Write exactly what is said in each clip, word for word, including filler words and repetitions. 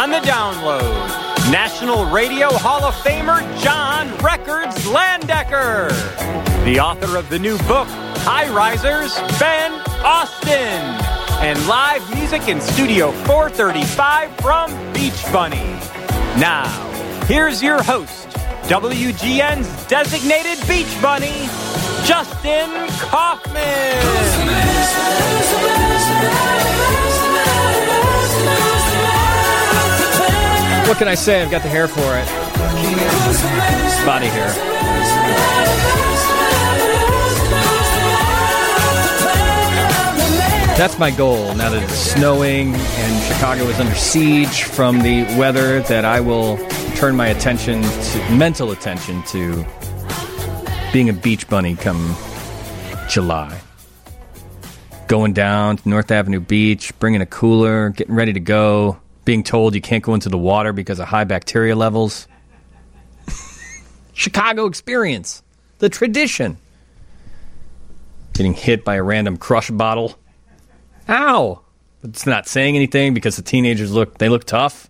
on the download, National Radio Hall of Famer John Records Landecker. The author of the new book, High Risers, Ben Austin. And live music in Studio four thirty-five from Beach Bunny. Now, here's your host, W G N's designated Beach Bunny, Justin Kaufman. What can I say? I've got the hair for it. Spotty hair. That's my goal now that it's snowing and Chicago is under siege from the weather, that I will turn my attention, to mental attention, to being a beach bunny come July. Going down to North Avenue Beach, bringing a cooler, getting ready to go, being told you can't go into the water because of high bacteria levels. Chicago experience. The tradition. Getting hit by a random Crush bottle. Ow! It's not saying anything because the teenagers look, they look tough.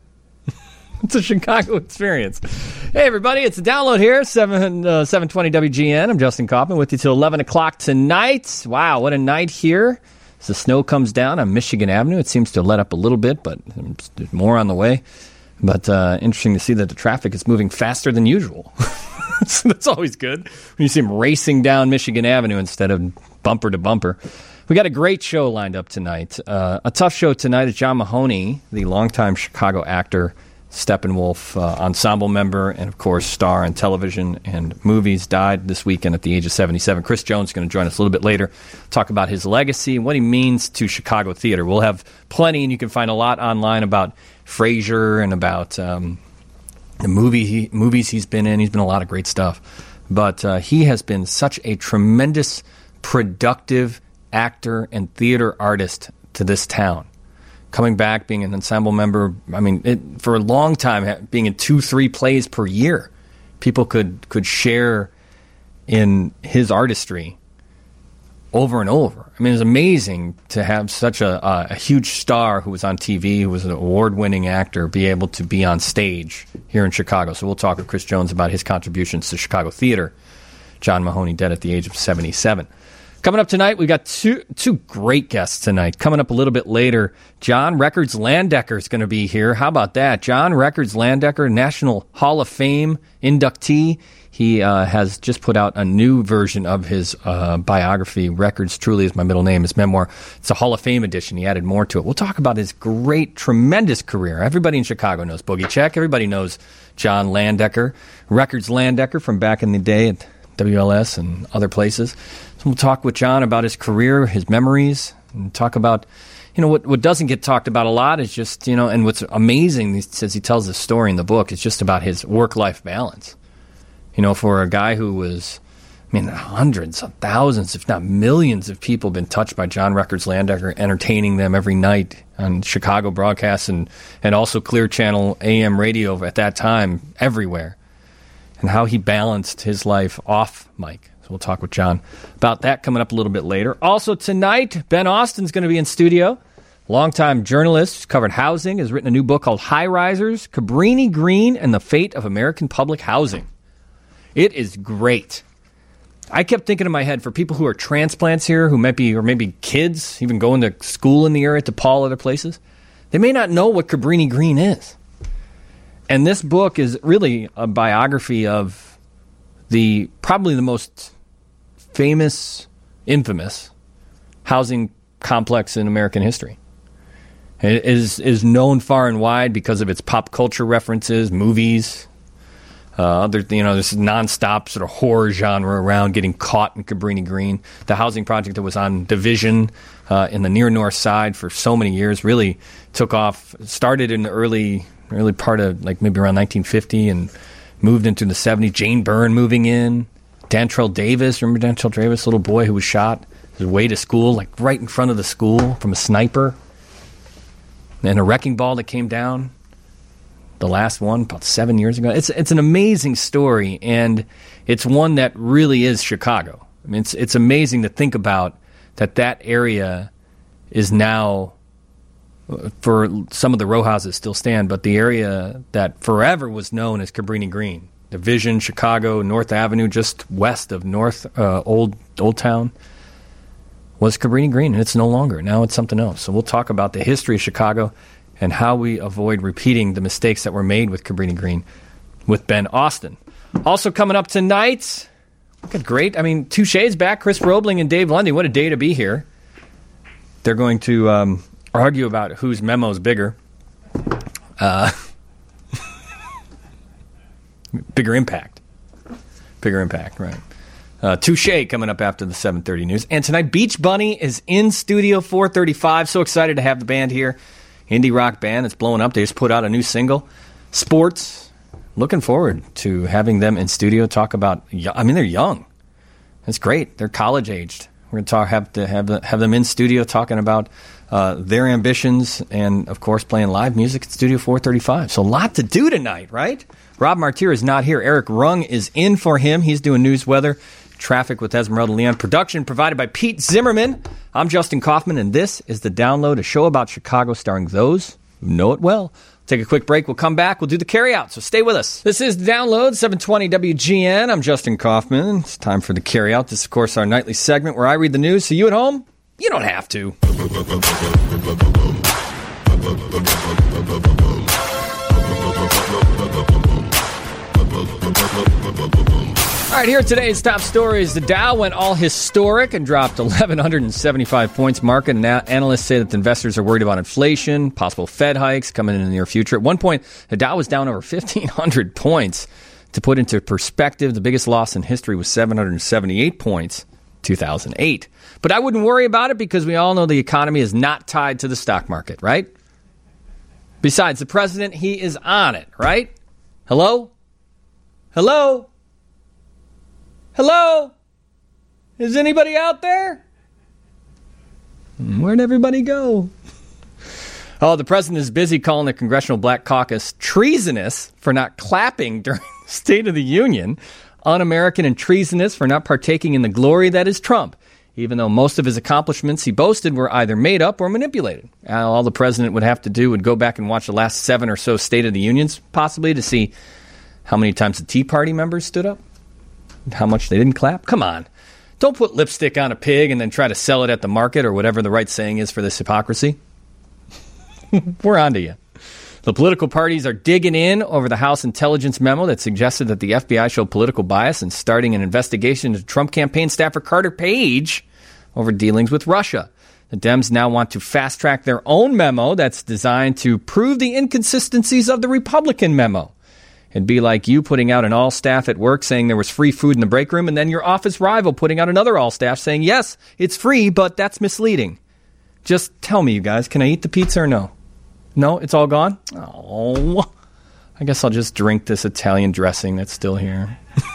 It's a Chicago experience. Hey, everybody, it's a download here, seven, uh, seven twenty W G N. I'm Justin Kaufman with you till eleven o'clock tonight. Wow, what a night here. As the snow comes down on Michigan Avenue, it seems to let up a little bit, but there's more on the way. But uh, interesting to see that the traffic is moving faster than usual. So that's always good when you see them racing down Michigan Avenue instead of bumper to bumper. We got a great show lined up tonight. Uh, a tough show tonight is John Mahoney, the longtime Chicago actor, Steppenwolf uh, ensemble member, and, of course, star in television and movies, died this weekend at the age of seventy-seven. Chris Jones is going to join us a little bit later, talk about his legacy and what he means to Chicago theater. We'll have plenty, and you can find a lot online about Frasier and about um, the movie he, movies he's been in. He's been in a lot of great stuff. But uh, he has been such a tremendous, productive actor and theater artist to this town. Coming back, being an ensemble member, I mean, it, for a long time, being in two, three plays per year, people could, could share in his artistry over and over. I mean, it's amazing to have such a, a, a huge star who was on T V, who was an award-winning actor, be able to be on stage here in Chicago. So we'll talk with Chris Jones about his contributions to Chicago theater. John Mahoney dead at the age of seventy-seven. Coming up tonight, we got two two great guests tonight. Coming up a little bit later, John Records Landecker is going to be here. How about that? John Records Landecker, National Hall of Fame inductee. He uh, has just put out a new version of his uh, biography, Records Truly Is My Middle Name, his memoir. It's a Hall of Fame edition. He added more to it. We'll talk about his great, tremendous career. Everybody in Chicago knows Boogie Check. Everybody knows John Landecker. Records Landecker from back in the day at W L S and other places. So we'll talk with John about his career, his memories, and talk about, you know, what, what doesn't get talked about a lot is just, you know, and what's amazing, he says he tells this story in the book, is just about his work-life balance. You know, for a guy who was, I mean, hundreds of thousands, if not millions of people have been touched by John Records Landecker, entertaining them every night on Chicago broadcasts and, and also Clear Channel A M radio at that time, everywhere. And how he balanced his life off mic. So we'll talk with John about that coming up a little bit later. Also tonight, Ben Austin's going to be in studio. Longtime journalist who's covered housing, has written a new book called High Risers, Cabrini Green and the Fate of American Public Housing. It is great. I kept thinking in my head, for people who are transplants here, who might be, or maybe kids, even going to school in the area, to Paul, other places, they may not know what Cabrini Green is. And this book is really a biography of the probably the most famous, infamous housing complex in American history. It is is known far and wide because of its pop culture references, movies. Uh, other, you know, this nonstop sort of horror genre around getting caught in Cabrini Green. The housing project that was on Division uh, in the near north side for so many years really took off. Started in the early. Early part of, like, maybe around nineteen fifty and moved into the seventies. Jane Byrne moving in. Dantrell Davis, remember Dantrell Davis, little boy who was shot his way to school, like right in front of the school from a sniper. And a wrecking ball that came down. The last one, about seven years ago. It's it's an amazing story, and it's one that really is Chicago. I mean, it's it's amazing to think about that that area is now for some of the row houses still stand, but the area that forever was known as Cabrini Green, Division, Chicago, North Avenue, just west of North uh, Old Old Town, was Cabrini Green, and it's no longer. Now it's something else. So we'll talk about the history of Chicago and how we avoid repeating the mistakes that were made with Cabrini Green with Ben Austin. Also coming up tonight, look at great. I mean, two shades back, Chris Roebling and Dave Lundy. What a day to be here. They're going to um, argue about whose memo is bigger. Uh, bigger impact. Bigger impact, right. Uh, Touche coming up after the seven thirty news. And tonight, Beach Bunny is in Studio four thirty-five. So excited to have the band here. Indie rock band that's blowing up. They just put out a new single. Sports. Looking forward to having them in studio talk about, I mean, they're young. That's great. They're college-aged. We're going to talk, have to have, have them in studio talking about uh, their ambitions and, of course, playing live music at Studio four thirty-five. So a lot to do tonight, right? Rob Martir is not here. Eric Rung is in for him. He's doing news, weather, traffic with Esmeralda Leon. Production provided by Pete Zimmerman. I'm Justin Kaufman, and this is The Download, a show about Chicago starring those who know it well. Take a quick break. We'll come back. We'll do the carryout, so stay with us. This is The Download, seven twenty W G N. I'm Justin Kaufman. It's time for the carryout. This is, of course, our nightly segment where I read the news, so you at home, you don't have to. All right, here are today's top stories. The Dow went all historic and dropped one thousand one hundred seventy-five points. Market and analysts say that the investors are worried about inflation, possible Fed hikes coming in the near future. At one point, the Dow was down over fifteen hundred points. To put into perspective, the biggest loss in history was seven hundred seventy-eight points, two thousand eight. But I wouldn't worry about it because we all know the economy is not tied to the stock market, right? Besides, the president, he is on it, right? Hello? Hello? Hello? Is anybody out there? Where'd everybody go? Oh, the president is busy calling the Congressional Black Caucus treasonous for not clapping during the State of the Union, un-American and treasonous for not partaking in the glory that is Trump, even though most of his accomplishments he boasted were either made up or manipulated. All the president would have to do would go back and watch the last seven or so State of the Unions, possibly, to see how many times the Tea Party members stood up. How much they didn't clap? Come on. Don't put lipstick on a pig and then try to sell it at the market or whatever the right saying is for this hypocrisy. We're on to you. The political parties are digging in over the House intelligence memo that suggested that the F B I showed political bias in starting an investigation into Trump campaign staffer Carter Page over dealings with Russia. The Dems now want to fast-track their own memo that's designed to prove the inconsistencies of the Republican memo. It'd be like you putting out an all-staff at work saying there was free food in the break room, and then your office rival putting out another all-staff saying, yes, it's free, but that's misleading. Just tell me, you guys, can I eat the pizza or no? No, it's all gone? Oh, I guess I'll just drink this Italian dressing that's still here.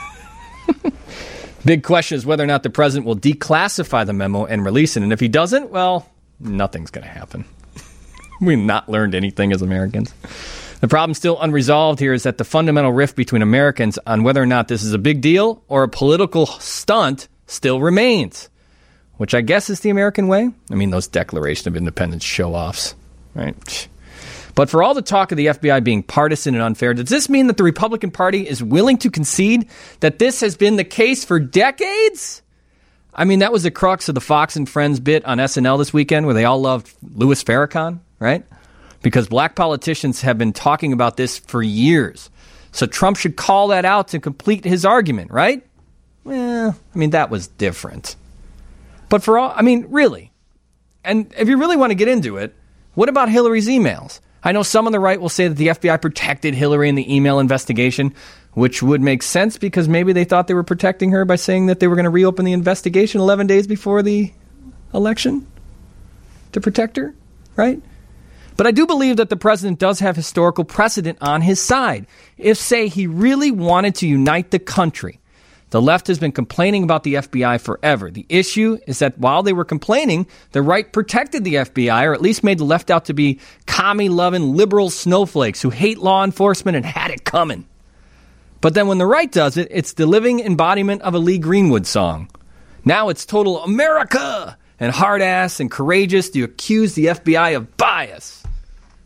Big question is whether or not the president will declassify the memo and release it. And if he doesn't, well, nothing's going to happen. We've not learned anything as Americans. The problem still unresolved here is that the fundamental rift between Americans on whether or not this is a big deal or a political stunt still remains, which I guess is the American way. I mean, those Declaration of Independence show-offs, right? But for all the talk of the F B I being partisan and unfair, does this mean that the Republican Party is willing to concede that this has been the case for decades? I mean, that was the crux of the Fox and Friends bit on S N L this weekend where they all loved Louis Farrakhan, right? Because black politicians have been talking about this for years. So Trump should call that out to complete his argument, right? Well, I mean, that was different. But for all, I mean, really. And if you really want to get into it, what about Hillary's emails? I know some on the right will say that the F B I protected Hillary in the email investigation, which would make sense because maybe they thought they were protecting her by saying that they were going to reopen the investigation eleven days before the election to protect her, right? But I do believe that the president does have historical precedent on his side. If, say, he really wanted to unite the country, the left has been complaining about the F B I forever. The issue is that while they were complaining, the right protected the F B I, or at least made the left out to be commie-loving liberal snowflakes who hate law enforcement and had it coming. But then when the right does it, it's the living embodiment of a Lee Greenwood song. Now it's total America and hard-ass and courageous to accuse the F B I of bias.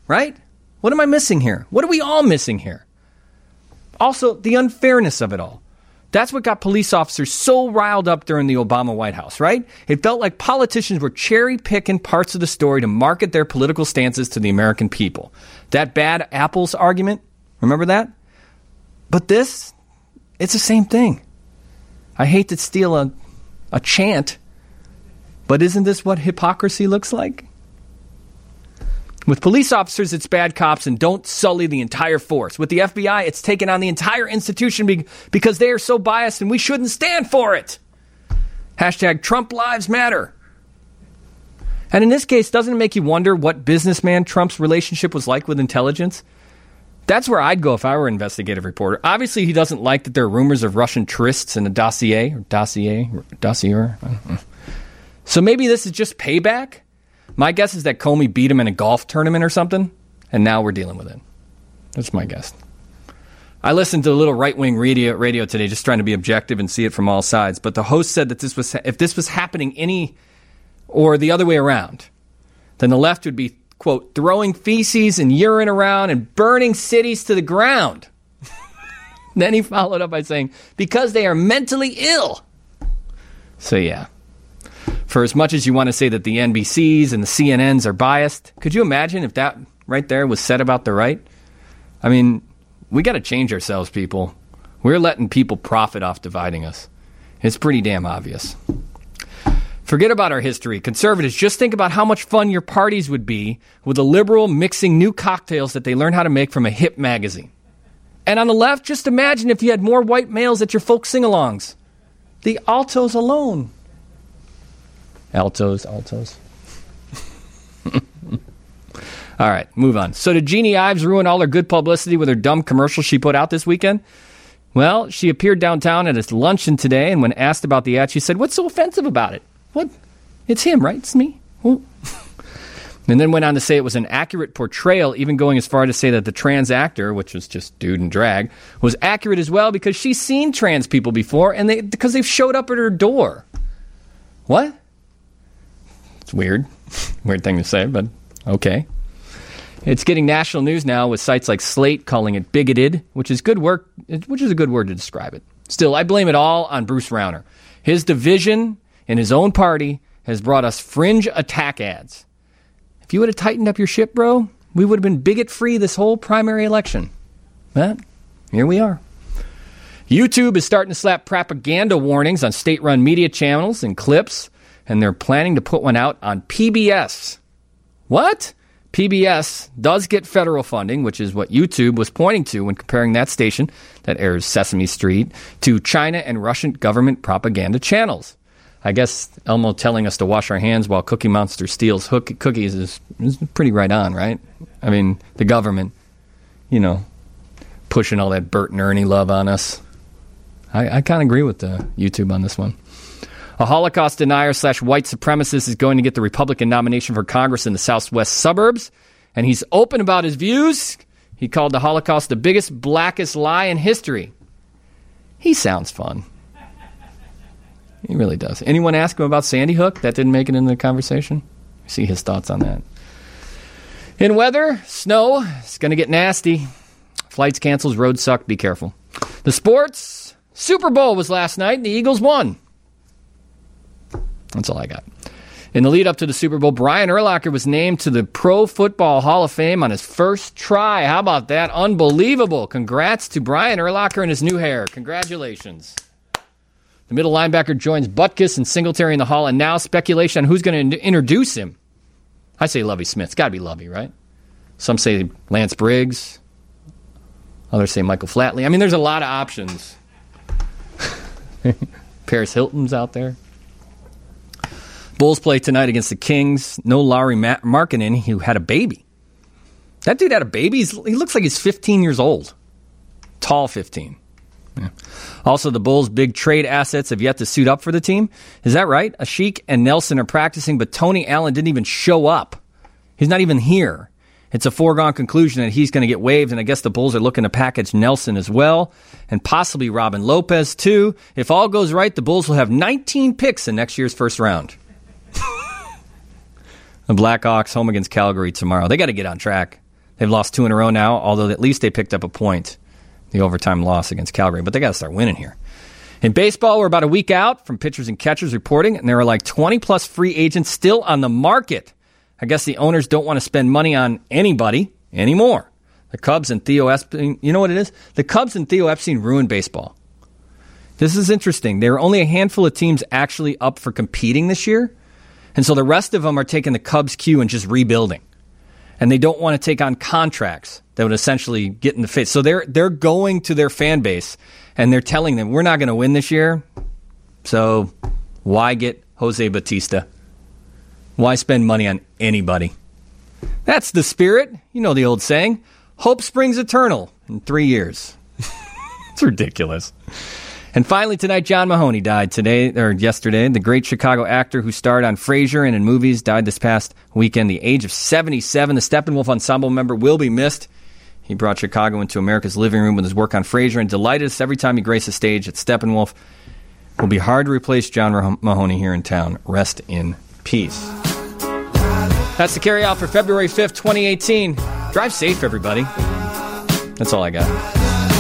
right? What am I missing here? What are we all missing here? Also, the unfairness of it all. That's what got police officers so riled up during the Obama White House, right? It felt like politicians were cherry-picking parts of the story to market their political stances to the American people. That bad apples argument, remember that? But this, it's the same thing. I hate to steal a, a chant, but isn't this what hypocrisy looks like? With police officers, it's bad cops and don't sully the entire force. With the F B I, it's taken on the entire institution be- because they are so biased and we shouldn't stand for it. Hashtag Trump Lives Matter. And in this case, doesn't it make you wonder what businessman Trump's relationship was like with intelligence? That's where I'd go if I were an investigative reporter. Obviously, he doesn't like that there are rumors of Russian trysts in a dossier, or dossier, or dossier. So maybe this is just payback? My guess is that Comey beat him in a golf tournament or something, and now we're dealing with it. That's my guess. I listened to a little right-wing radio, radio today, just trying to be objective and see it from all sides. But the host said that this was, if this was happening any or the other way around, then the left would be, quote, throwing feces and urine around and burning cities to the ground. Then he followed up by saying, because they are mentally ill. So, yeah. For as much as you want to say that the N B Cs and the C N Ns are biased, could you imagine if that right there was said about the right? I mean, we got to change ourselves, people. We're letting people profit off dividing us. It's pretty damn obvious. Forget about our history. Conservatives, just think about how much fun your parties would be with a liberal mixing new cocktails that they learn how to make from a hip magazine. And on the left, just imagine if you had more white males at your folk sing-alongs. The altos alone. Altos, altos. All right, move on. So did Jeannie Ives ruin all her good publicity with her dumb commercial she put out this weekend? Well, she appeared downtown at a luncheon today, and when asked about the ad, she said, what's so offensive about it? What? It's him, right? It's me. Oh. And then went on to say it was an accurate portrayal, even going as far to say that the trans actor, which was just dude and drag, was accurate as well because she's seen trans people before and they because they've showed up at her door. What? It's weird. Weird thing to say, but okay. It's getting national news now with sites like Slate calling it bigoted, which is good work, which is a good word to describe it. Still, I blame it all on Bruce Rauner. His division in his own party has brought us fringe attack ads. If you would have tightened up your ship, bro, we would have been bigot-free this whole primary election. But here we are. YouTube is starting to slap propaganda warnings on state-run media channels and clips, and they're planning to put one out on P B S. What? P B S does get federal funding, which is what YouTube was pointing to when comparing that station that airs Sesame Street to China and Russian government propaganda channels. I guess Elmo telling us to wash our hands while Cookie Monster steals hook- cookies is, is pretty right on, right? I mean, the government, you know, pushing all that Bert and Ernie love on us. I, I kind of agree with uh, YouTube on this one. A Holocaust denier slash white supremacist is going to get the Republican nomination for Congress in the southwest suburbs, and he's open about his views. He called the Holocaust the biggest, blackest lie in history. He sounds fun. He really does. Anyone ask him about Sandy Hook? That didn't make it into the conversation. See his thoughts on that. In weather, snow, it's going to get nasty. Flights canceled, roads suck, be careful. The sports, Super Bowl was last night, and the Eagles won. That's all I got. In the lead up to the Super Bowl, Brian Urlacher was named to the Pro Football Hall of Fame on his first try. How about that? Unbelievable. Congrats to Brian Urlacher and his new hair. Congratulations. The middle linebacker joins Butkus and Singletary in the Hall, and now speculation on who's going to introduce him. I say Lovie Smith. It's got to be Lovie, right? Some say Lance Briggs. Others say Michael Flatley. I mean, there's a lot of options. Paris Hilton's out there. Bulls play tonight against the Kings. No Lauri Markkanen, who had a baby. That dude had a baby. He's, he looks like he's fifteen years old. Tall fifteen. Yeah. Also, the Bulls' big trade assets have yet to suit up for the team. Is that right? Ashik and Nelson are practicing, but Tony Allen didn't even show up. He's not even here. It's a foregone conclusion that he's going to get waived, and I guess the Bulls are looking to package Nelson as well, and possibly Robin Lopez too. If all goes right, the Bulls will have nineteen picks in next year's first round. The Blackhawks home against Calgary tomorrow. They got to get on track. They've lost two in a row now, although at least they picked up a point, the overtime loss against Calgary. But they got to start winning here. In baseball, we're about a week out from pitchers and catchers reporting, and there are like twenty-plus free agents still on the market. I guess the owners don't want to spend money on anybody anymore. The Cubs and Theo Epstein, you know what it is? The Cubs and Theo Epstein ruined baseball. This is interesting. There are only a handful of teams actually up for competing this year, and so the rest of them are taking the Cubs' cue and just rebuilding. And they don't want to take on contracts that would essentially get in the face. So they're they're going to their fan base, and they're telling them, we're not going to win this year, so why get Jose Bautista? Why spend money on anybody? That's the spirit. You know the old saying, hope springs eternal in three years. It's ridiculous. And finally tonight, John Mahoney died today or yesterday. The great Chicago actor who starred on Frasier and in movies died this past weekend, the age of seventy-seven. The Steppenwolf Ensemble member will be missed. He brought Chicago into America's living room with his work on Frasier and delighted us every time he graced the stage at Steppenwolf. It will be hard to replace John Mahoney here in town. Rest in peace. That's the carry out for February fifth, twenty eighteen. Drive safe, everybody. That's all I got.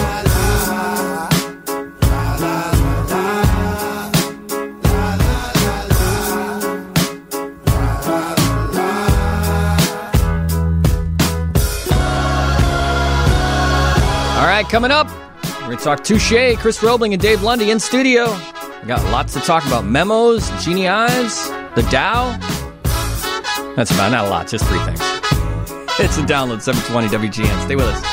All right, coming up, we're going to talk Touché, Chris Roebling and Dave Lundy in studio. We got lots to talk about. Memos, Genie Eyes, the Dow. That's about not a lot, just three things. It's a download, seven twenty W G N. Stay with us.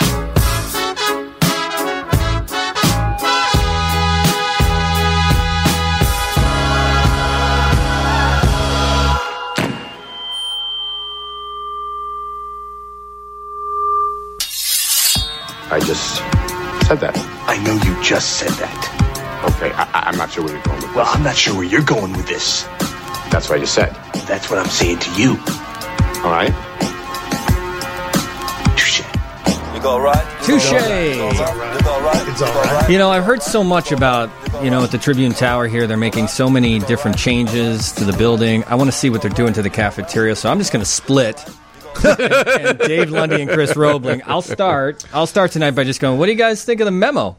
I just said that. I know you just said that. Okay, I, I'm not sure where you're going with this. Well, I'm not sure where you're going with this. That's what I just said. That's what I'm saying to you. All right. Touche. You go all right? Touche. You go all right? It's all right. You know, I've heard so much about, you know, at the Tribune Tower here, they're making so many different changes to the building. I want to see what they're doing to the cafeteria, so I'm just going to split. And Dave Lundy and Chris Roebling. I'll start. I'll start tonight by just going, what do you guys think of the memo?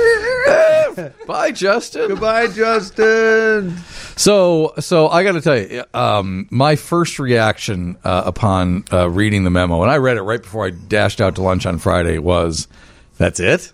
Bye, Justin. Goodbye, Justin. So, so I got to tell you, um, my first reaction uh, upon uh, reading the memo, and I read it right before I dashed out to lunch on Friday, was, "That's it."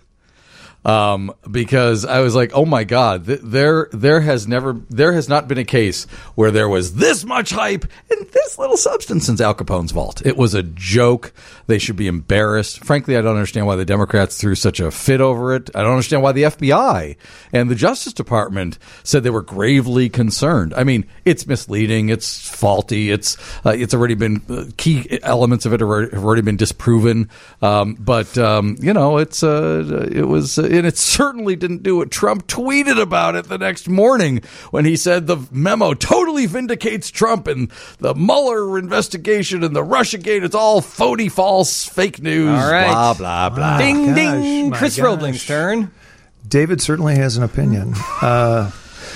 Um, because I was like, oh my God, th- there, there has never, there has not been a case where there was this much hype and this little substance since Al Capone's vault. It was a joke. They should be embarrassed. Frankly, I don't understand why the Democrats threw such a fit over it. I don't understand why the F B I and the Justice Department said they were gravely concerned. I mean, it's misleading. It's faulty. It's, uh, it's already been, uh, key elements of it have already been disproven. Um, but, um, you know, it's, uh, it was, uh, and it certainly didn't do it. Trump tweeted about it the next morning when he said the memo totally vindicates Trump and the Mueller investigation and the Russiagate. It's all phony, false, fake news. All right. Blah, blah, blah. Ding, gosh, ding. my Chris gosh. Roebling's turn. David certainly has an opinion. Uh,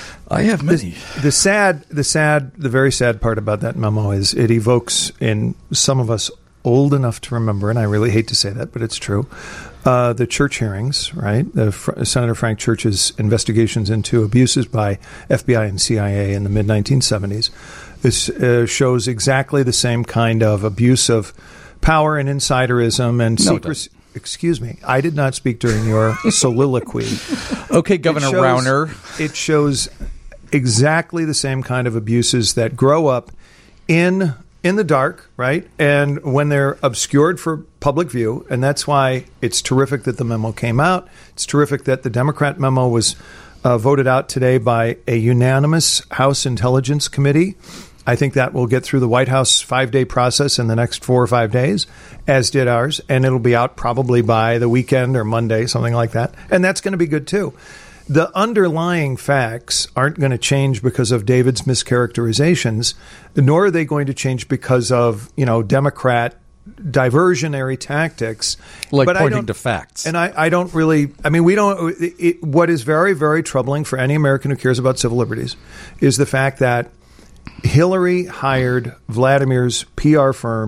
I have many. the sad, the sad, the very sad part about that memo is it evokes in some of us old enough to remember, and I really hate to say that, but it's true, uh, the Church hearings, right? The Fr- Senator Frank Church's investigations into abuses by F B I and C I A in the mid nineteen seventies. This uh, shows exactly the same kind of abuse of power and insiderism and No, it secrecy. Excuse me. I did not speak during your soliloquy. Okay, Governor It shows- Rauner. It shows exactly the same kind of abuses that grow up in in the dark, right? And when they're obscured for public view, and that's why it's terrific that the memo came out. It's terrific that the Democrat memo was uh, voted out today by a unanimous House Intelligence Committee. I think that will get through the White House five-day process in the next four or five days, as did ours, and it'll be out probably by the weekend or Monday, something like that. And that's going to be good, too. The underlying facts aren't going to change because of David's mischaracterizations, nor are they going to change because of, you know, Democrat diversionary tactics. Like But I pointing don't- to facts. And I, I don't really, I mean, we don't, it, it, what is very, very troubling for any American who cares about civil liberties is the fact that Hillary hired Vladimir's P R firm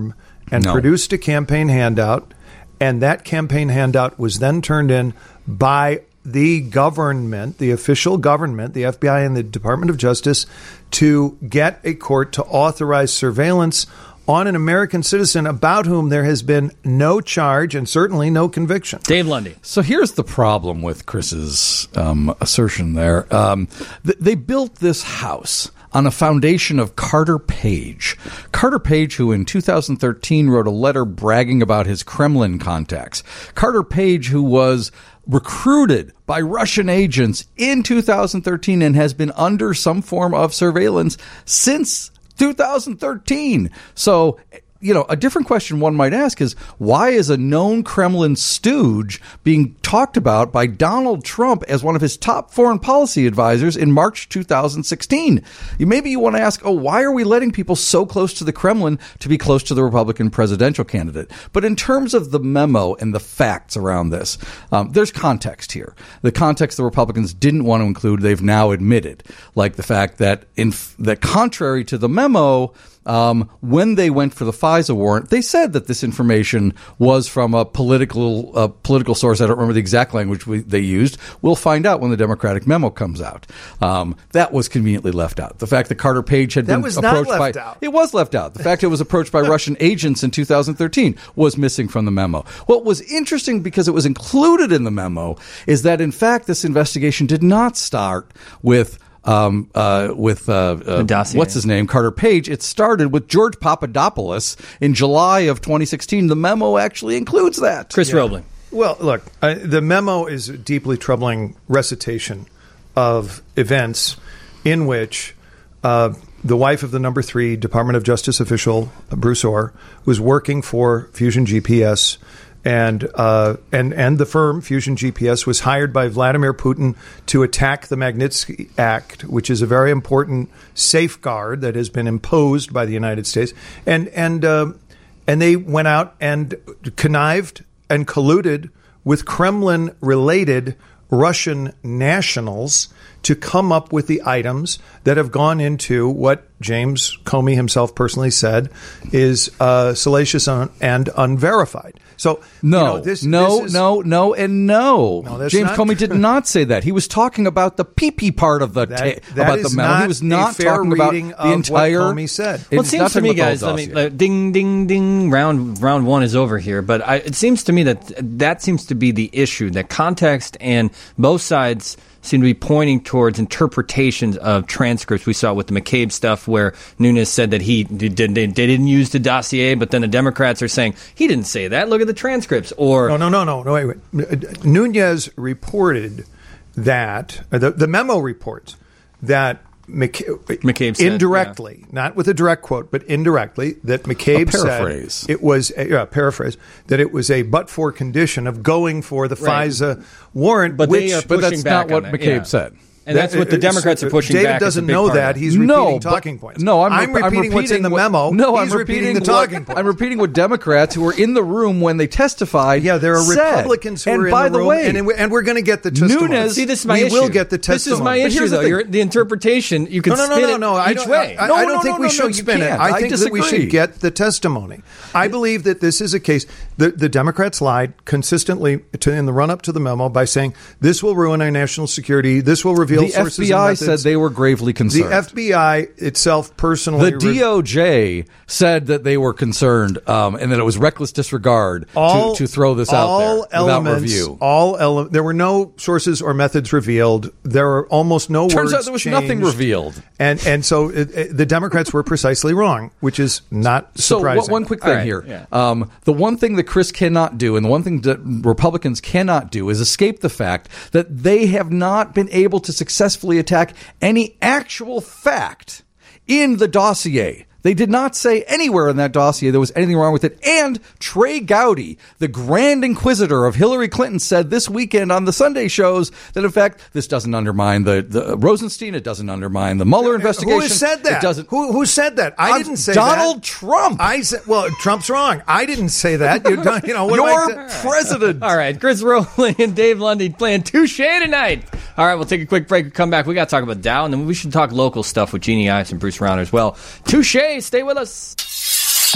and No. produced a campaign handout, and that campaign handout was then turned in by the government, the official government, the F B I and the Department of Justice, to get a court to authorize surveillance on an American citizen about whom there has been no charge and certainly no conviction. Dave Lundy. So here's the problem with Chris's um, assertion there. Um, th- they built this house on a foundation of Carter Page. Carter Page, who in two thousand thirteen wrote a letter bragging about his Kremlin contacts. Carter Page, who was recruited by Russian agents in two thousand thirteen and has been under some form of surveillance since two thousand thirteen. So, you know, a different question one might ask is, why is a known Kremlin stooge being talked about by Donald Trump as one of his top foreign policy advisors in March two thousand sixteen? Maybe you want to ask, oh, why are we letting people so close to the Kremlin to be close to the Republican presidential candidate? But in terms of the memo and the facts around this, um, there's context here. The context the Republicans didn't want to include, they've now admitted, like the fact that in that contrary to the memo, Um, when they went for the FISA warrant, they said that this information was from a political uh, political source. I don't remember the exact language we, they used. We'll find out when the Democratic memo comes out. Um, that was conveniently left out. The fact that Carter Page had That been was not approached left by out. it was left out. The fact it was approached by Russian agents in two thousand thirteen was missing from the memo. What was interesting, because it was included in the memo, is that in fact this investigation did not start with Um, uh, with uh, uh, dossier. what's his name, Carter Page. It started with George Papadopoulos in July of twenty sixteen. The memo actually includes that. Chris Roebling. Well, look, uh, the memo is a deeply troubling recitation of events in which uh, the wife of the number three Department of Justice official, Bruce Orr, was working for Fusion G P S. And uh, and and the firm, Fusion G P S, was hired by Vladimir Putin to attack the Magnitsky Act, which is a very important safeguard that has been imposed by the United States. And and uh, and they went out and connived and colluded with Kremlin-related Russian nationals to come up with the items that have gone into what James Comey himself personally said is uh, salacious and unverified. So No, you know, this, no, this is, no, no, and no. No, that's James not Comey true. did not say that. He was talking about the pee-pee part of the That, ta- that about is the memo. not He was a not fair talking about reading the of entire. what Comey said. Well, it He's seems not to talking me, about the whole guys, I mean, dossier. uh, ding, ding, ding, round round one is over here. But I, it seems to me that that seems to be the issue, that context and both sides seem to be pointing towards interpretations of transcripts. We saw with the McCabe stuff where Nunes said that he did, they, they didn't use the dossier, but then the Democrats are saying he didn't say that. Look at the transcripts. Or No, no, no, no, no. Wait, wait. Nunez reported that uh, the, the memo reports that McCabe, McCabe said, indirectly, not with a direct quote, but indirectly, that McCabe A paraphrase. said it was a yeah, paraphrase that it was a but-for condition of going for the Right. FISA warrant. But which, they are But pushing that's back not what on that, McCabe yeah. said. And that's what the Democrats are pushing David back. as a doesn't big know part of that. it. He's No, repeating but- talking points. No, I'm, I'm rep- I'm repeating what's in the what- memo. No, He's I'm repeating repeating the what- talking points. I'm repeating what Democrats who were in the room when they testified. Yeah, there are said. Republicans who and are in by the room, way, and, and we're going to get the testimony. Nunes- See, this is my we issue. will get the This is my testimony. But issue, here's the though. thing. You're, the interpretation, you can No, no, no, spin no, it no. I each don't, way. I, I, No, I no, don't think no, we no, should you spin it. can't. I I think that we disagree. should get the testimony. I believe that this is a case. The, the Democrats lied consistently to, in the run-up to the memo by saying this will ruin our national security. This will reveal the sources F B I and said methods. they were gravely concerned. The F B I itself personally. The D O J said that they were concerned um, and that it was reckless disregard all, to, to throw this out there all without elements, review. All ele- there were no sources or methods revealed. There were almost no Turns words out there was changed. nothing revealed. And and so it, it, the Democrats were precisely wrong, which is not So surprising. one, one quick thing All right, here. yeah. Um, the one thing that Chris cannot do, and the one thing that Republicans cannot do, is escape the fact that they have not been able to successfully attack any actual fact in the dossier. They did not say anywhere in that dossier there was anything wrong with it. And Trey Gowdy, the Grand Inquisitor of Hillary Clinton, said this weekend on the Sunday shows that, in fact, this doesn't undermine the, the Rosenstein. It doesn't undermine the Mueller investigation. Who has said that? It doesn't. Who, who said that? I Uh, didn't say Donald that. Trump. I said, well, Trump's wrong. I didn't say that. You, don't- you know, what am Your I sa- president. All right, Chris Rowley and Dave Lundy playing touche tonight. All right, we'll take a quick break. We'll come back. We got to talk about Dow, and then we should talk local stuff with Jeannie Ives and Bruce Rauner as well. Touche, stay with us.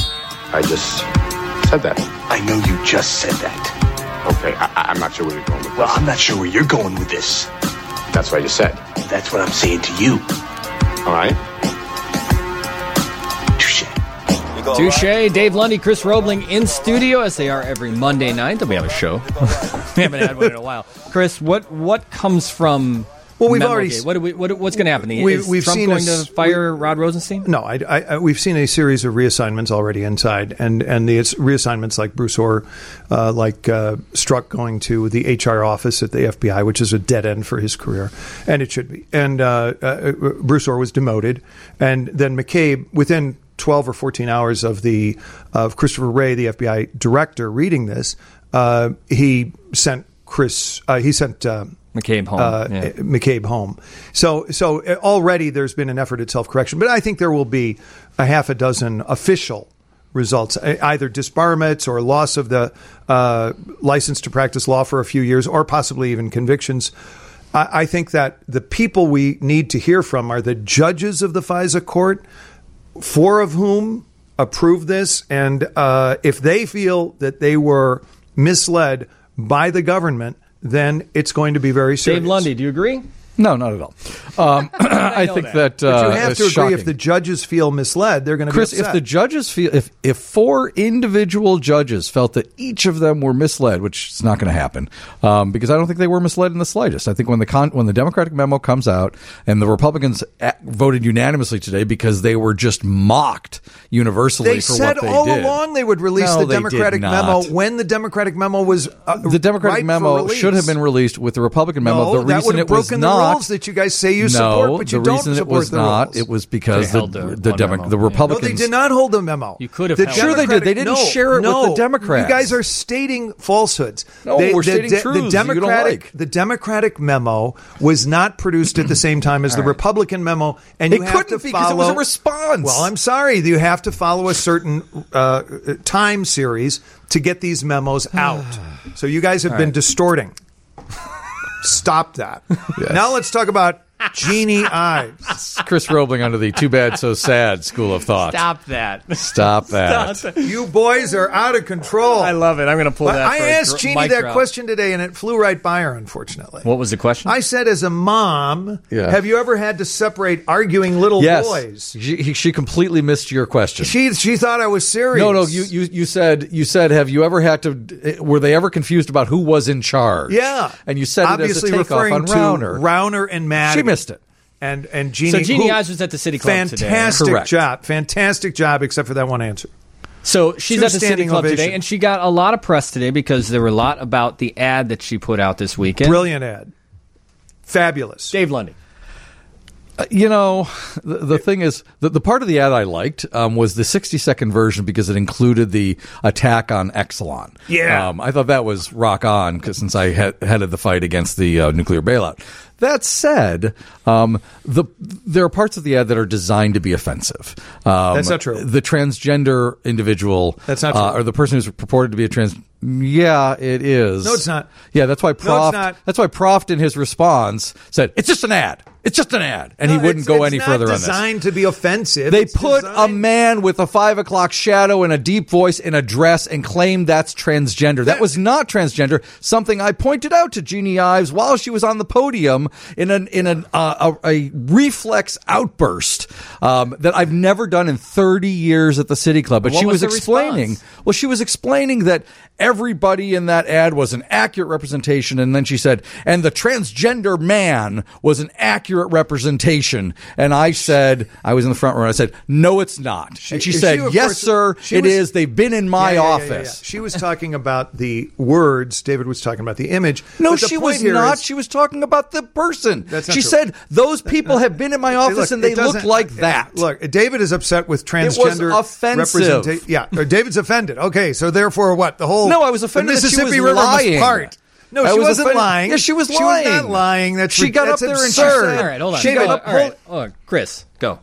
I just said that. I know you just said that. Okay, I, I'm not sure where you're going with this. Well, I'm not sure where you're going with this. That's what I just said. That's what I'm saying to you. All right? Touche. You go Touche. right. Dave Lundy, Chris Roebling in studio as they are every Monday night. Then we have a show. We haven't had one in a while. Chris, what what comes from? Well, we've Memo already- Gate? What, do we, what what's going to happen? We- Is we've Trump seen going a s- to fire Rod Rosenstein? No, I, I, I, we've seen a series of reassignments already inside, and and the it's reassignments like Bruce Orr, uh, like uh, Strzok going to the H R office at the F B I, which is a dead end for his career, and it should be. And uh, uh, Bruce Orr was demoted, and then McCabe within twelve or fourteen hours of the of Christopher Wray, the F B I director, reading this, uh, he sent Chris. Uh, he sent. Uh, McCabe home. Uh, yeah. McCabe home. So, so already there's been an effort at self-correction, but I think there will be a half a dozen official results, either disbarments or loss of the uh, license to practice law for a few years, or possibly even convictions. I, I think that the people we need to hear from are the judges of the FISA court, four of whom approved this, and uh, if they feel that they were misled by the government, then it's going to be very serious. Dave Lundy, do you agree? No, not at all. Um, I know think that. that, uh, But you have is to agree shocking. if the judges feel misled, they're going to Chris, be upset. if the judges feel if if four individual judges felt that each of them were misled, which is not going to happen, um, because I don't think they were misled in the slightest. I think when the con- when the Democratic memo comes out and the Republicans a- voted unanimously today because they were just mocked universally they for said what they all did. along they would release No, the they did Democratic not. memo when the Democratic memo was uh, The Democratic ripe for memo release. should have been released with the Republican memo. No, the that reason would have it was broken the not, rules that you guys say you no, support, but you the don't reason it support was the not, rules. it was because They the held the the, one Demo- memo. the Yeah. No, Republicans they did not hold the memo. You could have The held Sure they did. They didn't no, share it no, with the Democrats. You guys are stating falsehoods. No, They- we're the, stating the, truths The you don't Democratic, like. the Democratic memo was not produced at the same time as the Republican memo, and you It have couldn't to be, 'cause it was follow a response. Well, I'm sorry, you have to follow a certain uh, time series to get these memos out. So you guys have been distorting. Stop that. Yes. Now let's talk about Jeannie Ives. Chris Roebling under the too bad, so sad school of thought. Stop that. Stop that. Stop that. You boys are out of control. I love it. I'm going to pull Well, that. I for a asked dr- Jeannie mic that drop. question today, and it flew right by her, unfortunately. What was the question? I said, as a mom, Yeah. have you ever had to separate arguing little Yes, boys? she, she completely missed your question. She she thought I was serious. no, no, you, you you said you said have you ever had to? Were they ever confused about who was in charge? Yeah, and you said obviously it as a takeoff referring on to Rauner. Rauner and Madigan. She missed it. And and Jeannie. So Jeannie who- Ives was at the City Club today. Fantastic Correct. job, fantastic job, except for that one answer. So she's Two at the City standing Club ovation. today, and she got a lot of press today because there were a lot about the ad that she put out this weekend. Brilliant ad, fabulous. Dave Lundy. Uh, You know, the, the thing is, the, the part of the ad I liked um, was the sixty-second version because it included the attack on Exelon. Yeah. Um, I thought that was rock on, 'cause since I he- headed the fight against the uh, nuclear bailout. That said, um, the there are parts of the ad that are designed to be offensive. Um, That's not true. The transgender individual, That's not uh, true. or the person who's purported to be a trans. Yeah, it is. No, it's not. Yeah, that's why Proft. not. That's why Proft in his response said, "It's just an ad. It's just an ad," and No, he wouldn't it's- go it's any not further on this. designed to be offensive. They It's put a designed- man with a five o'clock shadow and a deep voice in a dress and claimed that's transgender. That was not transgender. Something I pointed out to Jeannie Ives while she was on the podium in an in an uh, a, a reflex outburst um, that I've never done in thirty years at the City Club. But What she was was, the explaining. response? Well, she was explaining that everybody in that ad was an accurate representation, and then she said, and the transgender man was an accurate representation. And I said, I was in the front row, and I said, no, it's not. and she she, said, of yes, course- sir, she it was- is. They've been in my Yeah, yeah, yeah, office. yeah, yeah. She was talking about the words. David was talking about the image. No, But the she point was here not. is- She was talking about the person. That's not she true. said, those people have been in my Hey, office look, and they it look doesn't- like that. Look, David is upset with transgender offensive. representa- Yeah, or David's offended. Okay, so therefore, what the whole? No, I was offended The that she Mississippi was River lying. must part. No, I she was wasn't offended- lying. Yeah, she was She was lying. not lying. That's She got that's up there and she absurd. said- All right, hold on. She Hold got on. up- All right. Hold on. Chris, go.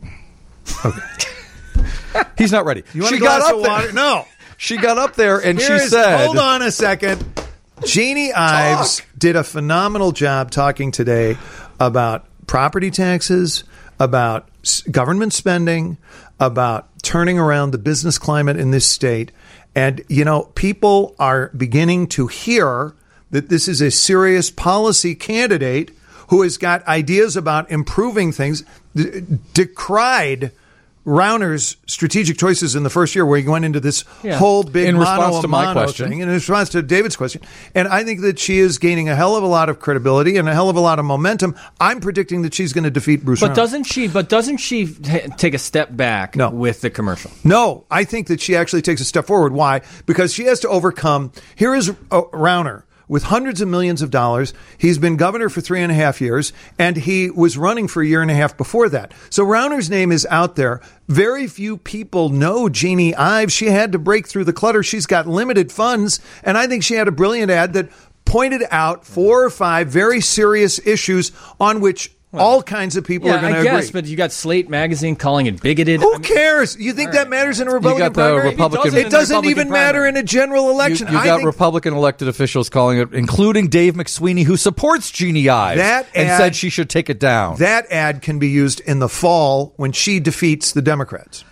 He's not ready. You want she a glass got of up there. water? No. She got up there and Here she is- said, hold on a second. Jeannie Ives did a phenomenal job talking today about property taxes, about s- government spending, about turning around the business climate in this state. And, you know, people are beginning to hear that this is a serious policy candidate who has got ideas about improving things, d- decried Rauner's strategic choices in the first year, where he went into this Yeah. whole big In mono response to my mono question. thing, in response to David's question. And I think that she is gaining a hell of a lot of credibility and a hell of a lot of momentum. I'm predicting that she's going to defeat Bruce But Rauner. doesn't she? But doesn't she t- take a step back No. with the commercial? No, I think that she actually takes a step forward. Why? Because she has to overcome. Here is uh, Rauner with hundreds of millions of dollars. He's been governor for three and a half years, and he was running for a year and a half before that. So Rauner's name is out there. Very few people know Jeannie Ives. She had to break through the clutter. She's got limited funds, and I think she had a brilliant ad that pointed out four or five very serious issues on which all kinds of people Yeah, are going to I agree. guess, but you got Slate magazine calling it bigoted. Who I mean, cares? You think that matters in a Republican got the primary? Republican- It doesn't, It doesn't it in the doesn't even Republican matter primary. in a general You, election. you I got think Republican elected officials calling it, including Dave McSweeney, who supports Jeannie Ives, That and ad- said she should take it down. that ad can be used in the fall when she defeats the Democrats.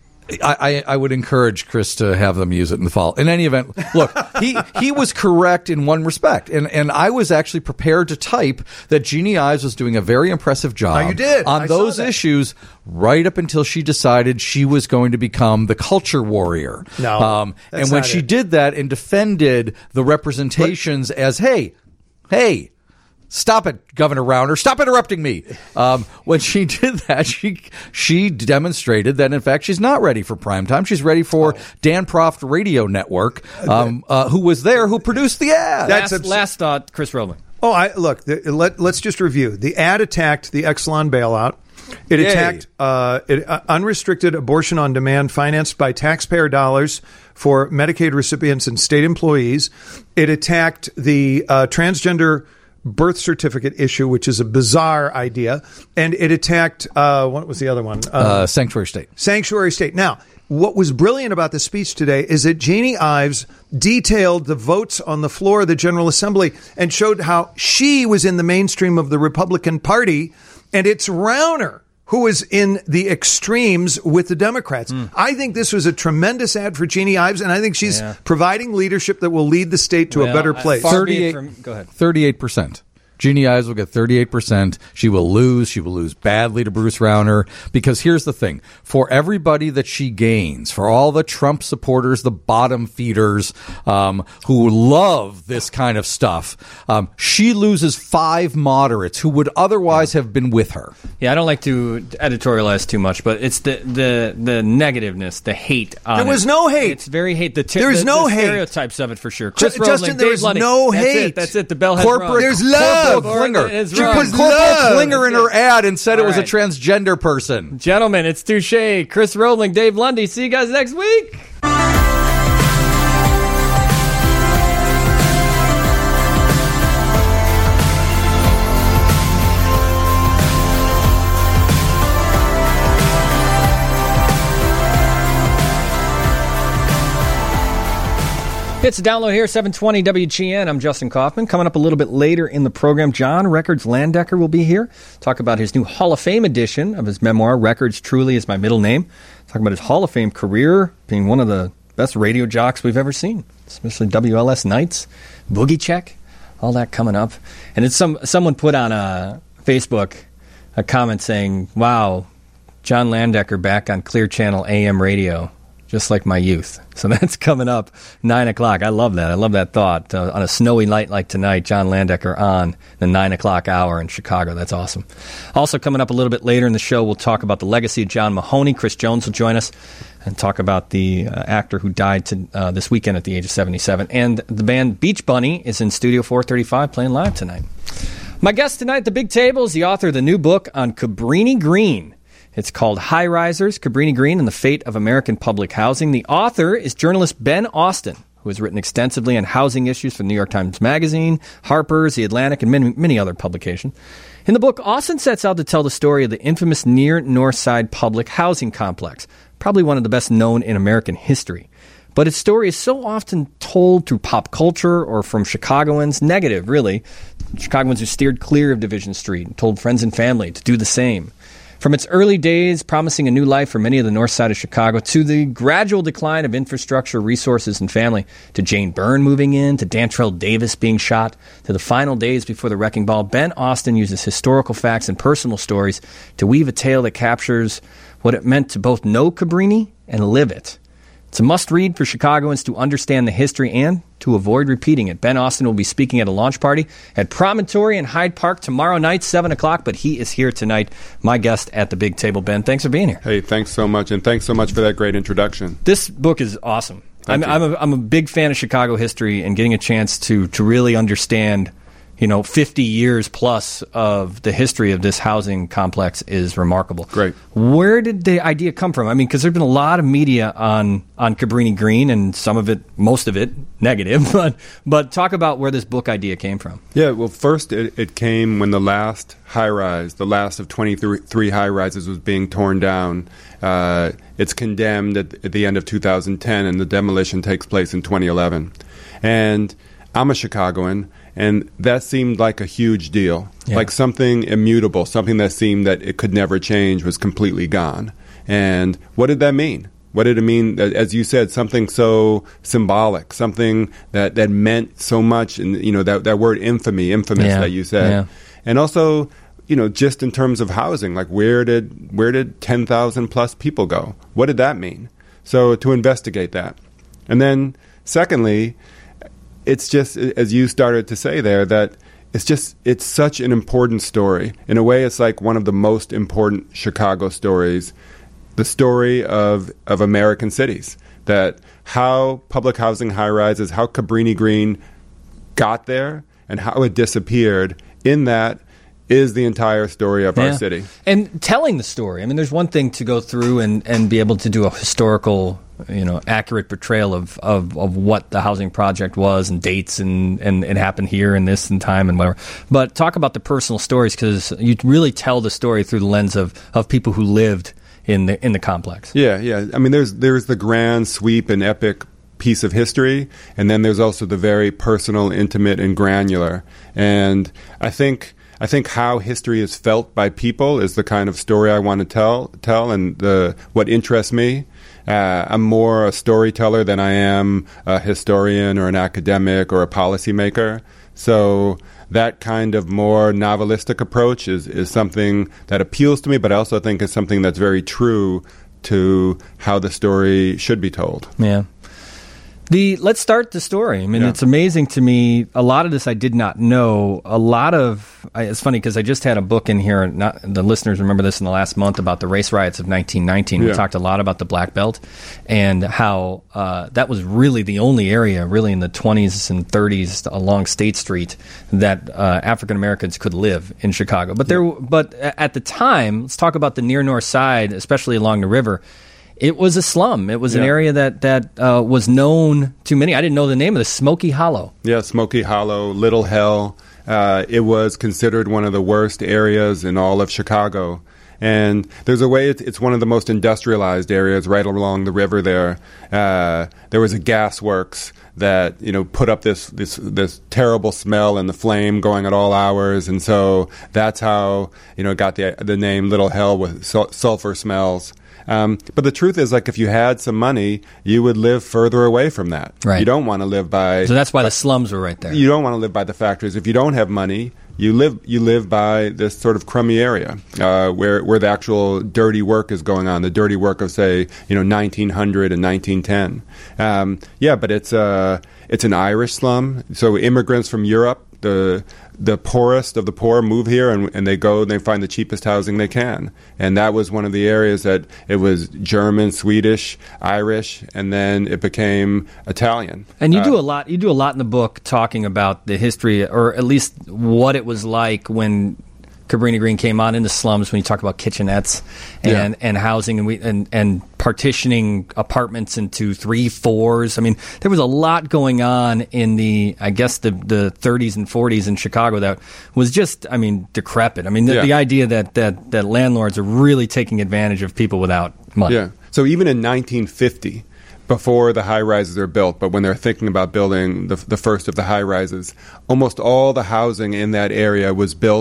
I, I, I would encourage Chris to have them use it in the fall. In any event, look, he, he was correct in one respect, and, and I was actually prepared to type that Jeannie Ives was doing a very impressive job Oh, you did. on I saw those that. issues right up until she decided she was going to become the culture warrior. No, um, that's and when not she it. did that and defended the representations as, hey, hey, stop it, Governor Rauner. Stop interrupting me. Um, when she did that, she she demonstrated that, in fact, she's not ready for prime time. She's ready for Dan Proft Radio Network, um, uh, who was there, who produced the ad. That's last, abs- last thought, Chris Rowling. Oh, I look. The, let, let's just review. The ad attacked the Exelon bailout. It Yay. attacked uh, it, uh, unrestricted abortion on demand financed by taxpayer dollars for Medicaid recipients and state employees. It attacked the uh, transgender birth certificate issue, which is a bizarre idea, and it attacked uh, what was the other one? Uh, uh, Sanctuary State. Sanctuary State. Now, what was brilliant about the speech today is that Jeannie Ives detailed the votes on the floor of the General Assembly and showed how she was in the mainstream of the Republican Party, and it's Rauner who is in the extremes with the Democrats. Mm. I think this was a tremendous ad for Jeannie Ives, and I think she's Yeah. providing leadership that will lead the state to a Well, better uh, place. far be it thirty-eight from- go ahead. thirty-eight percent. Jeannie Ives will get thirty-eight percent. She will lose. She will lose badly to Bruce Rauner. Because here's the thing. For everybody that she gains, for all the Trump supporters, the bottom feeders, um, who love this kind of stuff, um, she loses five moderates who would otherwise have been with her. Yeah, I don't like to editorialize too much, but it's the the the negativeness, the hate. On There was it. no hate. It's very hate. The ter- There's the, no the hate. stereotypes of it for sure. Chris Ju- Rowling, Justin, there Dave is Lundy. no That's hate. It, that's it. The bell has Corporate, rung. There's love. Corporal Klinger. It's She rung. put was Corporal love. Klinger in her ad and said it All was right. a transgender person. Gentlemen, it's Touche. Chris Rowling, Dave Lundy. See you guys next week. It's a download here, seven twenty W G N. I'm Justin Kaufman. Coming up a little bit later in the program, John Records Landecker will be here. Talk about his new Hall of Fame edition of his memoir, Records Truly Is My Middle Name. Talk about his Hall of Fame career, being one of the best radio jocks we've ever seen, especially W L S Nights, Boogie Check, all that coming up. And it's some someone put on a Facebook a comment saying, wow, John Landecker back on Clear Channel A M radio. Just like my youth. So that's coming up nine o'clock. I love that. I love that thought. Uh, on a snowy night like tonight, John Landecker on the nine o'clock hour in Chicago. That's awesome. Also coming up a little bit later in the show, we'll talk about the legacy of John Mahoney. Chris Jones will join us and talk about the uh, actor who died to, uh, this weekend at the age of seventy-seven. And the band Beach Bunny is in Studio four thirty-five playing live tonight. My guest tonight at the big table is the author of the new book on Cabrini Green. It's called High Risers, Cabrini Green and the Fate of American Public Housing. The author is journalist Ben Austin, who has written extensively on housing issues for the New York Times Magazine, Harper's, The Atlantic, and many, many other publications. In the book, Austin sets out to tell the story of the infamous Near North Side public housing complex, probably one of the best known in American history. But its story is so often told through pop culture or from Chicagoans, negative, really. Chicagoans who steered clear of Division Street and told friends and family to do the same. From its early days, promising a new life for many of the north side of Chicago, to the gradual decline of infrastructure, resources, and family, to Jane Byrne moving in, to Dantrell Davis being shot, to the final days before the wrecking ball, Ben Austin uses historical facts and personal stories to weave a tale that captures what it meant to both know Cabrini and live it. It's a must-read for Chicagoans to understand the history and to avoid repeating it. Ben Austin will be speaking at a launch party at Promontory in Hyde Park tomorrow night, seven o'clock, but he is here tonight, my guest at the big table. Ben, thanks for being here. Hey, thanks so much, and thanks so much for that great introduction. This book is awesome. I'm, I'm, a, I'm a big fan of Chicago history, and getting a chance to to really understand, you know, fifty years plus of the history of this housing complex is remarkable. Great. Where did the idea come from? I mean, because there's been a lot of media on, on Cabrini Green, and some of it, most of it, negative. But but talk about where this book idea came from. Yeah, well, first it, it came when the last high-rise, the last of twenty-three high-rises was being torn down. Uh, it's condemned at, at the end of two thousand ten, and the demolition takes place in twenty eleven. And I'm a Chicagoan, and that seemed like a huge deal, yeah. Like something immutable, something that seemed that it could never change was completely gone. And what did that mean? What did it mean? As you said, something so symbolic, something that, that meant so much, and you know that, that word infamy, infamous yeah. that you said, yeah. And also, you know, just in terms of housing, like where did where did ten thousand plus people go? What did that mean? So to investigate that, and then secondly, it's just, as you started to say there, that it's just, it's such an important story. In a way, it's like one of the most important Chicago stories, the story of, of American cities, that how public housing high-rises, how Cabrini Green got there, and how it disappeared. In that is the entire story of yeah. our city. And telling the story. I mean, there's one thing to go through and, and be able to do a historical, you know, accurate portrayal of, of, of what the housing project was and dates and, and it happened here and this and time and whatever. But talk about the personal stories, because you really tell the story through the lens of, of people who lived in the in the complex. Yeah, yeah. I mean, there's there's the grand sweep and epic piece of history, and then there's also the very personal, intimate, and granular. And I think I think how history is felt by people is the kind of story I want to tell. Tell, and the what interests me. Uh, I'm more a storyteller than I am a historian or an academic or a policymaker. So that kind of more novelistic approach is, is something that appeals to me, but I also think is something that's very true to how the story should be told. Yeah. The let's start the story. I mean, yeah. It's amazing to me. A lot of this I did not know. A lot of I, it's funny because I just had a book in here. Not the listeners remember this in the last month about the race riots of nineteen nineteen. Yeah. We talked a lot about the Black Belt and how uh, that was really the only area, really in the twenties and thirties along State Street, that uh, African Americans could live in Chicago. But there, yeah. but at the time, let's talk about the near North Side, especially along the river. It was a slum. It was yeah. an area that, that uh, was known to many. I didn't know the name of this, Smoky Hollow. Yeah, Smoky Hollow, Little Hell. Uh, it was considered one of the worst areas in all of Chicago. And there's a way, it's, it's one of the most industrialized areas right along the river there. Uh, there was a gas works that, you know, put up this, this, this terrible smell and the flame going at all hours. And so that's how, you know, it got the, the name Little Hell, with sul- sulfur smells. Um, but the truth is, like, if you had some money, you would live further away from that. Right. You don't want to live by... So that's why the slums were right there. You don't want to live by the factories. If you don't have money, you live you live by this sort of crummy area uh, where where the actual dirty work is going on, the dirty work of, say, you know, nineteen hundred and nineteen ten. Um, yeah, but it's uh, it's an Irish slum. So immigrants from Europe, the the poorest of the poor, move here, and, and they go and they find the cheapest housing they can. And that was one of the areas that it was German, Swedish, Irish, and then it became Italian. And you uh, do a lot. You do a lot in the book talking about the history, or at least what it was like when Cabrini Green came on in the slums, when you talk about kitchenettes and, yeah. and housing and we and, and partitioning apartments into three fours. I mean, there was a lot going on in the, I guess, the, the thirties and forties in Chicago that was just, I mean, decrepit. I mean, the, yeah. the idea that, that, that landlords are really taking advantage of people without money. Yeah. So even in nineteen fifty, before the high-rises are built, but when they're thinking about building the, the first of the high-rises, almost all the housing in that area was built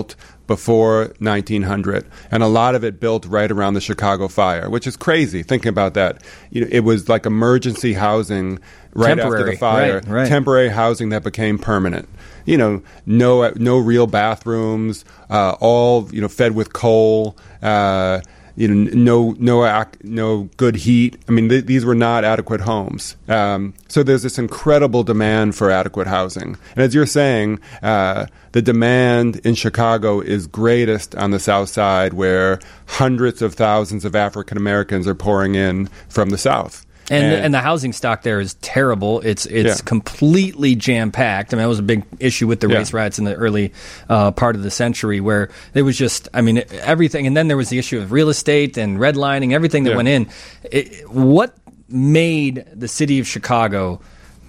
before nineteen hundred, and a lot of it built right around the Chicago fire, which is crazy thinking about that. You know, it was like emergency housing right Temporary, after the fire, right, right. temporary housing that became permanent. You know, no no real bathrooms, uh, all you know fed with coal. Uh, You know, no, no, ac- no good heat. I mean, th- these were not adequate homes. Um, so there's this incredible demand for adequate housing. And as you're saying, uh, the demand in Chicago is greatest on the South Side, where hundreds of thousands of African Americans are pouring in from the South. And, And- the, and the housing stock there is terrible. It's it's Yeah. completely jam packed. I mean, that was a big issue with the Yeah. race riots in the early uh, part of the century, where there was just, I mean, everything. And then there was the issue of real estate and redlining, everything that Yeah. went in. It, what made the city of Chicago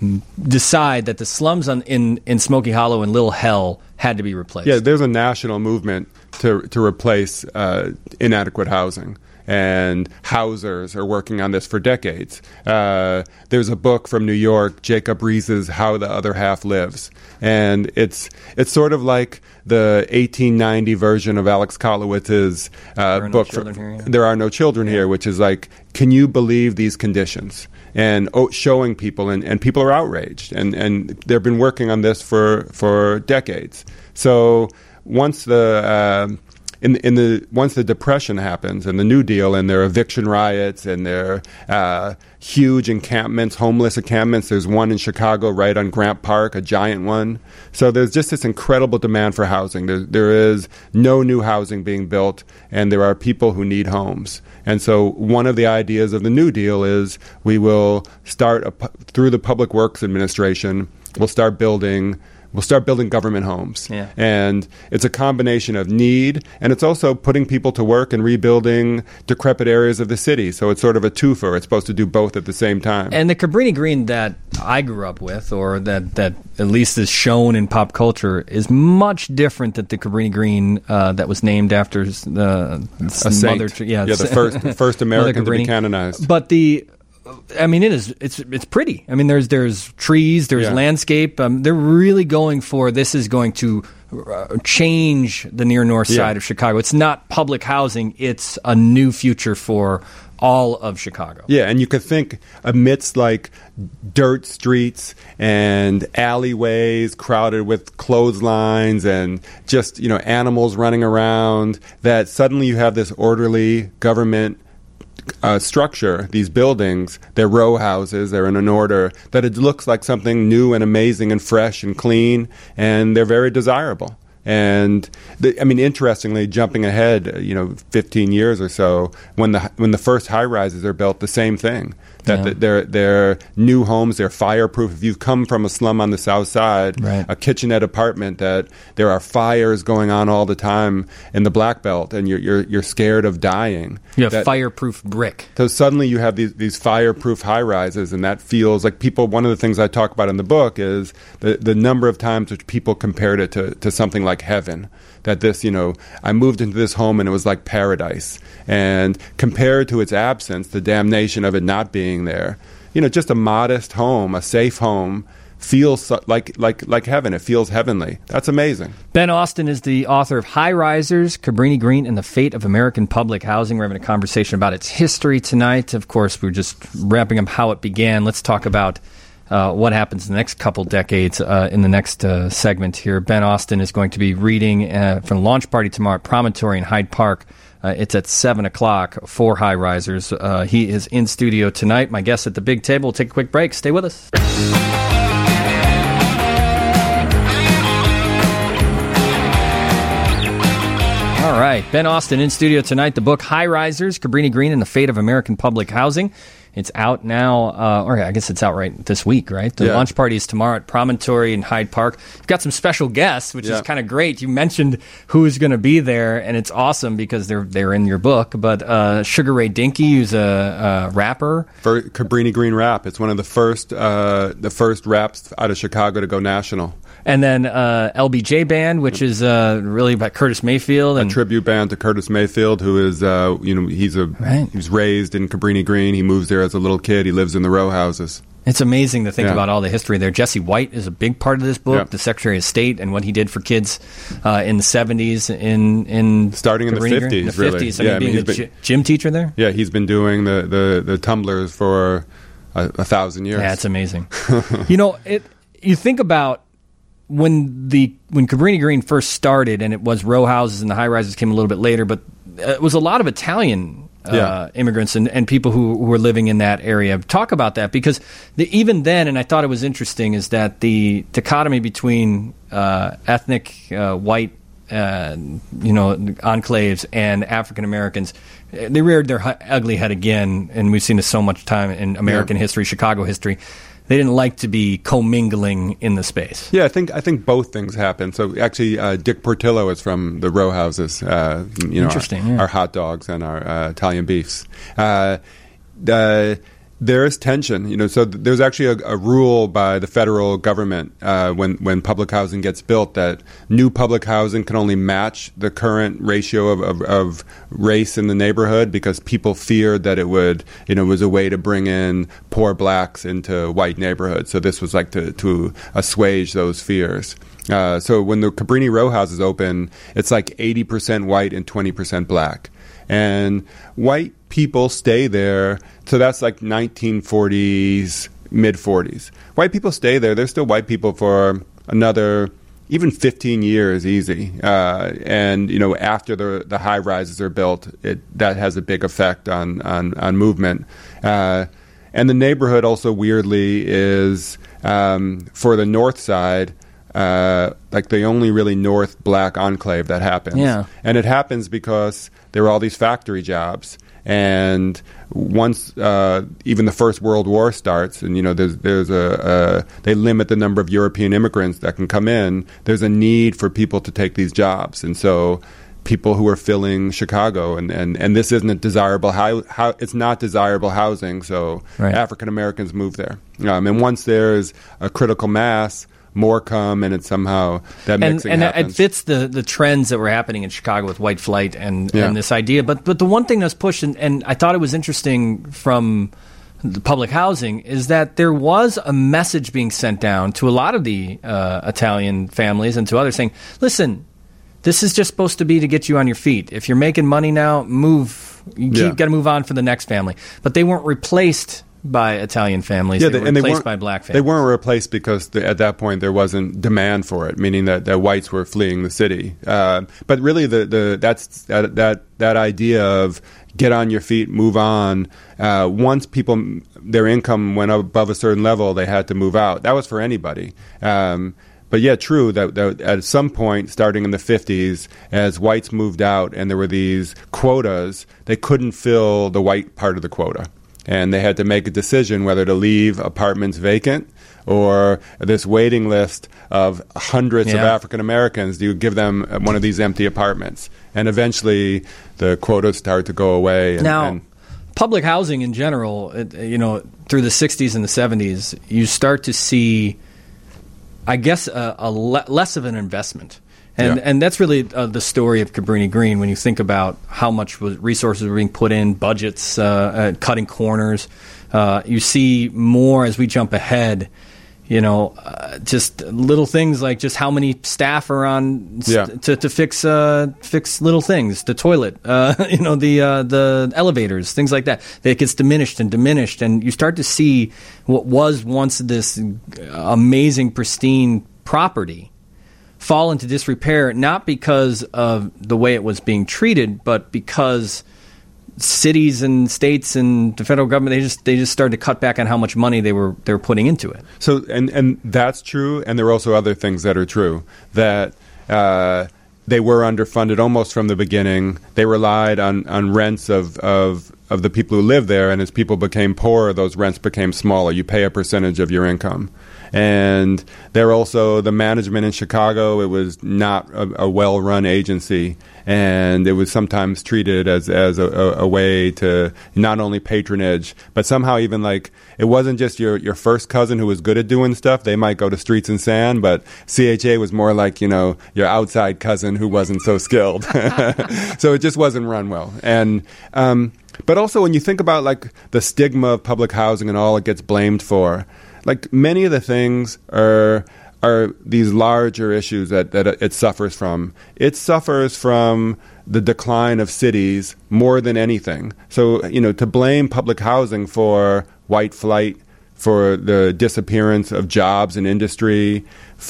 decide that the slums on, in in Smoky Hollow and Little Hell had to be replaced? Yeah, there's a national movement to to replace uh, inadequate housing. And housers are working on this for decades. Uh, there's a book from New York, Jacob Ries's How the Other Half Lives. And it's it's sort of like the eighteen ninety version of Alex Kolowitz's uh, There Are No book, Children Here, yeah. There Are No Children Here, which is like, can you believe these conditions? And oh, showing people, and, and people are outraged. And, and they've been working on this for, for decades. So once the... Uh, In, in the once the Depression happens and the New Deal and there are eviction riots and there are uh, huge encampments, homeless encampments. There's one in Chicago right on Grant Park, a giant one. So there's just this incredible demand for housing. There, there is no new housing being built, and there are people who need homes. And so one of the ideas of the New Deal is we will start, a, pu- through the Public Works Administration, we'll start building We'll start building government homes. Yeah. And it's a combination of need, and it's also putting people to work and rebuilding decrepit areas of the city. So it's sort of a twofer. It's supposed to do both at the same time. And the Cabrini Green that I grew up with, or that, that at least is shown in pop culture, is much different than the Cabrini Green uh, that was named after the a saint. mother. Yeah, yeah, the first first American to be Cabrini. canonized. But the, I mean, it is it's it's pretty. I mean, there's there's trees, there's Yeah. landscape. Um, they're really going for this is going to uh, change the near north Yeah. side of Chicago. It's not public housing. It's a new future for all of Chicago. Yeah, and you could think amidst like dirt streets and alleyways crowded with clotheslines and just, you know, animals running around, that suddenly you have this orderly government uh, structure, these buildings. They're row houses, they're in an order, that it looks like something new and amazing and fresh and clean, and they're very desirable. And the, I mean, interestingly, jumping ahead, uh, you know, fifteen years or so, when the when the first high rises are built, the same thing. That Yeah. the, they're they're new homes, they're fireproof. If you've come from a slum on the South Side, Right. a kitchenette apartment, that there are fires going on all the time in the Black Belt, and you're you're, you're scared of dying. You have That- fireproof brick. so suddenly you have these, these fireproof high rises, and that feels like people. One of the things I talk about in the book is the, the number of times which people compared it to, to something like heaven. That this, you know, I moved into this home and it was like paradise. And compared to its absence, the damnation of it not being there, you know, just a modest home, a safe home, feels so, like like like heaven. It feels heavenly. That's amazing. Ben Austin is the author of High Risers, Cabrini Green, and the Fate of American Public Housing. We're having a conversation about its history tonight. Of course, we're just wrapping up how it began. Let's talk about uh, what happens in the next couple decades uh, in the next uh, segment here. Ben Austin is going to be reading uh, from the launch party tomorrow at Promontory in Hyde Park. Uh, it's at seven o'clock for High Risers. Uh, he is in studio tonight. My guest at the big table. We'll take a quick break. Stay with us. All right, Ben Austin in studio tonight. The book High Risers, Cabrini Green and the Fate of American Public Housing. It's out now, uh, or I guess it's out right this week, right? The Yeah. launch party is tomorrow at Promontory in Hyde Park. You've got some special guests, which Yeah. is kind of great. You mentioned who's going to be there, and it's awesome because they're they're in your book. But uh, Sugar Ray Dinky, who's a, a rapper. For Cabrini Green Rap, it's one of the first uh, the first raps out of Chicago to go national. And then uh, L B J Band, which is uh, really about Curtis Mayfield. And A tribute band to Curtis Mayfield, who is, uh, you know, he's a Right. he was raised in Cabrini Green. He moves there as a little kid. He lives in the row houses. It's amazing to think Yeah. about all the history there. Jesse White is a big part of this book, Yeah. the Secretary of State, and what he did for kids uh, in the seventies, in in Starting in the Cabrini Green. fifties, the really. fifties. I Yeah, mean, I mean, being the he's been- gy- gym teacher there. Yeah, he's been doing the, the, the tumblers for a, a thousand years. Yeah, it's amazing. you know, it. You think about when the when Cabrini Green first started, and it was row houses, and the high rises came a little bit later, but it was a lot of Italian. Uh, Yeah. immigrants and, and people who, who were living in that area. Talk about that, because the, even then, and I thought it was interesting, is that the dichotomy between uh, ethnic uh, white, uh, you know, enclaves and African Americans, they reared their hu- ugly head again, and we've seen this so much time in American Yeah. history, Chicago history. They didn't like to be commingling in the space. Yeah, I think I think both things happen. So actually, uh, Dick Portillo is from the row houses. Uh, you know, Interesting, our, yeah. our hot dogs and our uh, Italian beefs. Uh, the, there is tension, you know. So th- there's actually a, a rule by the federal government uh, when when public housing gets built that new public housing can only match the current ratio of, of, of race in the neighborhood, because people feared that it would, you know, was a way to bring in poor blacks into white neighborhoods. So this was like to to assuage those fears. Uh, so when the Cabrini row houses open, it's like eighty percent white and twenty percent black. And white people stay there. So that's like nineteen forties, mid forties. White people stay there. They're still white people for another even fifteen years easy. Uh, and, you know, after the the high rises are built, it that has a big effect on, on, on movement. Uh, and the neighborhood also weirdly is, um, for the north side, uh, like the only really North black enclave that happens. Yeah. And it happens because there were all these factory jobs. And once uh, even the First World War starts, and you know there's there's a, a they limit the number of European immigrants that can come in. There's a need for people to take these jobs, and so people who are filling Chicago, and, and, and this isn't a desirable how, how it's not desirable housing. So Right. African Americans move there, um, and once there's a critical mass, more come, and it's somehow that and mixing and happens. it fits the, the trends that were happening in Chicago with white flight and, Yeah. and this idea. But but the one thing that's pushed, and, and I thought it was interesting from the public housing, is that there was a message being sent down to a lot of the uh, Italian families and to others saying, listen, this is just supposed to be to get you on your feet. If you're making money now, move. You Yeah. got to move on for the next family. But they weren't replaced by Italian families. Yeah, they they- were and they replaced weren't- by black families. They weren't replaced because the, at that point there wasn't demand for it, meaning that, that whites were fleeing the city. Uh, but really, the, the that's that, that that idea of get on your feet, move on. Uh, once people their income went above a certain level, they had to move out. That was for anybody. Um, But yeah, true that, that at some point, starting in the fifties, as whites moved out and there were these quotas, they couldn't fill the white part of the quota. And they had to make a decision whether to leave apartments vacant or this waiting list of hundreds of Yeah. African Americans. Do you give them one of these empty apartments? And eventually the quotas start to go away. And, Now, and public housing in general, it, you know, through the sixties and the seventies, you start to see, I guess, a, a le- less of an investment. And Yeah. and that's really uh, the story of Cabrini Green when you think about how much was, resources were being put in, budgets, uh, uh, cutting corners. Uh, you see more as we jump ahead, you know, uh, just little things like just how many staff are on s- Yeah. to, to fix uh, fix little things, the toilet, uh, you know, the uh, the elevators, things like that. That gets diminished and diminished, and you start to see what was once this amazing, pristine property fall into disrepair, not because of the way it was being treated, but because cities and states and the federal government they just they just started to cut back on how much money they were they were putting into it. So, and, and that's true, and there are also other things that are true, that uh, they were underfunded almost from the beginning. They relied on, on rents of, of, of the people who lived there, and as people became poorer, those rents became smaller. You pay a percentage of your income. And they're also, the management in Chicago, it was not a, a well-run agency, and it was sometimes treated as, as a, a, a way to not only patronage, but somehow even like, it wasn't just your, your first cousin who was good at doing stuff. They might go to Streets and Sand, but C H A was more like, you know, your outside cousin who wasn't so skilled. So it just wasn't run well. And um, but also when you think about like the stigma of public housing and all it gets blamed for, like many of the things are are these larger issues that, that it suffers from. It suffers from the decline of cities more than anything. So, you know, to blame public housing for white flight, for the disappearance of jobs and industry,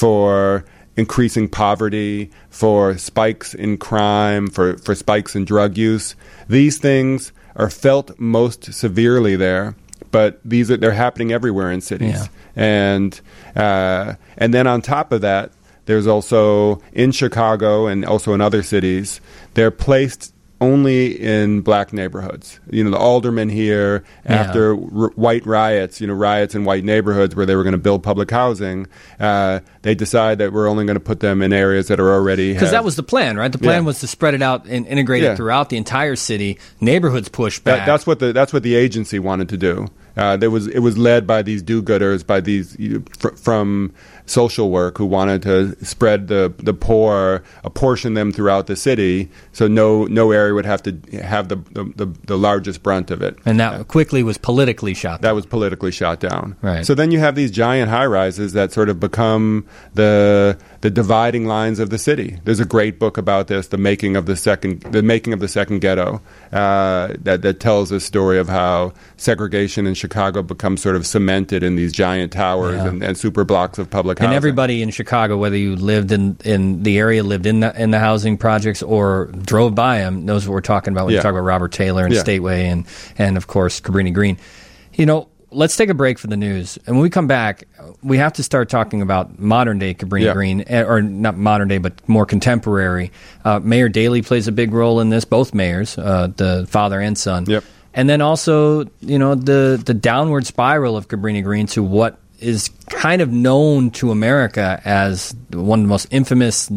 for increasing poverty, for spikes in crime, for, for spikes in drug use, these things are felt most severely there. But these are, they're happening everywhere in cities. Yeah. And uh, and then on top of that, there's also in Chicago and also in other cities, they're placed only in black neighborhoods. You know, the aldermen here, Yeah. after r- white riots, you know, riots in white neighborhoods where they were going to build public housing, uh, they decide that we're only going to put them in areas that are already... Because that have- was the plan, right? The plan Yeah. was to spread it out and integrate Yeah. it throughout the entire city. Neighborhoods pushed back. That, that's what the that's what the agency wanted to do. Uh, there was it was led by these do-gooders, by these you, fr- from social work who wanted to spread the the poor, apportion them throughout the city, so no no area would have to have the the, the, the largest brunt of it. and that quickly was politically shot. That was politically shot down. Right. So then you have these giant high-rises that sort of become the the dividing lines of the city. There's a great book about this, the making of the second the making of the second ghetto, uh, that that tells a story of how segregation in Chicago becomes sort of cemented in these giant towers Yeah. and, and super blocks of public housing. And everybody in Chicago, whether you lived in, in the area, lived in the, in the housing projects, or drove by them, knows what we're talking about when Yeah. you talk about Robert Taylor and Yeah. Stateway and, and, of course, Cabrini Green. You know, let's take a break for the news. And when we come back, we have to start talking about modern-day Cabrini Yeah. Green, eh, or not modern-day, but more contemporary. Uh, Mayor Daley plays a big role in this, both mayors, uh, the father and son. Yep. And then also, you know, the, the downward spiral of Cabrini Green to what is kind of known to America as one of the most infamous,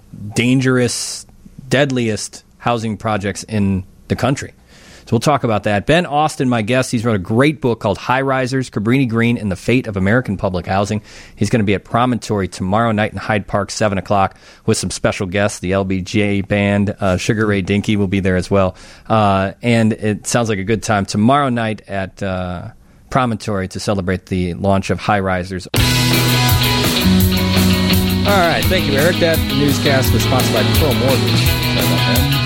dangerous, deadliest housing projects in the country. So we'll talk about that. Ben Austin, my guest, he's wrote a great book called High Risers, Cabrini Green and the Fate of American Public Housing. He's going to be at Promontory tomorrow night in Hyde Park, seven o'clock, with some special guests. The L B J band, uh, Sugar Ray Dinky will be there as well. Uh, and it sounds like a good time tomorrow night at uh, Promontory to celebrate the launch of High Risers. All right, thank you, Eric. That newscast was sponsored by Pearl Mortgage. Sorry about that.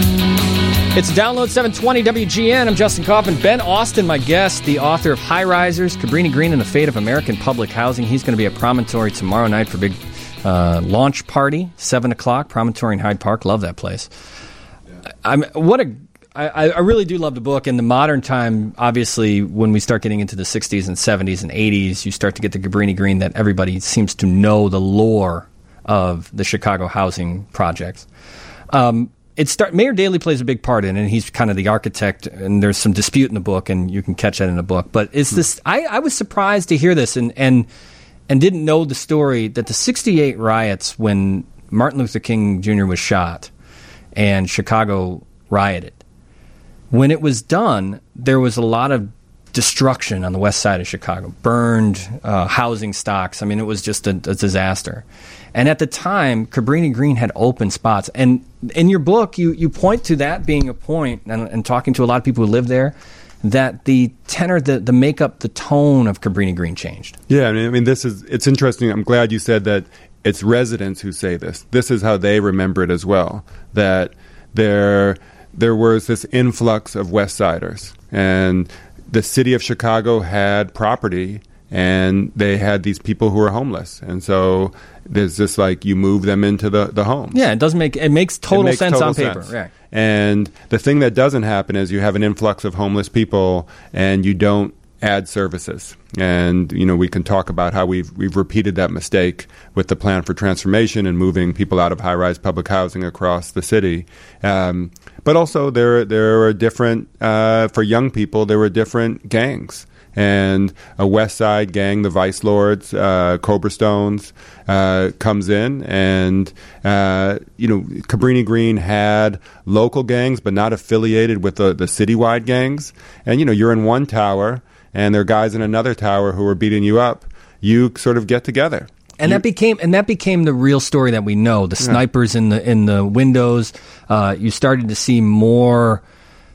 It's Download seven twenty W G N. I'm Justin Kaufman. Ben Austin, my guest, the author of High Risers, Cabrini Green and the Fate of American Public Housing. He's going to be at Promontory tomorrow night for a big uh, launch party, seven o'clock, Promontory in Hyde Park. Love that place. Yeah. I'm what a I, I really do love the book. In the modern time, obviously, when we start getting into the sixties and seventies and eighties, you start to get the Cabrini Green that everybody seems to know the lore of the Chicago housing projects. Um, it start, Mayor Daley plays a big part in it, and he's kind of the architect, and there's some dispute in the book, and you can catch that in the book. But it's this, I, I was surprised to hear this and, and, and didn't know the story that the sixty-eight riots when Martin Luther King Junior was shot and Chicago rioted. When it was done, there was a lot of destruction on the west side of Chicago, burned uh, housing stocks. I mean, it was just a, a disaster. And at the time, Cabrini Green had open spots. And in your book, you, you point to that being a point, and, and talking to a lot of people who live there, that the tenor, the, the makeup, the tone of Cabrini Green changed. Yeah, I mean, I mean, this is, it's interesting. I'm glad you said that it's residents who say this. This is how they remember it as well, that there, there was this influx of West Siders, and the city of Chicago had property, and they had these people who were homeless. And so there's this, like, you move them into the, the homes. Yeah, it does make, it makes total It makes sense total on paper. sense. Right. And the thing that doesn't happen is you have an influx of homeless people, and you don't add services. And, you know, we can talk about how we've we've repeated that mistake with the plan for transformation and moving people out of high-rise public housing across the city. Um, but also there there are different, uh, for young people, there were different gangs. And a West Side gang, the Vice Lords, uh, Cobra Stones, uh, comes in, and uh, you know, Cabrini Green had local gangs, but not affiliated with the, the citywide gangs. And you know, you're in one tower, and there are guys in another tower who are beating you up. You sort of get together. And that became and that became the real story that we know. The snipers in the in the windows. Uh, you started to see more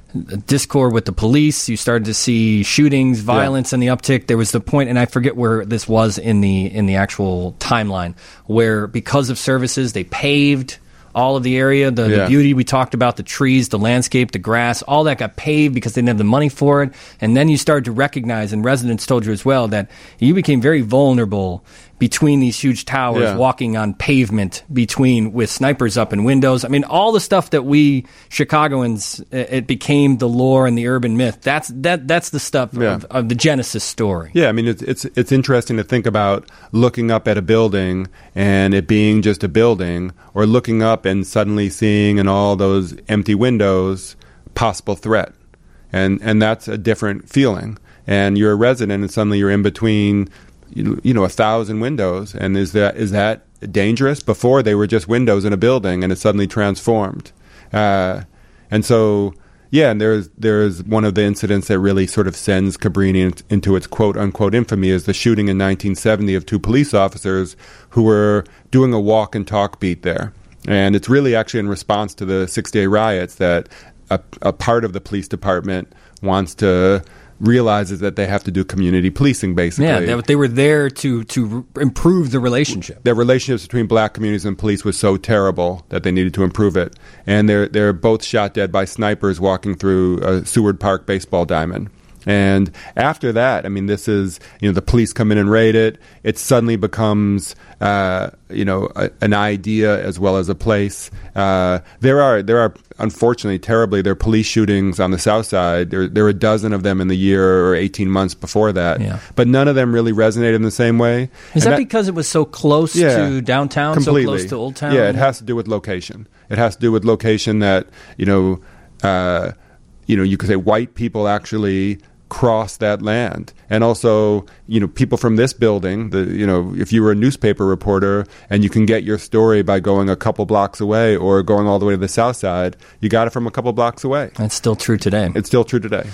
discord with the police. You started to see shootings, violence, yeah. and the uptick. There was the point, and I forget where this was in the in the actual timeline, where because of services, they paved all of the area, the, yeah. the beauty we talked about, the trees, the landscape, the grass, all that got paved because they didn't have the money for it. And then you started to recognize, and residents told you as well, that you became very vulnerable between these huge towers, yeah. walking on pavement between with snipers up in windows. I mean, all the stuff that we Chicagoans, it became the lore and the urban myth. That's that that's the stuff yeah. of, of the Genesis story. Yeah, I mean, it's it's it's interesting to think about looking up at a building and it being just a building, or looking up and suddenly seeing in all those empty windows possible threat, and and that's a different feeling. And you're a resident, and suddenly you're in between. You, you know, a thousand windows, and is that is that dangerous? Before they were just windows in a building, and it suddenly transformed. Uh, and so, yeah, and there's there's one of the incidents that really sort of sends Cabrini in, into its quote unquote infamy is the shooting in nineteen seventy of two police officers who were doing a walk and talk beat there, and it's really actually in response to the six-day riots that a, a part of the police department wants to. Realizes that they have to do community policing, basically. Yeah, they, they were there to to improve the relationship. Their relationships between black communities and police was so terrible that they needed to improve it. And they're they're both shot dead by snipers walking through a Seward Park baseball diamond. And after that, I mean, this is, you know, the police come in and raid it. It suddenly becomes, uh, you know, a, an idea as well as a place. Uh, there are, there are, unfortunately, terribly, there are police shootings on the South Side. There, there were a dozen of them in the year or eighteen months before that. Yeah. But none of them really resonated in the same way. Is that, that because it was so close yeah, to downtown, completely. so close to Old Town? Yeah, it has to do with location. It has to do with location that, you know, uh, you know, you could say white people actually cross that land. And also, you know, people from this building, the, you know, if you were a newspaper reporter and you can get your story by going a couple blocks away or going all the way to the South Side, you got it from a couple blocks away. That's still true today. It's still true today.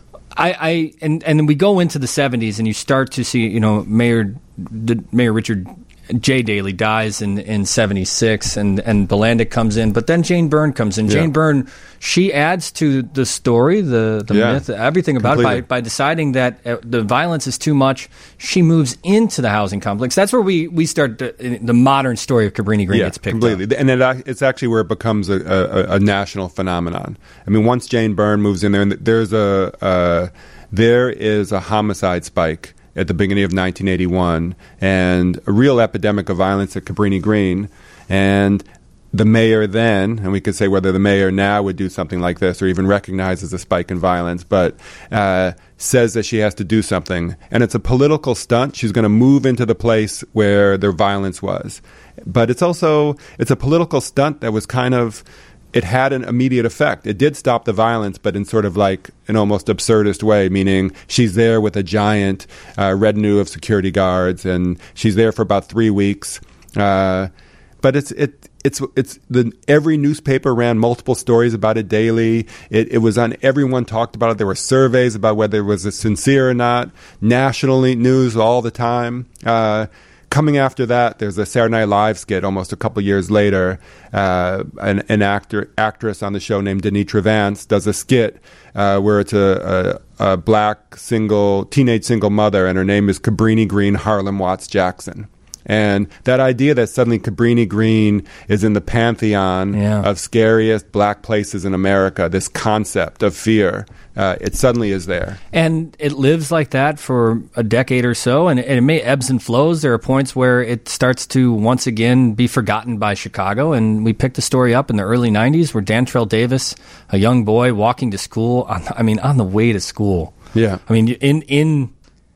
I, I and, and then we go into the seventies and you start to see, you know, Mayor, the, Mayor Richard J. Daley dies in, in seventy-six, and, and Bilandic comes in, but then Jane Byrne comes in. Yeah. Jane Byrne, she adds to the story, the, the yeah. myth, everything about Completely. it by, by deciding that uh, the violence is too much. She moves into the housing complex. That's where we, we start the, the modern story of Cabrini Green yeah, gets picked completely. up. And it, it's actually where it becomes a, a, a national phenomenon. I mean, once Jane Byrne moves in there, and there's a uh, there is a homicide spike at the beginning of nineteen eighty-one, and a real epidemic of violence at Cabrini Green. And the mayor then, and we could say whether the mayor now would do something like this or even recognizes a spike in violence, but uh, says that she has to do something. And it's a political stunt. She's going to move into the place where the violence was. But it's also, it's a political stunt that was kind of, it had an immediate effect. It did stop the violence, but in sort of like an almost absurdist way, meaning she's there with a giant uh, retinue of security guards, and she's there for about three weeks. Uh, but it's it it's it's the every newspaper ran multiple stories about it daily. It, it was on. Everyone talked about it. There were surveys about whether it was sincere or not. Nationally news all the time. Uh, Coming after that, there's a Saturday Night Live skit almost a couple years later. Uh, an, an actor, actress on the show named Denitra Vance does a skit uh, where it's a, a, a black single, teenage single mother, and her name is Cabrini Green Harlem Watts Jackson. And that idea that suddenly Cabrini Green is in the pantheon yeah. of scariest black places in America, this concept of fear, uh, it suddenly is there. And it lives like that for a decade or so, and it, and it may ebbs and flows. There are points where it starts to once again be forgotten by Chicago, and we picked the story up in the early nineties where Dantrell Davis, a young boy walking to school, on, I mean, on the way to school. Yeah. I mean, in in...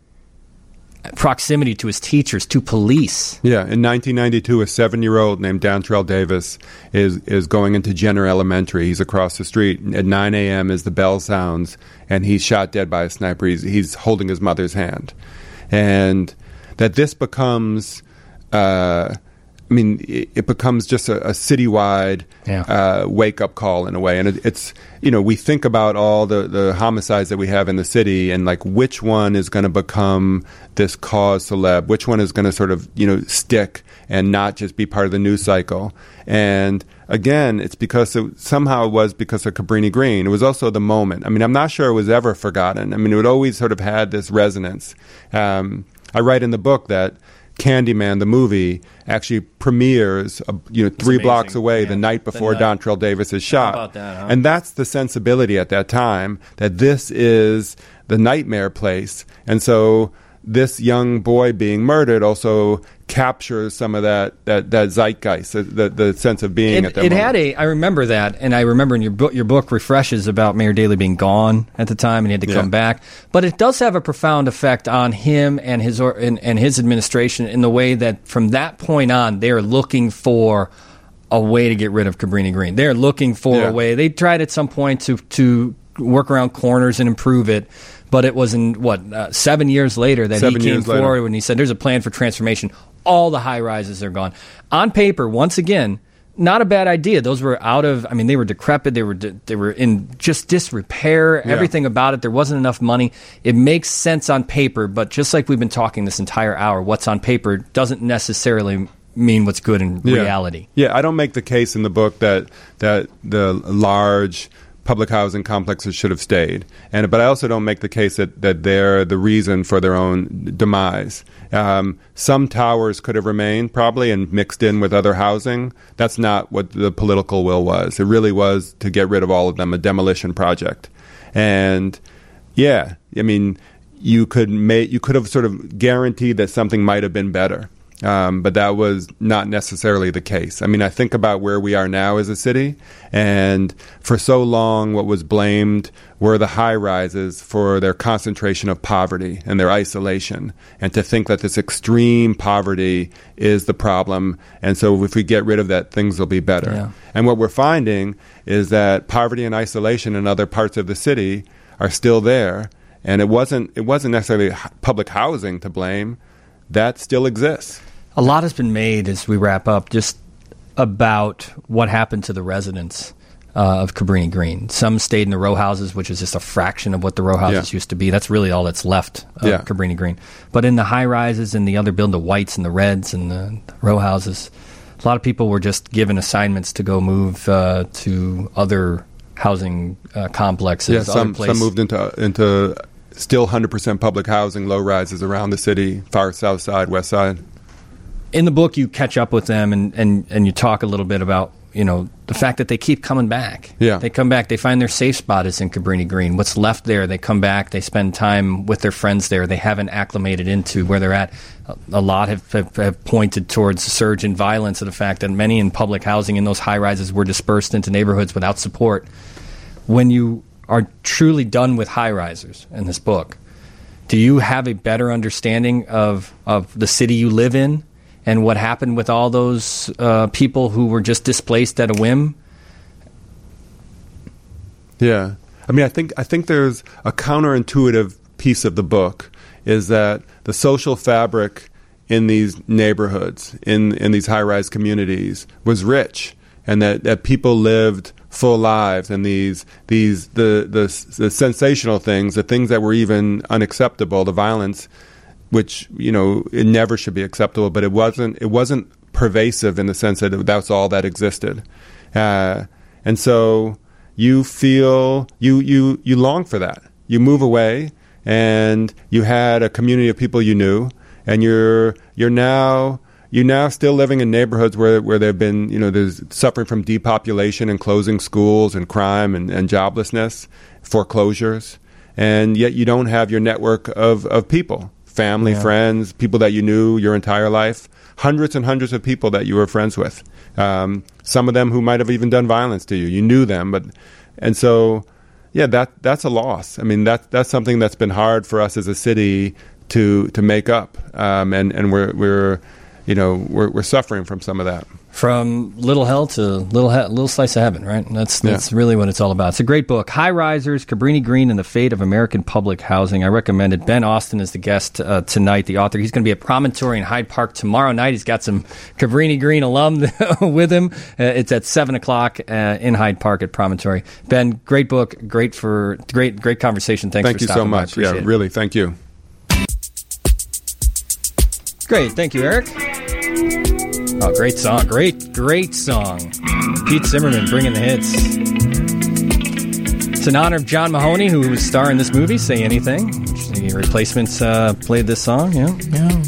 proximity to his teachers, to police. Yeah, in nineteen ninety-two, a seven-year-old named Dantrell Davis is is going into Jenner Elementary. He's across the street. At nine a.m. as the bell sounds, and he's shot dead by a sniper. He's, he's holding his mother's hand. And that this becomes... Uh, I mean, it, it becomes just a, a citywide yeah. uh, wake-up call in a way. And it, it's, you know, we think about all the, the homicides that we have in the city and, like, which one is going to become this cause celeb, which one is going to sort of, you know, stick and not just be part of the news cycle. And again, it's because it, somehow it was because of Cabrini Green. It was also the moment. I mean, I'm not sure it was ever forgotten. I mean, it always sort of had this resonance. Um, I write in the book that Candyman, the movie, actually premieres, uh, you know, three amazing. blocks away Yeah. the night before The night. Dontrell Davis is shot. about that, huh? And that's the sensibility at that time, that this is the nightmare place. And so this young boy being murdered also captures some of that that, that zeitgeist, the, the the sense of being It, at that it moment. had a. I remember that, and I remember in your book, your book refreshes about Mayor Daley being gone at the time, and he had to Yeah. come back. But it does have a profound effect on him and his or, and, and his administration in the way that from that point on, they are looking for a way to get rid of Cabrini Green. They're looking for Yeah. a way. They tried at some point to to work around corners and improve it. But it was in, what, uh, seven years later that Seven he came years later. forward when he said, there's a plan for transformation. All the high-rises are gone. On paper, once again, not a bad idea. Those were out of, I mean, they were decrepit. They were they were in just disrepair, Yeah. everything about it. There wasn't enough money. It makes sense on paper, but just like we've been talking this entire hour, what's on paper doesn't necessarily mean what's good in Yeah. reality. Yeah, I don't make the case in the book that that the large public housing complexes should have stayed, and but I also don't make the case that, that they're the reason for their own demise. Um, some towers could have remained probably and mixed in with other housing. That's not what the political will was. It really was to get rid of all of them, a demolition project. And yeah, I mean, you could make you could have sort of guaranteed that something might have been better. Um, but that was not necessarily the case. I mean, I think about where we are now as a city, and for so long what was blamed were the high-rises for their concentration of poverty and their isolation, and to think that this extreme poverty is the problem, and so if we get rid of that, things will be better. Yeah. And what we're finding is that poverty and isolation in other parts of the city are still there, and it wasn't it wasn't necessarily h- public housing to blame. That still exists. A lot has been made as we wrap up just about what happened to the residents uh, of Cabrini Green. Some stayed in the row houses, which is just a fraction of what the row houses Yeah. used to be. That's really all that's left of Yeah. Cabrini Green. But in the high rises and the other building, the whites and the reds and the row houses, a lot of people were just given assignments to go move uh, to other housing uh, complexes. Yeah, other some places. some moved into into still one hundred percent public housing, low rises around the city, far south side, west side. In the book, you catch up with them and, and, and you talk a little bit about, you know, the fact that they keep coming back. Yeah. They come back. They find their safe spot is in Cabrini Green. What's left there, they come back. They spend time with their friends there. They haven't acclimated into where they're at. A, a lot have, have, have pointed towards the surge in violence and the fact that many in public housing in those high-rises were dispersed into neighborhoods without support. When you are truly done with high-risers in this book, do you have a better understanding of, of the city you live in and what happened with all those uh, people who were just displaced at a whim? Yeah, I mean, I think I think there's a counterintuitive piece of the book is that the social fabric in these neighborhoods, in in these high-rise communities, was rich, and that, that people lived full lives, and these these the, the the sensational things, the things that were even unacceptable, the violence, which, you know, it never should be acceptable, but it wasn't it wasn't pervasive in the sense that that's all that existed, uh, and so you feel you you you long for that. You move away, and you had a community of people you knew, and you're you're now. You're now still living in neighborhoods where, where they've been, you know, there's suffering from depopulation and closing schools and crime and, and joblessness, foreclosures, and yet you don't have your network of, of people, family, Yeah. friends, people that you knew your entire life, hundreds and hundreds of people that you were friends with, um, some of them who might have even done violence to you. You knew them, but and so, yeah, that that's a loss. I mean, that that's something that's been hard for us as a city to to make up, um, and and we're we're you know, we're we're suffering from some of that. From little hell to little he- little slice of heaven, right? That's that's Yeah. really what it's all about. It's a great book, High Risers, Cabrini Green and the Fate of American Public Housing. I recommend it. Ben Austin is the guest uh, tonight, the author. He's going to be at Promontory in Hyde Park tomorrow night. He's got some Cabrini Green alum with him. Uh, it's at seven o'clock uh, in Hyde Park at Promontory. Ben, great book, great for great great conversation. Thanks Thank for you so stopping by. much. Yeah, Appreciate it. really, thank you. Great. Thank you, Eric. Oh, great song. Great, great song. Pete Zimmerman bringing the hits. It's in honor of John Mahoney, who was starring in this movie, Say Anything. The Replacements uh, played this song, yeah. Yeah.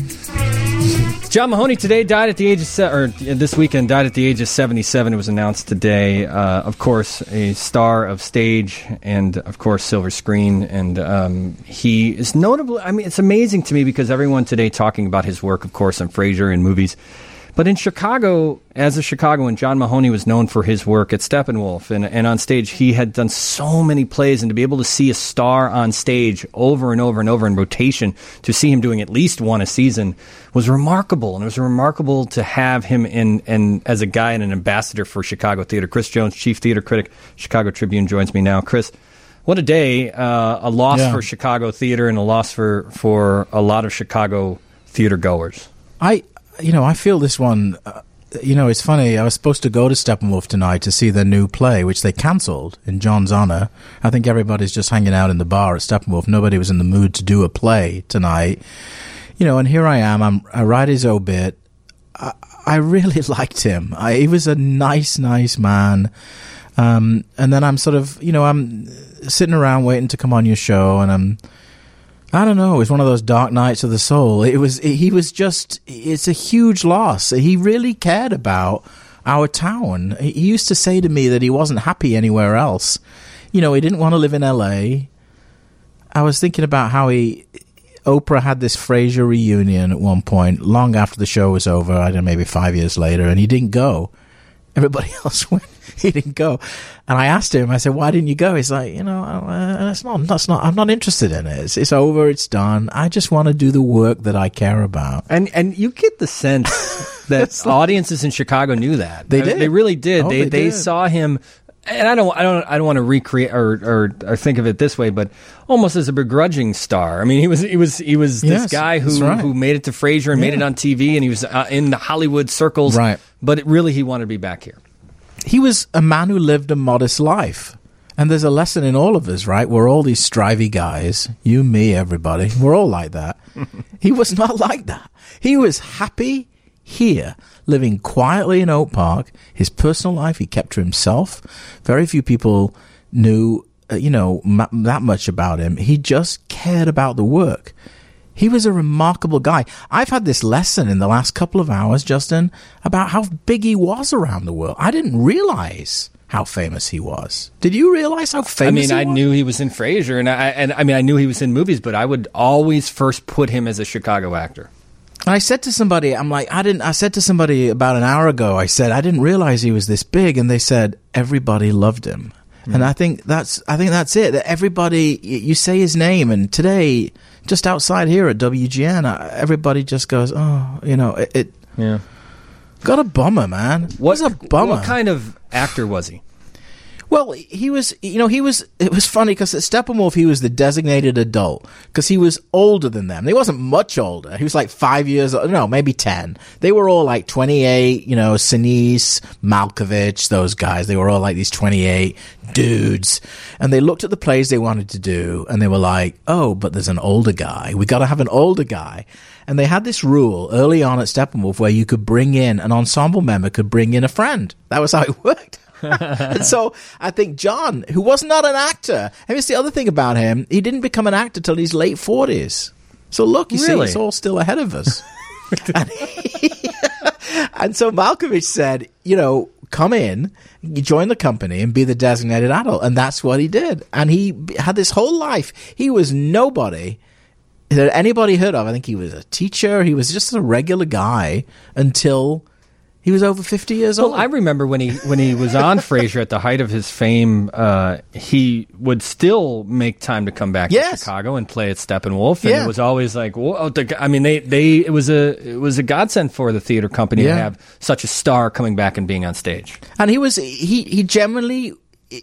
John Mahoney today died at the age of, se- or this weekend died at the age of seventy-seven. It was announced today. Uh, of course, a star of stage and, of course, silver screen. And um, he is notable. I mean, it's amazing to me because everyone today talking about his work, of course, on Frasier and movies. But in Chicago, as a Chicagoan, John Mahoney was known for his work at Steppenwolf. And, and on stage, he had done so many plays. And to be able to see a star on stage over and over and over in rotation, to see him doing at least one a season, was remarkable. And it was remarkable to have him in, in as a guy and an ambassador for Chicago theater. Chris Jones, chief theater critic, Chicago Tribune, joins me now. Chris, what a day. Uh, a loss Yeah. for Chicago theater and a loss for, for a lot of Chicago theater goers. I, you know, I feel this one, uh, you know, it's funny. I was supposed to go to Steppenwolf tonight to see their new play, which they cancelled in John's honor. I think everybody's just hanging out in the bar at Steppenwolf. Nobody was in the mood to do a play tonight. You know, and here I am. I'm, I write his obit. I, I really liked him. I, he was a nice, nice man. Um, and then I'm sort of, you know, I'm sitting around waiting to come on your show, and I'm, I don't know. It was one of those dark nights of the soul. It was. He was just. It's a huge loss. He really cared about our town. He used to say to me that he wasn't happy anywhere else. You know, he didn't want to live in L A. I was thinking about how he. Oprah had this Frasier reunion at one point, long after the show was over. I don't know, maybe five years later, and he didn't go. Everybody else went. He didn't go. And I asked him, I said, why didn't you go? He's like, you know, uh, that's not, that's not, I'm not interested in it. It's, it's over. It's done. I just want to do the work that I care about. And and you get the sense that like, audiences in Chicago knew that. They I mean, did. They really did. Oh, they they they did. saw him. And I don't, I don't, I don't want to recreate or, or, or think of it this way, but almost as a begrudging star. I mean, he was, he was, he was this Yes, guy who, that's right. who made it to Frasier and made Yeah. it on T V, and he was uh, in the Hollywood circles. Right. But it, really, he wanted to be back here. He was a man who lived a modest life. And there's a lesson in all of us, right? We're all these strivey guys. You, me, everybody. We're all like that. He was not like that. He was happy here, living quietly in Oak Park. His personal life he kept to himself. Very few people knew, uh, you know, ma- that much about him. He just cared about the work. He was a remarkable guy. I've had this lesson in the last couple of hours, Justin, about how big he was around the world. I didn't realize how famous he was. Did you realize how famous I mean, he I was? knew he was in Frasier, and I, and I mean, I knew he was in movies, but I would always first put him as a Chicago actor. And I said to somebody, I'm like, I didn't, I said to somebody about an hour ago, I said, I didn't realize he was this big. And they said, everybody loved him. Mm. And I think that's, I think that's it. That everybody, you say his name, and today, just outside here at W G N, everybody just goes, oh, you know, it, it Yeah. got a bummer, man. What, What's a bummer? What kind of actor was he? Well, he was, you know, he was, it was funny because at Steppenwolf, he was the designated adult because he was older than them. He wasn't much older. He was like five years old, no, maybe ten. They were all like twenty-eight, you know, Sinise, Malkovich, those guys. They were all like these twenty-eight dudes. And they looked at the plays they wanted to do and they were like, oh, but there's an older guy. We got to have an older guy. And they had this rule early on at Steppenwolf where you could bring in, an ensemble member could bring in a friend. That was how it worked. And so I think John, who was not an actor, and here's the other thing about him, he didn't become an actor till his late forties. So look, you Really? see, it's all still ahead of us. and, he, and so Malkovich said, you know, come in, you join the company and be the designated adult. And that's what he did. And he had this whole life. He was nobody that anybody heard of. I think he was a teacher. He was just a regular guy until he was over fifty years old. Well, I remember when he when he was on Frasier at the height of his fame, uh, he would still make time to come back Yes. to Chicago and play at Steppenwolf, and Yeah. it was always like, whoa, the, I mean, they, they it was a it was a godsend for the theater company to Yeah. have such a star coming back and being on stage. And he was, he, he generally,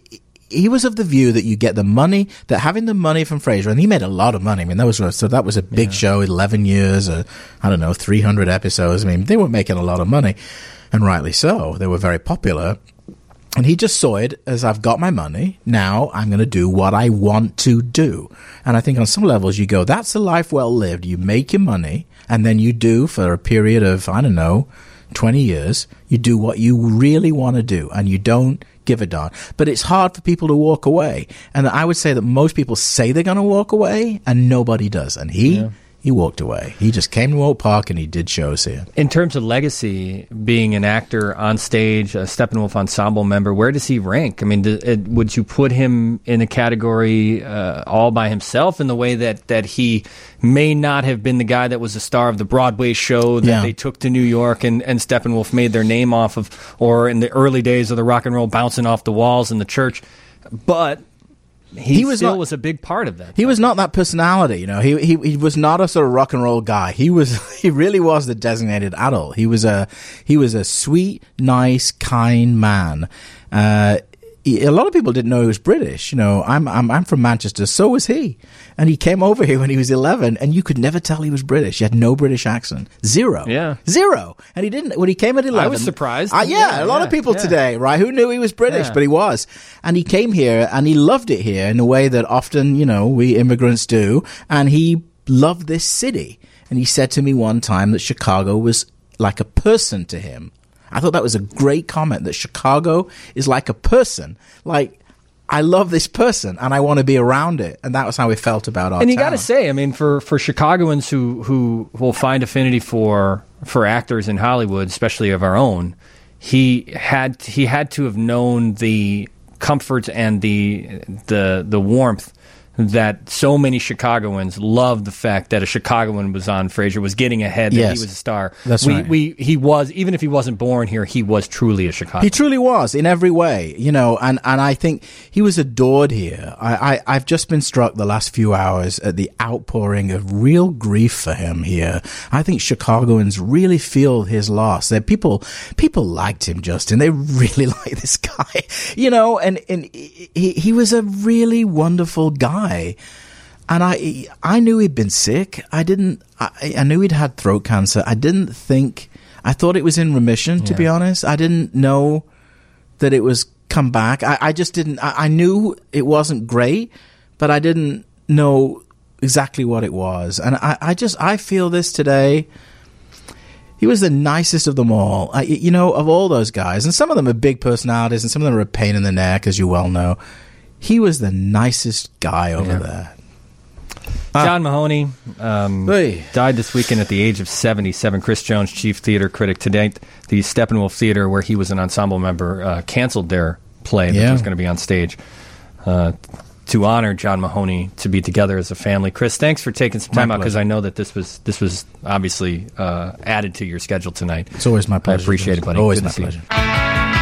he was of the view that you get the money, that having the money from Frasier, and he made a lot of money. I mean, that was, so that was a big Yeah. show, eleven years, or, I don't know, three hundred episodes. I mean, they were making a lot of money, and rightly so. They were very popular. And he just saw it as, I've got my money, now I'm going to do what I want to do. And I think on some levels you go, that's a life well lived. You make your money, and then you do for a period of, I don't know, twenty years, you do what you really want to do, and you don't give a darn. But it's hard for people to walk away. And I would say that most people say they're going to walk away, and nobody does. And he... Yeah. He walked away. He just came to Oak Park and he did shows here. In terms of legacy, being an actor on stage, a Steppenwolf ensemble member, where does he rank? I mean, do, it, would you put him in a category uh, all by himself in the way that, that he may not have been the guy that was the star of the Broadway show that yeah. they took to New York and, and Steppenwolf made their name off of, or in the early days of the rock and roll bouncing off the walls in the church? But... He, he was still not, was a big part of that. He was not that personality, you know. He, he he was not a sort of rock and roll guy. He was he really was the designated adult. He was a he was a sweet, nice, kind man. Uh, he, a lot of people didn't know he was British. You know, I'm I'm I'm from Manchester. So was he, and he came over here when he was eleven, and you could never tell he was British. He had no British accent, zero, yeah, zero. And he didn't when he came at eleven. I was surprised. Uh, yeah, yeah, a lot yeah, of people yeah. today, right? Who knew he was British, yeah. but he was. And he came here, and he loved it here in a way that often, you know, we immigrants do. And he loved this city. And he said to me one time that Chicago was like a person to him. I thought that was a great comment, that Chicago is like a person. Like, I love this person, and I want to be around it. And that was how we felt about our And you town. got to say, I mean, for, for Chicagoans who, who will find affinity for for actors in Hollywood, especially of our own, he had he had to have known the comfort and the the the warmth that so many Chicagoans loved the fact that a Chicagoan was on Frasier, was getting ahead, that yes, he was a star. That's we, right. We, he was, even if he wasn't born here, he was truly a Chicagoan. He truly was, in every way, you know, and, and I think he was adored here. I, I, I've just been struck the last few hours at the outpouring of real grief for him here. I think Chicagoans really feel his loss. That people, people liked him, Justin. They really like this guy, you know, and, and he, he was a really wonderful guy. And I, I knew he'd been sick. I didn't. I, I knew he'd had throat cancer. I didn't think. I thought it was in remission. To yeah. be honest, I didn't know that it was come back. I, I just didn't. I, I knew it wasn't great, but I didn't know exactly what it was. And I, I just, I feel this today. He was the nicest of them all. I, you know, of all those guys, and some of them are big personalities, and some of them are a pain in the neck, as you well know. He was the nicest guy over yeah. there. John Mahoney um, hey. died this weekend at the age of seventy-seven. Chris Jones, chief theater critic. Today, the Steppenwolf Theater, where he was an ensemble member, uh, canceled their play that yeah. was going to be on stage uh, to honor John Mahoney, to be together as a family. Chris, thanks for taking some time my out, because I know that this was this was obviously uh, added to your schedule tonight. It's always my pleasure. I appreciate it, buddy. Always Good my to see pleasure. You.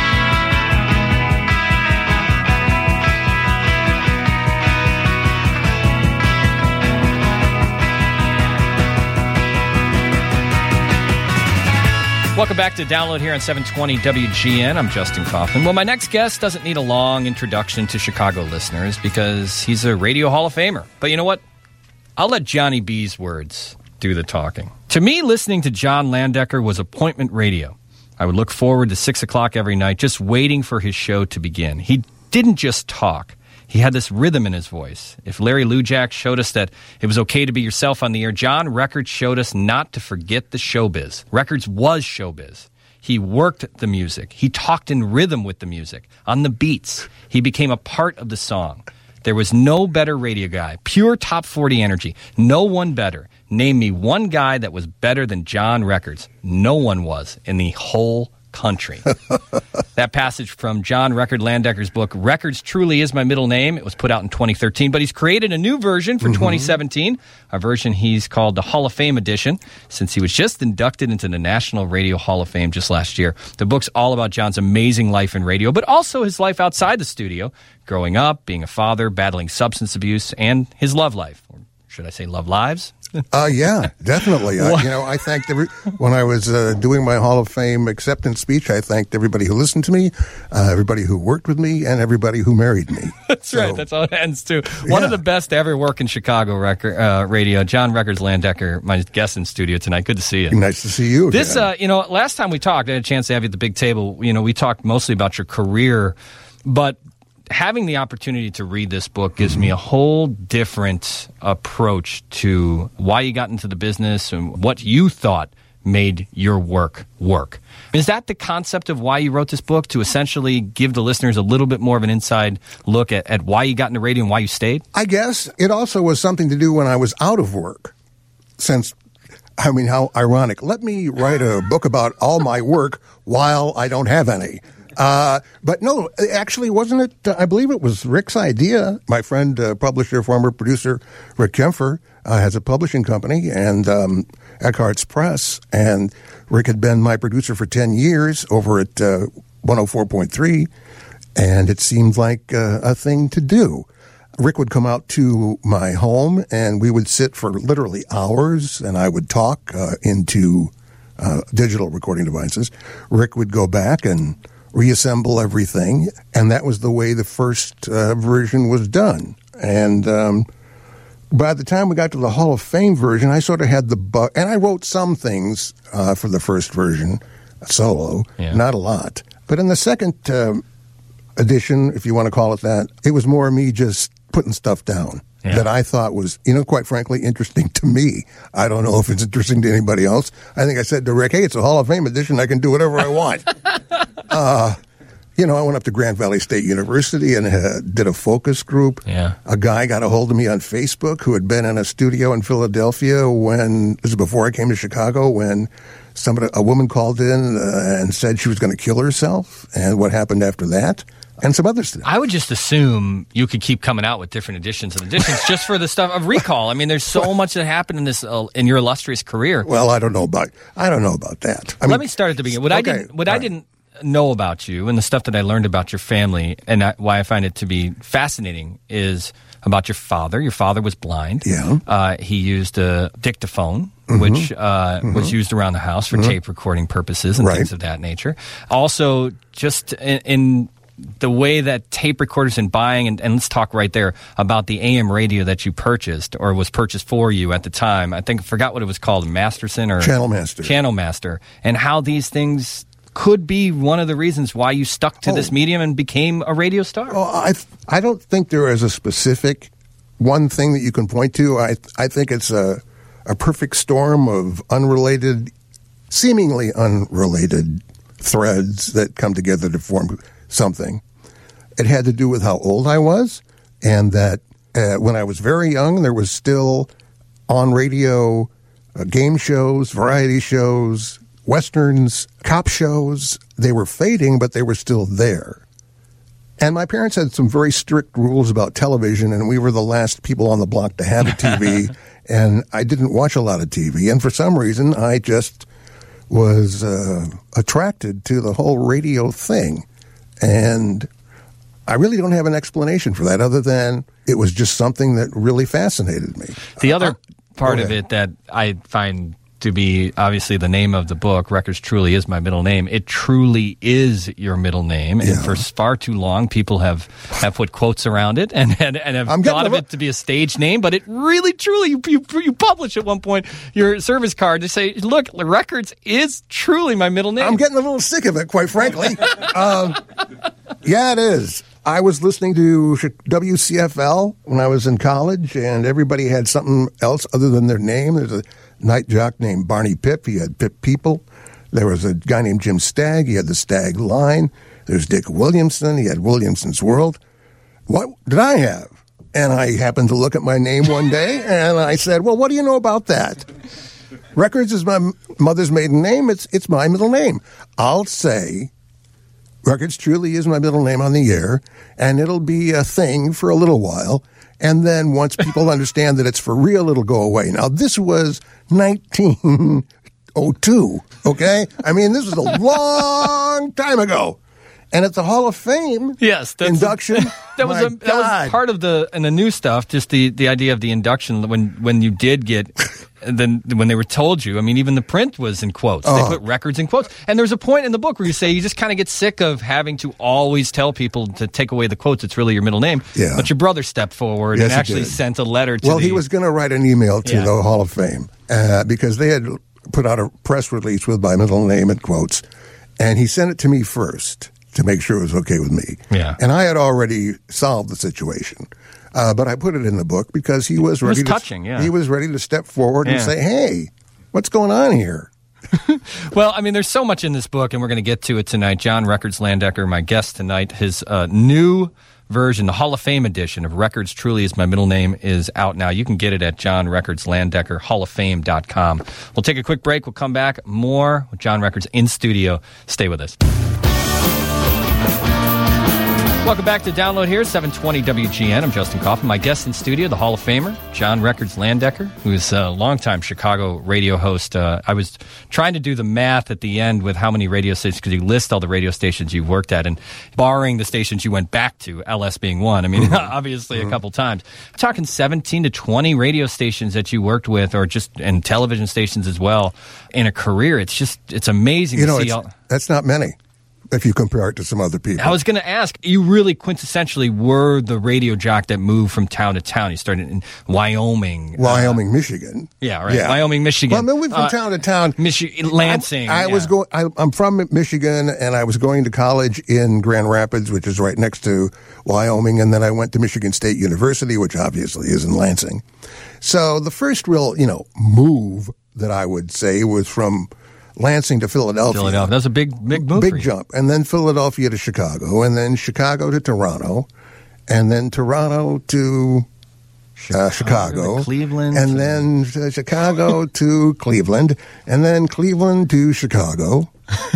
Welcome back to Download here on seven twenty W G N. I'm Justin Kaufman. Well, my next guest doesn't need a long introduction to Chicago listeners because he's a Radio Hall of Famer. But you know what? I'll let Johnny B's words do the talking. To me, listening to John Landecker was appointment radio. I would look forward to six o'clock every night just waiting for his show to begin. He didn't just talk. He had this rhythm in his voice. If Larry Lujak showed us that it was okay to be yourself on the air, John Records showed us not to forget the showbiz. Records was showbiz. He worked the music. He talked in rhythm with the music, on the beats. He became a part of the song. There was no better radio guy. Pure top forty energy. No one better. Name me one guy that was better than John Records. No one was in the whole country. That passage from John Record Landecker's book, Records Truly Is My Middle Name. It was put out in twenty thirteen, but he's created a new version for mm-hmm. twenty seventeen, a version he's called the Hall of Fame edition, since he was just inducted into the National Radio Hall of Fame just last year. The book's all about John's amazing life in radio, but also his life outside the studio, growing up, being a father, battling substance abuse, and his love life. Or should I say love lives? Uh, yeah, definitely. I, you know, I thanked every, when I was uh, doing my Hall of Fame acceptance speech, I thanked everybody who listened to me, uh, everybody who worked with me, and everybody who married me. That's so, right. That's how it ends, too. One yeah. of the best to ever work in Chicago record, uh, radio, John Records Landecker, my guest in studio tonight. Good to see you. Nice to see you. This, uh, you know, last time we talked, I had a chance to have you at the big table. You know, we talked mostly about your career, but having the opportunity to read this book gives mm-hmm. me a whole different approach to why you got into the business and what you thought made your work work. Is that the concept of why you wrote this book, to essentially give the listeners a little bit more of an inside look at, at why you got into radio and why you stayed? I guess it also was something to do when I was out of work. Since, I mean, how ironic. Let me write a book about all my work while I don't have any. Uh, but no, actually, wasn't it? Uh, I believe it was Rick's idea. My friend, uh, publisher, former producer, Rick Kempfer, uh, has a publishing company, and um, Eckhart's Press. And Rick had been my producer for ten years over at uh, one oh four point three, and it seemed like uh, a thing to do. Rick would come out to my home, and we would sit for literally hours, and I would talk uh, into uh, digital recording devices. Rick would go back and reassemble everything, and that was the way the first uh, version was done. And um, by the time we got to the Hall of Fame version, I sort of had the bug, and I wrote some things uh, for the first version, solo, yeah. Not a lot. But in the second uh, edition, if you want to call it that, it was more me just putting stuff down. Yeah. That I thought was, you know, quite frankly, interesting to me. I don't know if it's interesting to anybody else. I think I said to Rick, hey, it's a Hall of Fame edition. I can do whatever I want. uh, you know, I went up to Grand Valley State University and uh, did a focus group. Yeah. A guy got a hold of me on Facebook who had been in a studio in Philadelphia when, this is before I came to Chicago, when somebody, a woman called in uh, and said she was going to kill herself, and what happened after that. And some other stuff. I would just assume you could keep coming out with different editions and editions just for the stuff of recall. I mean, there's so much that happened in this uh, in your illustrious career. Well, I don't know about I don't know about that. I Let mean, me start at the beginning. What okay, I didn't what I right. didn't know about you and the stuff that I learned about your family, and I, why I find it to be fascinating, is about your father. Your father was blind. Yeah. Uh, he used a dictaphone, mm-hmm. which uh, mm-hmm. was used around the house for mm-hmm. tape recording purposes and right. things of that nature. Also, just in, in the way that tape recorders and buying, and, and let's talk right there about the A M radio that you purchased or was purchased for you at the time. I think I forgot what it was called, Masterson or Channel Master. Channel Master, and how these things could be one of the reasons why you stuck to oh. this medium and became a radio star. Well, I I don't think there is a specific one thing that you can point to. I I think it's a a perfect storm of unrelated, seemingly unrelated threads that come together to form something. It had to do with how old I was, and that uh, when I was very young, there was still on radio uh, game shows, variety shows, westerns, cop shows. They were fading, but they were still there. And my parents had some very strict rules about television, and we were the last people on the block to have a T V, and I didn't watch a lot of T V. And for some reason, I just was uh, attracted to the whole radio thing. And I really don't have an explanation for that other than it was just something that really fascinated me. The other part of it that I find to be obviously the name of the book, Records Truly Is My Middle Name. It truly is your middle name. Yeah. And for far too long, people have, have put quotes around it and, and, and have I'm thought of the... it to be a stage name. But it really, truly, you, you, you publish at one point your service card to say, look, Records is truly my middle name. I'm getting a little sick of it, quite frankly. um, yeah, it is. I was listening to W C F L when I was in college, and everybody had something else other than their name. There's a night jock named Barney Pip. He had Pip People. There was a guy named Jim Stagg. He had the Stagg Line. There's Dick Williamson. He had Williamson's World. What did I have? And I happened to look at my name one day, and I said, well, what do you know about that? Records is my mother's maiden name. It's, it's my middle name. I'll say Records Truly Is My Middle Name on the air, and it'll be a thing for a little while. And then once people understand that it's for real, it'll go away. Now, this was nineteen oh two, okay? I mean, this was a long time ago. And at the Hall of Fame yes, that's induction, a, that was a, that was part of the and the new stuff. Just the, the idea of the induction when when you did get then when they were told you. I mean, even the print was in quotes. Oh. They put records in quotes. And there's a point in the book where you say you just kind of get sick of having to always tell people to take away the quotes. It's really your middle name. Yeah. But your brother stepped forward yes, and actually sent a letter to. Well, the, he was going to write an email to yeah. the Hall of Fame uh, because they had put out a press release with my middle name in quotes, and he sent it to me first to make sure it was okay with me. Yeah. And I had already solved the situation. Uh, but I put it in the book because he was ready it was to touching, yeah. he was ready to step forward yeah. and say, "Hey, what's going on here?" Well, I mean, there's so much in this book, and we're going to get to it tonight. John Records Landecker, my guest tonight, his uh, new version, the Hall of Fame edition of Records Truly Is My Middle Name, is out now. You can get it at John Records Landecker, hall of fame dot com. We'll take a quick break. We'll come back. More with John Records in studio. Stay with us. Welcome back to Download Here, seven twenty W G N. I'm Justin Kaufman. My guest in studio, the Hall of Famer, John Records Landecker, who's a longtime Chicago radio host. Uh, I was trying to do the math at the end with how many radio stations, because you list all the radio stations you worked at, and barring the stations you went back to, L S being one, I mean, mm-hmm. obviously mm-hmm. a couple times. I'm talking seventeen to twenty radio stations that you worked with, or just, and television stations as well, in a career. It's just, it's amazing you to know, see it's, all... That's not many. If you compare it to some other people. I was going to ask, you really quintessentially were the radio jock that moved from town to town. You started in Wyoming. Wyoming, uh, Michigan. Yeah, right. Yeah. Wyoming, Michigan. Well, moving from uh, town to town. Michi- Lansing. I, I yeah. was going. I, I'm from Michigan, and I was going to college in Grand Rapids, which is right next to Wyoming, and then I went to Michigan State University, which obviously is in Lansing. So the first real, you know, move that I would say was from Lansing to Philadelphia. Philadelphia. That's a big, big move. Big for you. jump. And then Philadelphia to Chicago, and then Chicago to Toronto, and then Toronto to uh, Chicago. To Cleveland. And then uh, Chicago to Cleveland, and then Cleveland to Chicago.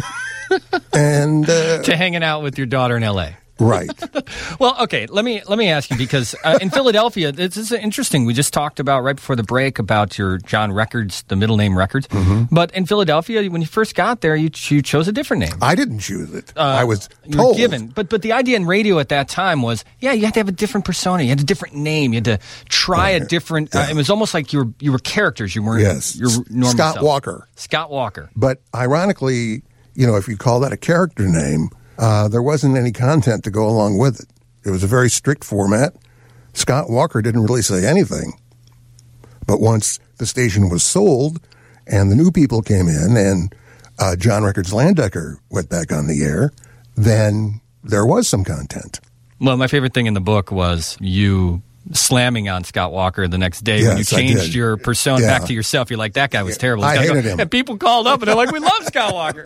and uh, to hanging out with your daughter in L A. Right. Well, okay. Let me let me ask you, because uh, in Philadelphia, this is interesting. We just talked about right before the break about your John Records, the middle name Records. Mm-hmm. But in Philadelphia, when you first got there, you, you chose a different name. I didn't choose it. Uh, I was you told. were given. But but the idea in radio at that time was, yeah, you had to have a different persona. You had a different name. You had to try a different. Yeah. Uh, it was almost like you were you were characters. You weren't yes. your normal Scott self. Walker. Scott Walker. But ironically, you know, if you call that a character name, uh, there wasn't any content to go along with it. It was a very strict format. Scott Walker didn't really say anything. But once the station was sold and the new people came in and uh, John Records Landecker went back on the air, then there was some content. Well, my favorite thing in the book was you slamming on Scott Walker the next day yes, when you changed your persona yeah. back to yourself. You're like, that guy was terrible. I hated go. him. And people called up and they're like, we love Scott Walker.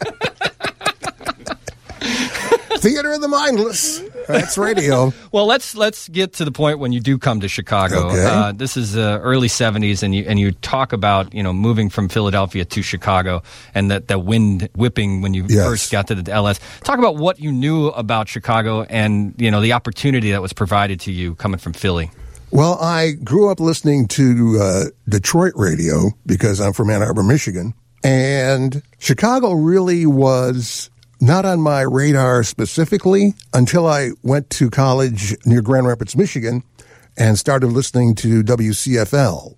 Theater of the mindless. That's radio. Well, let's let's get to the point when you do come to Chicago. Okay. Uh, this is uh, early seventies, and you and you talk about you know moving from Philadelphia to Chicago and that the wind whipping when you yes. first got to the L S. Talk about what you knew about Chicago and you know the opportunity that was provided to you coming from Philly. Well, I grew up listening to uh, Detroit radio because I'm from Ann Arbor, Michigan, and Chicago really was not on my radar specifically until I went to college near Grand Rapids, Michigan, and started listening to W C F L.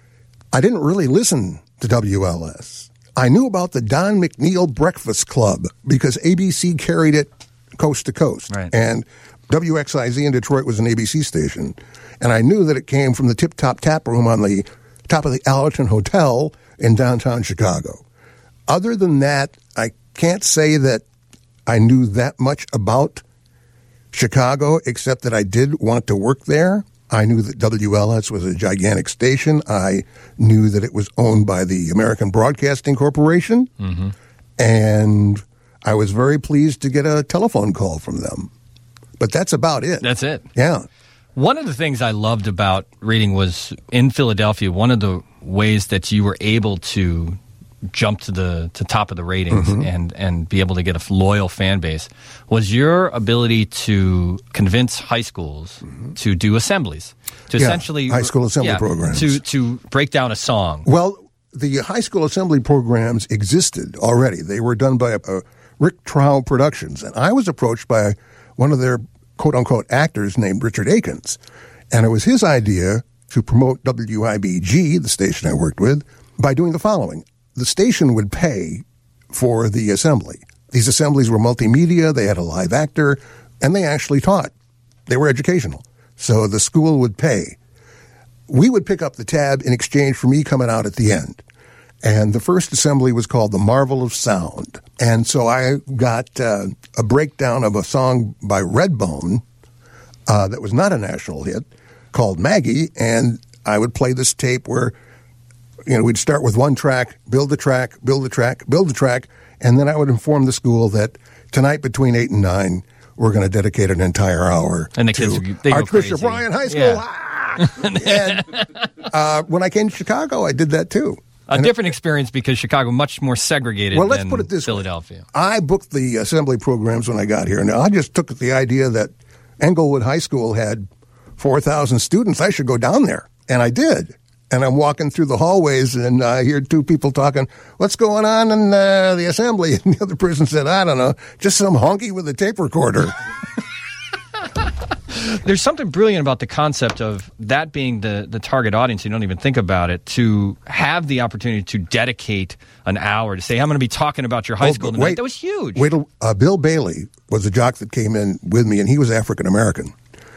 I didn't really listen to W L S. I knew about the Don McNeil Breakfast Club because A B C carried it coast to coast. Right. And W X I Z in Detroit was an A B C station. And I knew that it came from the Tip Top Tap Room on the top of the Allerton Hotel in downtown Chicago. Other than that, I can't say that I knew that much about Chicago, except that I did want to work there. I knew that W L S was a gigantic station. I knew that it was owned by the American Broadcasting Corporation. Mm-hmm. And I was very pleased to get a telephone call from them. But that's about it. That's it. Yeah. One of the things I loved about reading was in Philadelphia, one of the ways that you were able to jump to the to top of the ratings mm-hmm. and, and be able to get a loyal fan base was your ability to convince high schools mm-hmm. to do assemblies. To yeah, essentially high school assembly yeah, programs. To, to break down a song. Well, the high school assembly programs existed already. They were done by uh, Rick Trow Productions. And I was approached by one of their quote-unquote actors named Richard Akins. And it was his idea to promote W I B G, the station I worked with, by doing the following. The station would pay for the assembly. These assemblies were multimedia, they had a live actor, and they actually taught. They were educational. So the school would pay. We would pick up the tab in exchange for me coming out at the end. And the first assembly was called The Marvel of Sound. And so I got uh, a breakdown of a song by Redbone uh, that was not a national hit called Maggie, and I would play this tape where you know, we'd start with one track, build the track, build the track, build the track, and then I would inform the school that tonight between eight and nine, we're going to dedicate an entire hour and the to kids, they Archbishop Ryan High School. Yeah. Ah! and, uh, when I came to Chicago, I did that too. A and different experience because Chicago much more segregated well, let's than put it this Philadelphia. Way. I booked the assembly programs when I got here. Now, I just took the idea that Englewood High School had four thousand students. I should go down there. And I did. And I'm walking through the hallways, and I hear two people talking, what's going on in uh, the assembly? And the other person said, I don't know, just some honky with a tape recorder. There's something brilliant about the concept of that being the, the target audience. You don't even think about it. To have the opportunity to dedicate an hour to say, I'm going to be talking about your high oh, school tonight. Wait, that was huge. Wait till, uh, Bill Bailey was a jock that came in with me, and he was African-American.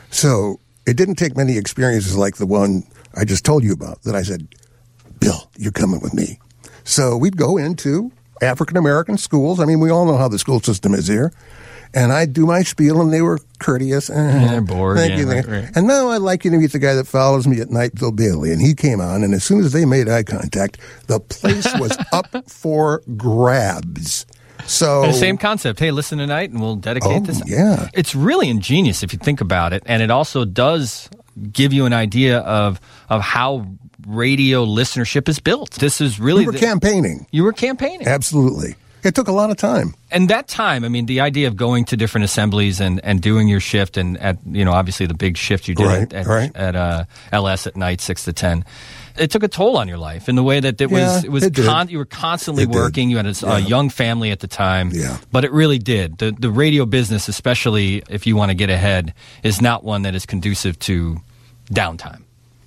So it didn't take many experiences like the one I just told you about that I said, Bill, you're coming with me. So we'd go into African-American schools. I mean, we all know how the school system is here. And I'd do my spiel, and they were courteous. Yeah, they're bored. Thank yeah, you. right, right. And now I'd like you to meet the guy that follows me at night, Bill Bailey. And he came on, and as soon as they made eye contact, the place was up for grabs. So And the same concept. Hey, listen tonight, and we'll dedicate oh, this. Yeah. It's really ingenious if you think about it, and it also does give you an idea of of how radio listenership is built. This is really we were the, campaigning. You were campaigning. Absolutely. It took a lot of time. And that time, I mean, the idea of going to different assemblies and, and doing your shift, and at, you know, obviously the big shift you did right, at, right. at uh, L S at night, six to ten. It took a toll on your life in the way that it was. Yeah, it was it did. con- you were constantly It working. did. You had a, Yeah. a young family at the time. Yeah. But it really did. The the radio business, especially if you want to get ahead, is not one that is conducive to downtime.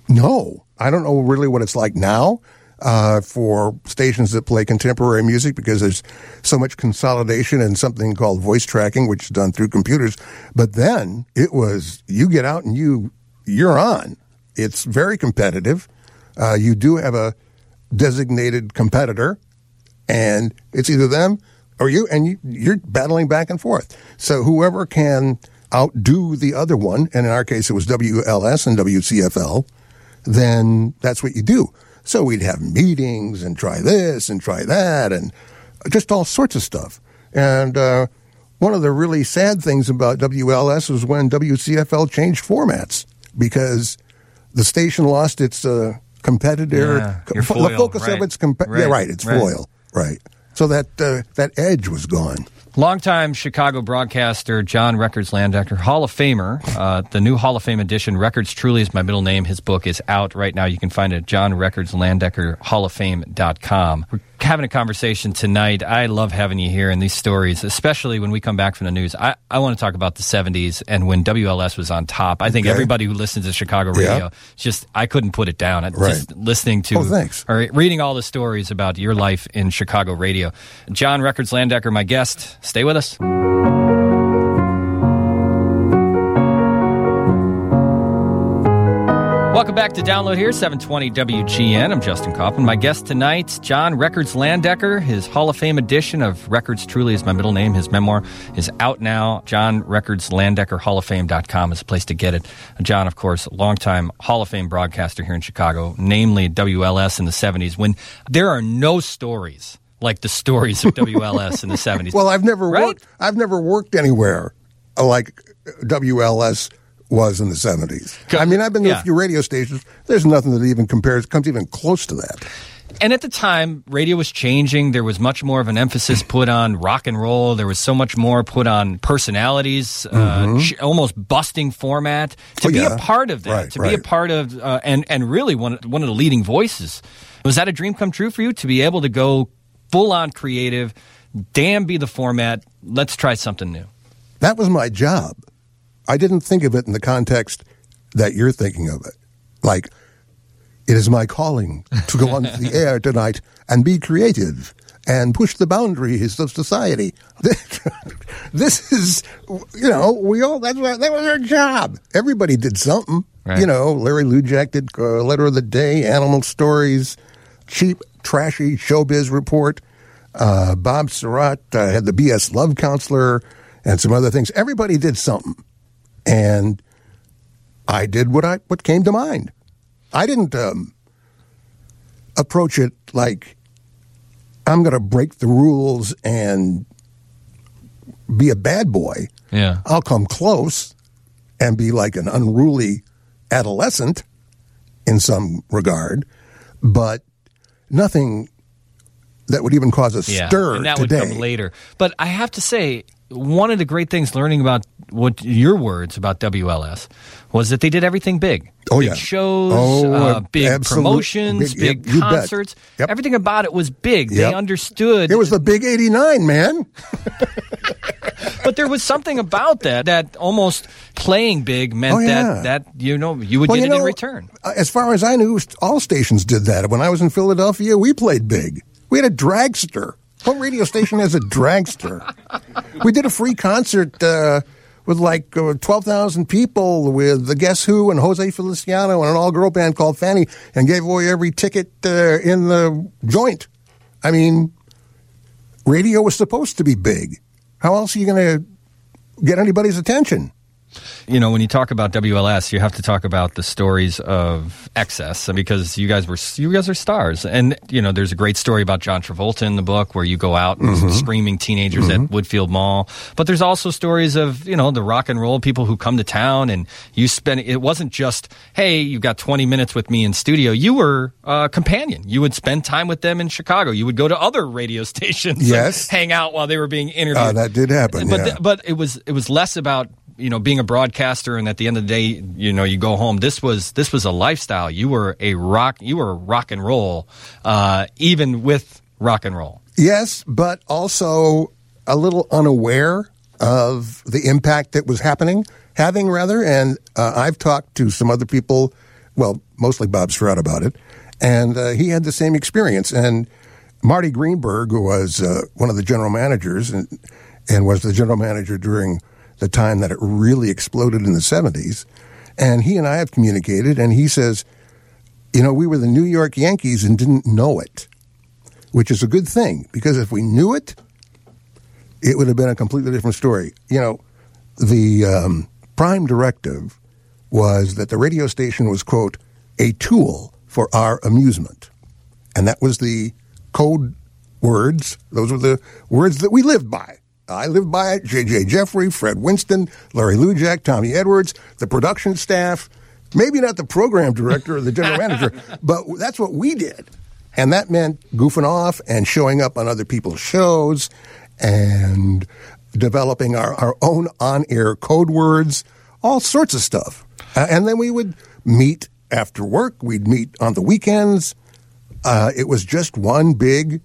No, I don't know really what it's like now uh, for stations that play contemporary music because there's so much consolidation and something called voice tracking, which is done through computers. But then it was you get out and you you're on. It's very competitive. Uh, you do have a designated competitor, and it's either them or you, and you, you're battling back and forth. So whoever can outdo the other one, and in our case it was W L S and W C F L, then that's what you do. So we'd have meetings and try this and try that and just all sorts of stuff. And uh, one of the really sad things about W L S was when W C F L changed formats because the station lost its uh, competitor, Yeah, your fo- foil, the focus right. of its comp- Right, yeah, right, it's right. foil, right. So that uh, that edge was gone. Longtime Chicago broadcaster John Records Landecker, Hall of Famer. Uh, the new Hall of Fame edition, Records Truly is My Middle Name. His book is out right now. You can find it at john records landecker hall of fame dot com. We're having a conversation tonight. I love having you here and these stories, especially when we come back from the news. I, I want to talk about the seventies and when W L S was on top. I think Okay. everybody who listens to Chicago radio, Yeah. just I couldn't put it down. I- Right. Just listening to Oh, thanks. or reading all the stories about your life in Chicago radio. John Records Landecker, my guest. Stay with us. Welcome back to Download here, seven twenty W G N. I'm Justin Kaufman. My guest tonight, John Records Landecker. His Hall of Fame edition of Records Truly is My Middle Name. His memoir is out now. John Records Landecker Hall of Fame dot com is a place to get it. John, of course, longtime Hall of Fame broadcaster here in Chicago, namely W L S in the seventies, when there are no stories like the stories of W L S in the seventies. Well, I've never Right? worked. I've never worked anywhere like W L S was in the seventies. I mean, I've been to Yeah. a few radio stations. There's nothing that even compares, comes even close to that. And at the time, radio was changing. There was much more of an emphasis put on rock and roll. There was so much more put on personalities, uh, ch- almost busting format. To Mm-hmm. Oh, be yeah. a part of that, Right, to be a right. part of, uh, and and really one one of the leading voices. Was that a dream come true for you to be able to go full on creative? Damn, be the format. Let's try something new. That was my job. I didn't think of it in the context that you're thinking of it. Like, it is my calling to go on the air tonight and be creative and push the boundaries of society. This is, you know, we all, that's what, that was our job. Everybody did something. Right. You know, Larry Lujak did uh, Letter of the Day, Animal Stories, cheap, trashy showbiz report. Uh, Bob Surratt uh, had the B S Love Counselor and some other things. Everybody did something. And I did what I what came to mind. I didn't um, approach it like I'm going to break the rules and be a bad boy. Yeah. I'll come close and be like an unruly adolescent in some regard, but nothing that would even cause a Yeah, stir and that today. would come later. But I have to say, one of the great things learning about what your words about W L S was that they did everything big. Oh, big yeah. shows, Oh, uh, big absolute- promotions, big- big yep, you bet. concerts. Yep. Everything about it was big. Yep. They understood. It was the big eighty-nine, man. But there was something about that that almost playing big meant Oh, yeah. that, that you know you would Well, get you it in know, return. As far as I knew, all stations did that. When I was in Philadelphia, we played big. We had a dragster. What radio station has a dragster? We did a free concert uh, with like uh, twelve thousand people with the Guess Who and Jose Feliciano and an all-girl band called Fanny, and gave away every ticket uh, in the joint. I mean, radio was supposed to be big. How else are you going to get anybody's attention? You know, when you talk about W L S, you have to talk about the stories of excess because you guys were you guys are stars. And you know, there's a great story about John Travolta in the book where you go out and Mm-hmm. screaming teenagers Mm-hmm. at Woodfield Mall. But there's also stories of, you know, the rock and roll people who come to town and you spend it wasn't just, hey, you've got twenty minutes with me in studio. You were a companion. You would spend time with them in Chicago. You would go to other radio stations Yes. and hang out while they were being interviewed. Uh, that did happen, But yeah. th- but it was it was less about, you know, being a broadcaster and at the end of the day, you know, you go home. This was this was a lifestyle. You were a rock. You were rock and roll, uh, even with rock and roll. Yes, but also a little unaware of the impact that was happening, having rather. And uh, I've talked to some other people, well, mostly Bob Stroud about it, and uh, he had the same experience. And Marty Greenberg, who was uh, one of the general managers and, and was the general manager during the time that it really exploded in the seventies, and he and I have communicated, and he says, you know, we were the New York Yankees and didn't know it, which is a good thing, because if we knew it, it would have been a completely different story. You know, the um, prime directive was that the radio station was, quote, a tool for our amusement. And that was the code words. Those were the words that we lived by. I lived by it. J J Jeffrey, Fred Winston, Larry Lujak, Tommy Edwards, the production staff, maybe not the program director or the general manager, but that's what we did. And that meant goofing off and showing up on other people's shows and developing our, our own on-air code words, all sorts of stuff. Uh, and then we would meet after work. We'd meet on the weekends. Uh, it was just one big,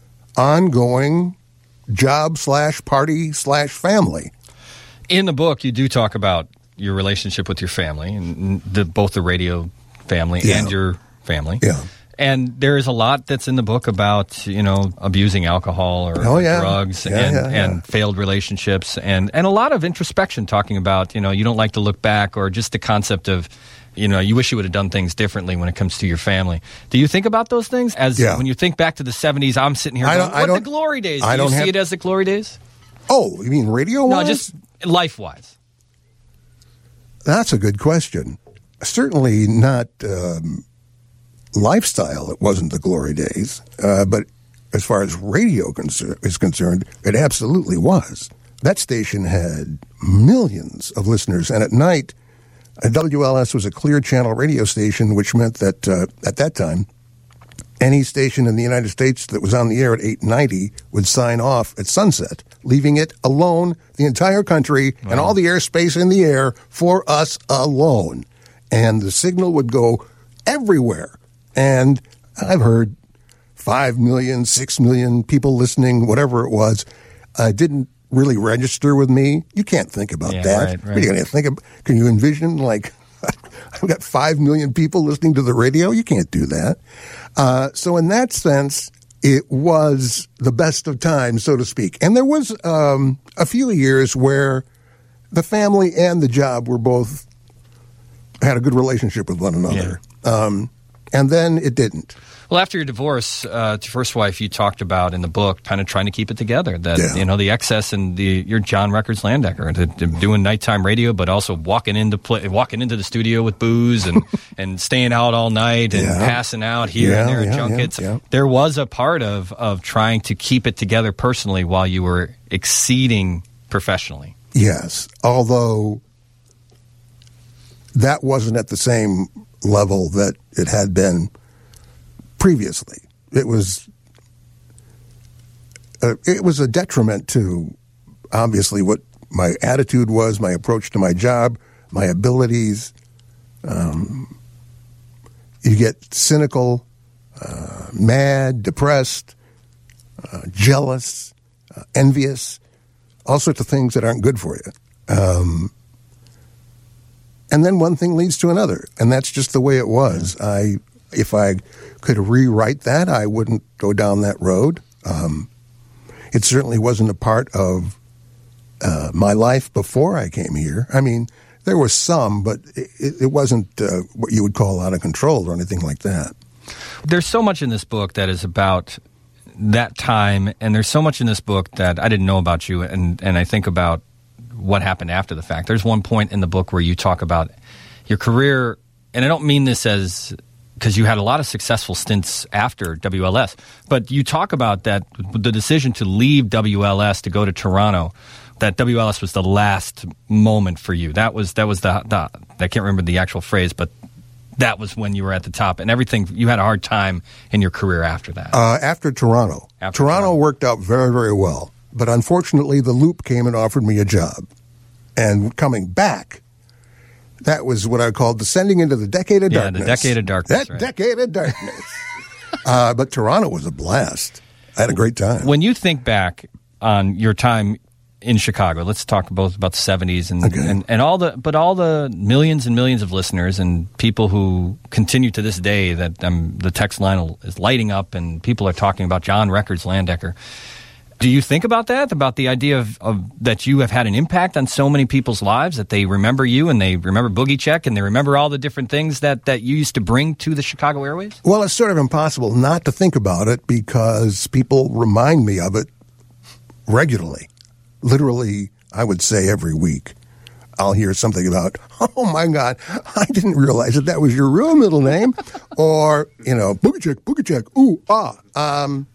ongoing job slash party slash family. In the book, you do talk about your relationship with your family, and the, both the radio family Yeah. and your family. Yeah. And there is a lot that's in the book about, you know, abusing alcohol or, Oh, or yeah. drugs Yeah, and, yeah, yeah. and failed relationships and, and a lot of introspection talking about, you know, you don't like to look back or just the concept of, you know, you wish you would have done things differently when it comes to your family. Do you think about those things? As Yeah. when you think back to the seventies, I'm sitting here I going, don't- I what the don't- glory days? I Do you don't see have- it as the glory days? Oh, you mean radio? No, just life-wise. That's a good question. Certainly not um, lifestyle. It wasn't the glory days. Uh, but as far as radio concer- is concerned, it absolutely was. That station had millions of listeners. And at night, uh, W L S was a clear channel radio station, which meant that uh, at that time, any station in the United States that was on the air at eight ninety would sign off at sunset, leaving it alone, the entire country, wow. and all the airspace in the air for us alone. And the signal would go everywhere. And I've heard five million, six million people listening, whatever it was, uh, didn't really register with me. You can't think about yeah, that. Right, right. What are you going to think of? Can you envision, like, I've got five million people listening to the radio? You can't do that. Uh, so in that sense, it was the best of times, so to speak. And there was um, a few years where the family and the job were both had a good relationship with one another. Yeah. Um, and then it didn't. Well, after your divorce, uh, to your first wife, you talked about in the book kind of trying to keep it together. That Yeah. you know the excess and the your John Records Landecker, to, to doing nighttime radio, but also walking into play, walking into the studio with booze and, and staying out all night and Yeah. passing out here Yeah, and there at yeah, junkets. yeah, yeah. There was a part of of trying to keep it together personally while you were exceeding professionally. Yes, although that wasn't at the same level that it had been previously. It was uh, it was a detriment to, obviously, what my attitude was, my approach to my job, my abilities. Um, you get cynical, uh, mad, depressed, uh, jealous, uh, envious, all sorts of things that aren't good for you. Um, and then one thing leads to another, and that's just the way it was. I, if I could rewrite that, I wouldn't go down that road. Um, it certainly wasn't a part of uh, my life before I came here. I mean, there was some, but it, it wasn't uh, what you would call out of control or anything like that. There's so much in this book that is about that time, and there's so much in this book that I didn't know about you, and, and I think about what happened after the fact. There's one point in the book where you talk about your career, and I don't mean this as because you had a lot of successful stints after W L S, but you talk about that the decision to leave W L S to go to Toronto, that W L S was the last moment for you. That was that was the, the I can't remember the actual phrase, but that was when you were at the top, and everything, you had a hard time in your career after that. Uh, after Toronto. After Toronto Toronto. worked out very, very well. But unfortunately, the Loop came and offered me a job. And coming back, that was what I called descending into the decade of Yeah, darkness. the decade of darkness, That right. decade of darkness. uh, but Toronto was a blast. I had a great time. When you think back on your time in Chicago, let's talk both about the seventies and, Okay. and, and all the, but all the millions and millions of listeners and people who continue to this day that um, the text line is lighting up and people are talking about John Records Landecker. Do you think about that, about the idea of, of that you have had an impact on so many people's lives, that they remember you and they remember Boogie Check and they remember all the different things that, that you used to bring to the Chicago airways? Well, it's sort of impossible not to think about it because people remind me of it regularly. Literally, I would say every week, I'll hear something about, oh my God, I didn't realize that that was your real middle name. Or, you know, Boogie Check, Boogie Check, ooh, ah. Um,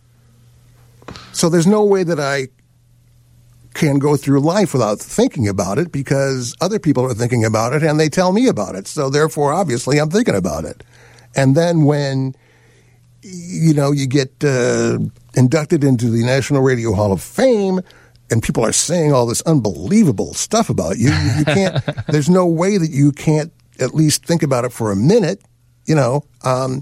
so there's no way that I can go through life without thinking about it because other people are thinking about it and they tell me about it. So therefore, obviously, I'm thinking about it. And then when, you know, you get uh, inducted into the National Radio Hall of Fame, and people are saying all this unbelievable stuff about you. You, you can't. There's no way that you can't at least think about it for a minute. You know, um,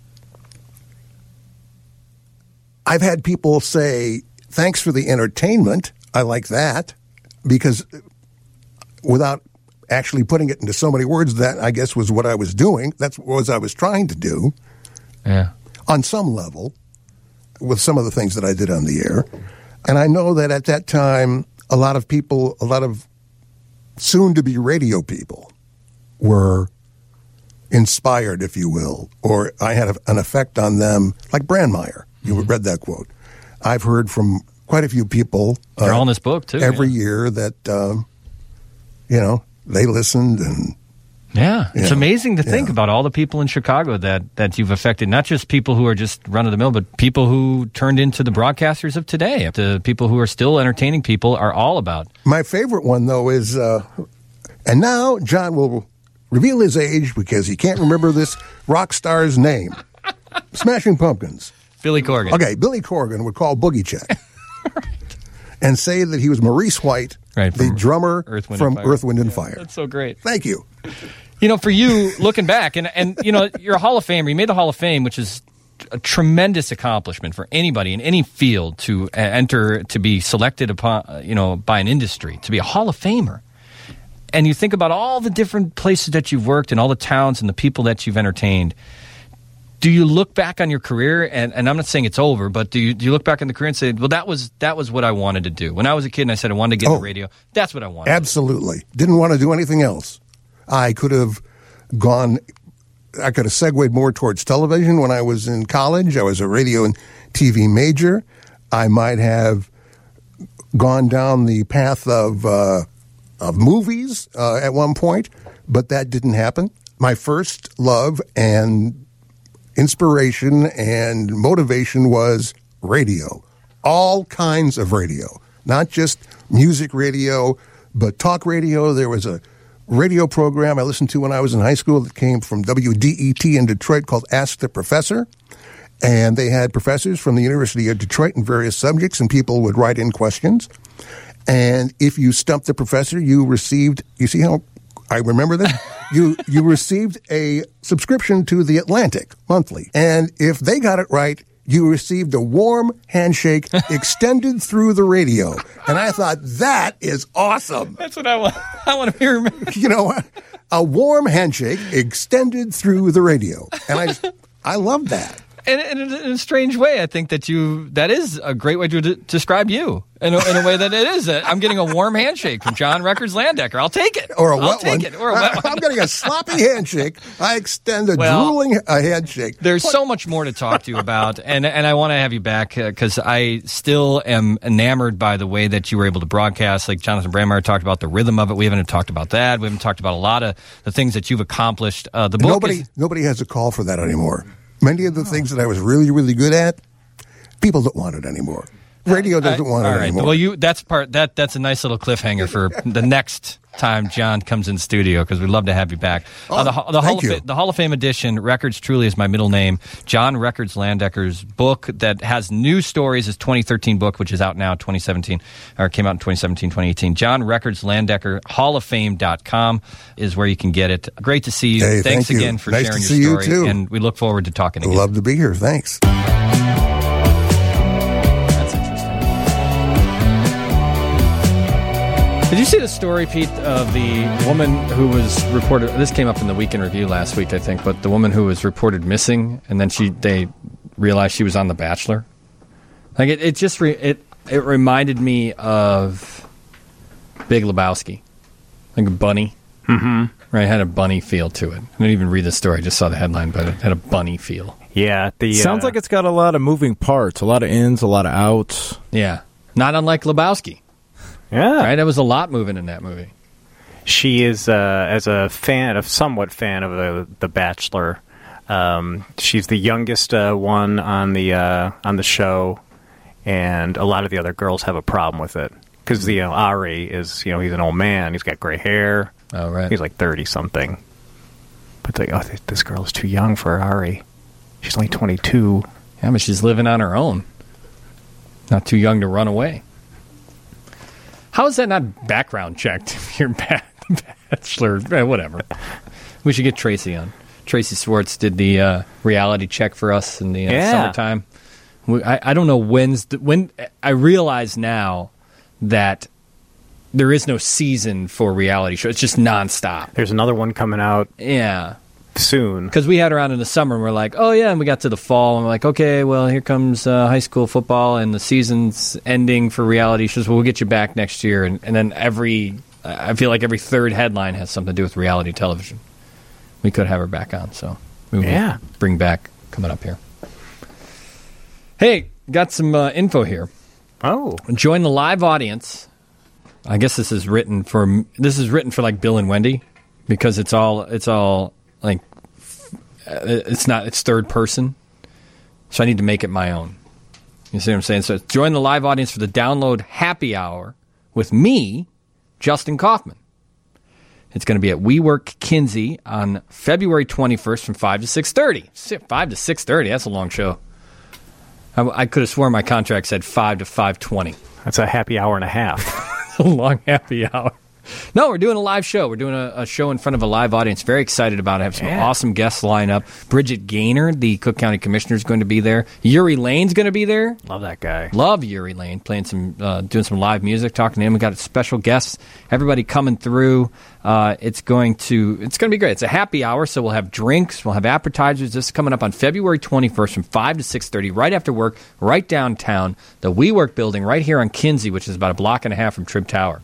I've had people say, "Thanks for the entertainment." I like that because without actually putting it into so many words, that I guess was what I was doing. That's what was I was trying to do. Yeah. On some level, with some of the things that I did on the air. And I know that at that time, a lot of people, a lot of soon-to-be radio people were inspired, if you will, or I had a, an effect on them, like Brandmeier. You mm-hmm. read that quote. I've heard from quite a few people. They're uh, all in this book, too. Every yeah. year that, um, you know, they listened and Yeah, it's Yeah. amazing to think Yeah. about all the people in Chicago that, that you've affected, not just people who are just run-of-the-mill, but people who turned into the broadcasters of today. The people who are still entertaining people are all about. My favorite one, though, is, uh, and now John will reveal his age because he can't remember this rock star's name. Smashing Pumpkins. Billy Corgan. Okay, Billy Corgan would call Boogie Check and say that he was Maurice White, Right, the from drummer Earth, Wind, from and Fire. Earth, Wind, and Yeah, Fire. That's so great. Thank you. You know, for you, looking back, and, and you know, you're a Hall of Famer. You made the Hall of Fame, which is a tremendous accomplishment for anybody in any field to uh, enter, to be selected upon, uh, you know, by an industry, to be a Hall of Famer. And you think about all the different places that you've worked and all the towns and the people that you've entertained. Do you look back on your career, and, and I'm not saying it's over, but do you do you look back on the career and say, well, that was that was what I wanted to do. When I was a kid and I said I wanted to get Oh, in the radio, that's what I wanted. Absolutely. Didn't want to do anything else. I could have gone I could have segued more towards television when I was in college. I was a radio and T V major. I might have gone down the path of uh, of movies uh, at one point, but that didn't happen. My first love and inspiration and motivation was radio. All kinds of radio, not just music radio, but talk radio. There was a radio program I listened to when I was in high school that came from W D E T in Detroit called Ask the Professor. And they had professors from the University of Detroit in various subjects, and people would write in questions. And if you stumped the professor, you received, you see how I remember that? you you received a subscription to The Atlantic monthly. And if they got it right, you received a warm handshake extended through the radio. And I thought, that is awesome. That's what I want. I want to be remembered. You know what? A warm handshake extended through the radio. And I just, I love that. And in, in a strange way, I think that you, that is a great way to de- describe you in a, in a way that it is. A, I'm getting a warm handshake from John Records Landecker. I'll take it. Or a I'll wet take one. It. Or a wet one. I'm getting a sloppy handshake. I extend a Well, drooling a handshake. There's so much more to talk to you about, and and I want to have you back because uh, I still am enamored by the way that you were able to broadcast. Like Jonathan Brandmeier talked about the rhythm of it. We haven't talked about that. We haven't talked about a lot of the things that you've accomplished. Uh, the book Nobody, is, nobody has a call for that anymore. Many of the things that I was really, really good at, people don't want it anymore. Radio doesn't I, want all it right. anymore. Well, you that's part that that's a nice little cliffhanger for the next time John comes in studio because we'd love to have you back. Oh, uh, the, the, Hall thank of, you. the Hall of Fame edition, Records Truly is my middle name. John Records Landecker's book that has new stories, his twenty thirteen book, which is out now, twenty seventeen, or came out in twenty seventeen, twenty eighteen. John Records Landecker, hall of fame dot com is where you can get it. Great to see you. Hey, Thanks thank you. again for Nice sharing to your see you, story. too. And we look forward to talking again. Love to be here. Thanks. Did you see the story, Pete, of the woman who was reported? This came up in the Weekend Review last week, I think. But the woman who was reported missing, and then she they realized she was on The Bachelor. Like it, it just re, it it reminded me of Big Lebowski, like a bunny. Mm-hmm. Right, it had a bunny feel to it. I didn't even read the story; I just saw the headline, but it had a bunny feel. Yeah, the sounds uh, like it's got a lot of moving parts, a lot of ins, a lot of outs. Yeah, not unlike Lebowski. Yeah, right. There was a lot moving in that movie. She is, uh, as a fan, of somewhat fan of the, the Bachelor. Um, she's the youngest uh, one on the uh, on the show, and a lot of the other girls have a problem with it because you know Ari is, you know, he's an old man. He's got gray hair. Oh right, he's like thirty something. But they, oh, this girl is too young for Ari. She's only twenty-two. Yeah, but she's living on her own. Not too young to run away. How is that not background checked if you're ba- Bachelor? Eh, whatever. We should get Tracy on. Tracy Swartz did the uh, reality check for us in the uh, yeah. summertime. We, I, I don't know when's the, when. I realize now that there is no season for reality show. It's just nonstop. There's another one coming out. Yeah. Soon. Because we had her on in the summer and we're like, oh yeah, and we got to the fall and we're like, okay, well here comes uh, high school football and the season's ending for reality shows. Well, we'll get you back next year. And, and then every, I feel like every third headline has something to do with reality television. We could have her back on, so we will yeah. bring back coming up here. Hey, got some uh, info here. Oh. Join the live audience. I guess this is written for, this is written for like Bill and Wendy because it's all, it's all, like, it's not, it's third person. So I need to make it my own. You see what I'm saying? So join the live audience for the Download Happy Hour with me, Justin Kaufman. It's going to be at WeWork Kinsey on February twenty-first from five to six thirty. five to six thirty, that's a long show. I, I could have sworn my contract said five to five twenty. That's a happy hour and a half. A long happy hour. No, we're doing a live show. We're doing a, a show in front of a live audience. Very excited about it. I have some yeah. awesome guests lined up. Bridget Gaynor, the Cook County Commissioner, is going to be there. Yuri Lane's going to be there. Love that guy. Love Yuri Lane, playing some, uh, doing some live music, talking to him. We got special guests. Everybody coming through. Uh, it's going to, it's going to be great. It's a happy hour, so we'll have drinks, we'll have appetizers. This is coming up on February twenty-first from five to six thirty, right after work, right downtown, the WeWork building, right here on Kinsey, which is about a block and a half from Trib Tower.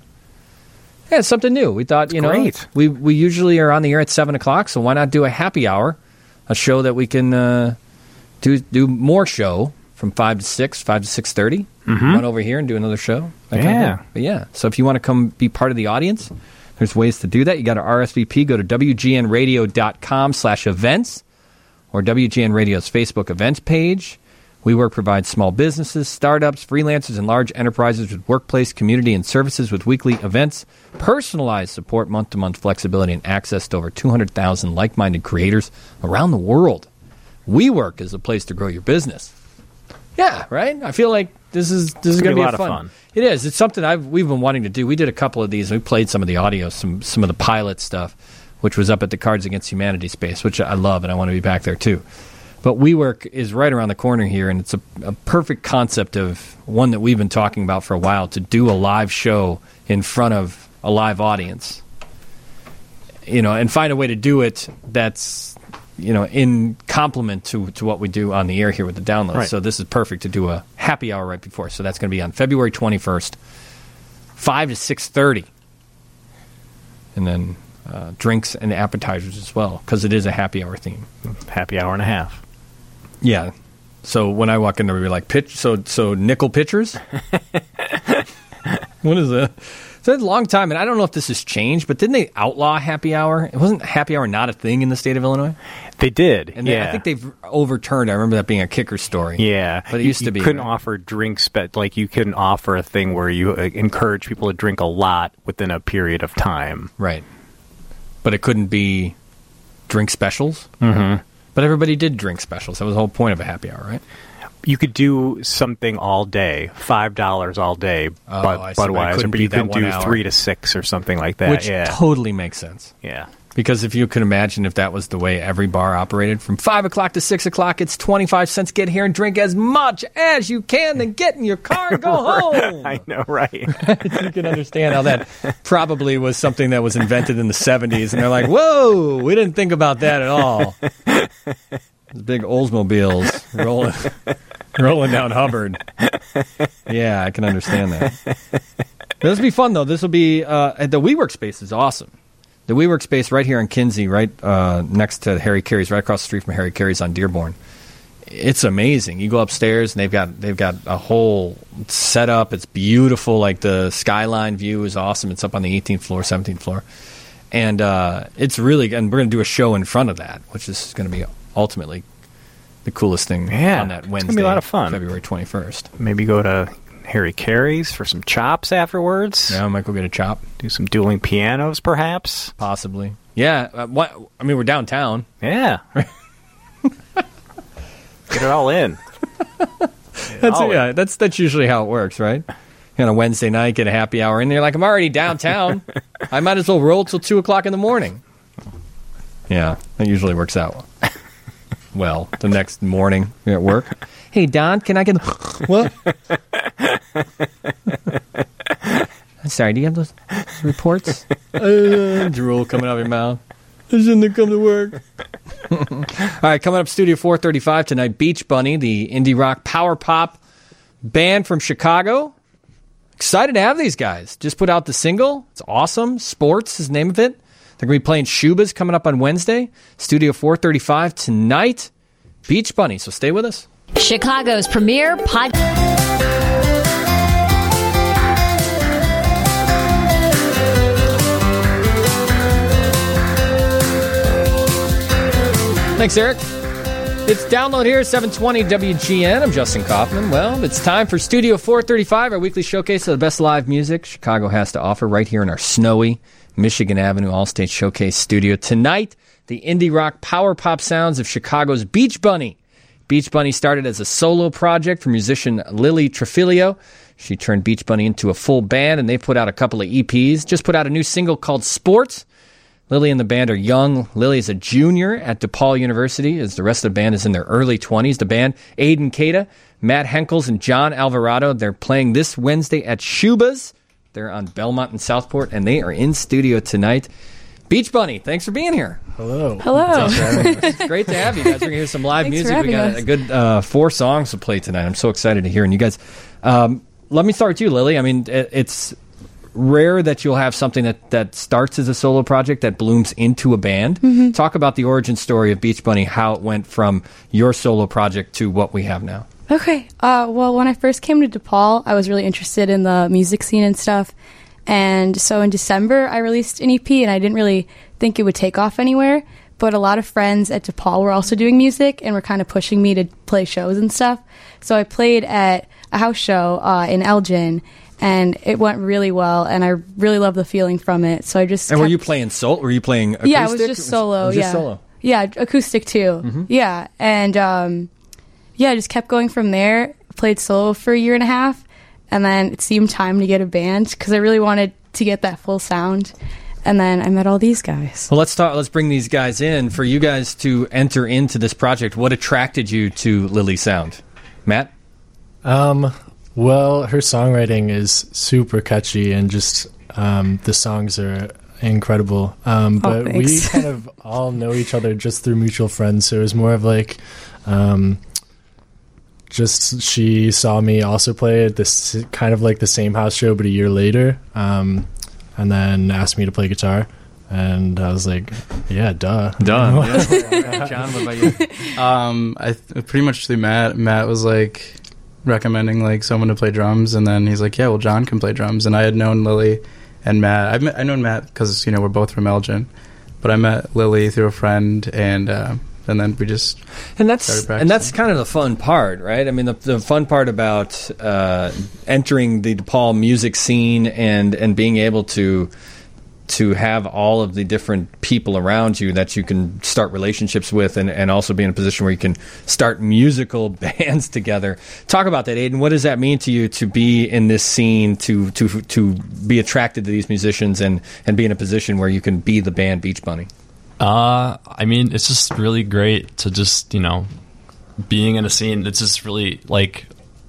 Yeah, it's something new. We thought, you know, Great. we we usually are on the air at seven o'clock, so why not do a happy hour a show that we can uh, do do more show from five to six, five to six thirty. Mm-hmm. Run over here and do another show. That Yeah. kind of thing. But yeah. So if you want to come be part of the audience, there's ways to do that. You got to R S V P. Go to W G N radio dot com slash events or W G N Radio's Facebook events page. WeWork provides small businesses, startups, freelancers, and large enterprises with workplace, community, and services with weekly events, personalized support, month-to-month flexibility, and access to over two hundred thousand like-minded creators around the world. WeWork is a place to grow your business. Yeah, right? I feel like this is this is going to be a lot fun. of fun. It is. It's something I've we've been wanting to do. We did a couple of these. We played some of the audio, some some of the pilot stuff, which was up at the Cards Against Humanity space, which I love, and I want to be back there too. But WeWork is right around the corner here, and it's a, a perfect concept of one that we've been talking about for a while, to do a live show in front of a live audience. You know, and find a way to do it that's, you know, in complement to, to what we do on the air here with the downloads. Right. So this is perfect to do a happy hour right before. So that's going to be on February twenty-first, five to six thirty. And then uh, drinks and appetizers as well, because it is a happy hour theme. Happy hour and a half. Yeah. So when I walk in there, we'll be like, pitch. So so nickel pitchers? What is that? It's a long time, and I don't know if this has changed, but didn't they outlaw happy hour? It wasn't happy hour not a thing in the state of Illinois? They did, And they, yeah. I think they've overturned. I remember that being a kicker story. Yeah, But it used you, to be. You couldn't right? offer drinks, but like you couldn't offer a thing where you uh, encourage people to drink a lot within a period of time. Right. But it couldn't be drink specials? Mm-hmm. But everybody did drink specials. That was the whole point of a happy hour, right? You could do something all day, five dollars all day, Oh, but I see, but it Budweiser, couldn't but be you that could one do hour. three to six or something like that. Which yeah, totally makes sense. yeah. Because if you can imagine if that was the way every bar operated, from five o'clock to six o'clock, it's twenty-five cents. Get here and drink as much as you can, then get in your car and go home. I know, right? You can understand how that probably was something that was invented in the seventies. And they're like, whoa, we didn't think about that at all. Those big Oldsmobiles rolling, rolling down Hubbard. Yeah, I can understand that. This will be fun, though. This will be uh, – the WeWork space is awesome. The WeWork space right here in Kinsey, right uh, next to Harry Carey's, right across the street from Harry Carey's on Dearborn. It's amazing. You go upstairs, and they've got they've got a whole setup. It's beautiful. Like, the skyline view is awesome. It's up on the eighteenth floor, seventeenth floor. And uh, it's really – and we're going to do a show in front of that, which is going to be ultimately the coolest thing Yeah, on that it's Wednesday, gonna be a lot of fun. February twenty-first. Maybe go to Harry Carey's for some chops afterwards. Yeah, I might go get a chop. Do some dueling pianos, perhaps. Possibly. Yeah. Uh, what, I mean, we're downtown. Yeah. Get it all in. That's all yeah. That's that's usually how it works, right? On a Wednesday night, get a happy hour, and you're like, I'm already downtown. I might as well roll till two o'clock in the morning. Yeah, that usually works out well. The next morning at work, hey Don, can I get what? I'm sorry. Do you have those reports? uh, drool coming out of your mouth. I shouldn't have come to work. All right, coming up, Studio four thirty-five tonight, Beach Bunny, the indie rock power pop band from Chicago. Excited to have these guys. Just put out the single. It's awesome. Sports is the name of it. They're going to be playing Schubas coming up on Wednesday. Studio four thirty-five tonight, Beach Bunny. So stay with us. Chicago's premier podcast. Thanks, Eric. It's download here, seven twenty W G N. I'm Justin Kaufman. Well, it's time for Studio four thirty-five, our weekly showcase of the best live music Chicago has to offer right here in our snowy Michigan Avenue All-State Showcase studio. Tonight, the indie rock power pop sounds of Chicago's Beach Bunny. Beach Bunny started as a solo project for musician Lily Trafilio. She turned Beach Bunny into a full band, and they put out a couple of E Ps. Just put out a new single called Sports. Lily and the band are young. Lily is a junior at DePaul University, as the rest of the band is in their early twenties. The band, Aiden Cada, Matt Henkels, and John Alvarado, they're playing this Wednesday at Schubas. They're on Belmont and Southport, and they are in studio tonight. Beach Bunny, thanks for being here. Hello. Hello. It's great to have you guys. We're going to hear some live Thanks for music. We got having a, us. a good uh, four songs to play tonight. I'm so excited to hear. And you guys, um, let me start with you, Lily. I mean, it, it's rare that you'll have something that, that starts as a solo project that blooms into a band. Mm-hmm. Talk about the origin story of Beach Bunny, how it went from your solo project to what we have now. Okay. Uh, well, when I first came to DePaul, I was really interested in the music scene and stuff. And so in December, I released an E P, and I didn't really think it would take off anywhere. But a lot of friends at DePaul were also doing music and were kind of pushing me to play shows and stuff. So I played at a house show uh, in Elgin, and it went really well, and I really loved the feeling from it. So I just And kept... were you playing solo? Were you playing acoustic? Yeah, it was just solo. It was yeah. just solo. Yeah, acoustic too. Mhm. Yeah, and um, yeah, I just kept going from there. Played solo for a year and a half, and then it seemed time to get a band because I really wanted to get that full sound. And then I met all these guys. Well, let's talk. Let's bring these guys in. For you guys to enter into this project, what attracted you to Lily Sound? Matt? Um, well, her songwriting is super catchy, and just um, the songs are incredible. Um, Oh, but we thanks. kind of all know each other just through mutual friends, so it was more of like... Um, just she saw me also play at this kind of like the same house show, but a year later, um, and then asked me to play guitar, and I was like, "Yeah, duh, Duh." Yeah. John, what about you? Um, I th- pretty much through Matt. Matt was like recommending like someone to play drums, and then he's like, "Yeah, well, John can play drums." And I had known Lily and Matt. I've met, I known Matt because you know we're both from Elgin, but I met Lily through a friend, and uh, and then we just And that's started and that's practicing. kind of the fun part, right? I mean, the the fun part about uh, entering the DePaul music scene and and being able to to have all of the different people around you that you can start relationships with, and, and also be in a position where you can start musical bands together. Talk about that, Aiden. What does that mean to you to be in this scene, to to to be attracted to these musicians, and and be in a position where you can be the band Beach Bunny? Uh, I mean, it's just really great to just, you know, being in a scene. It's just really like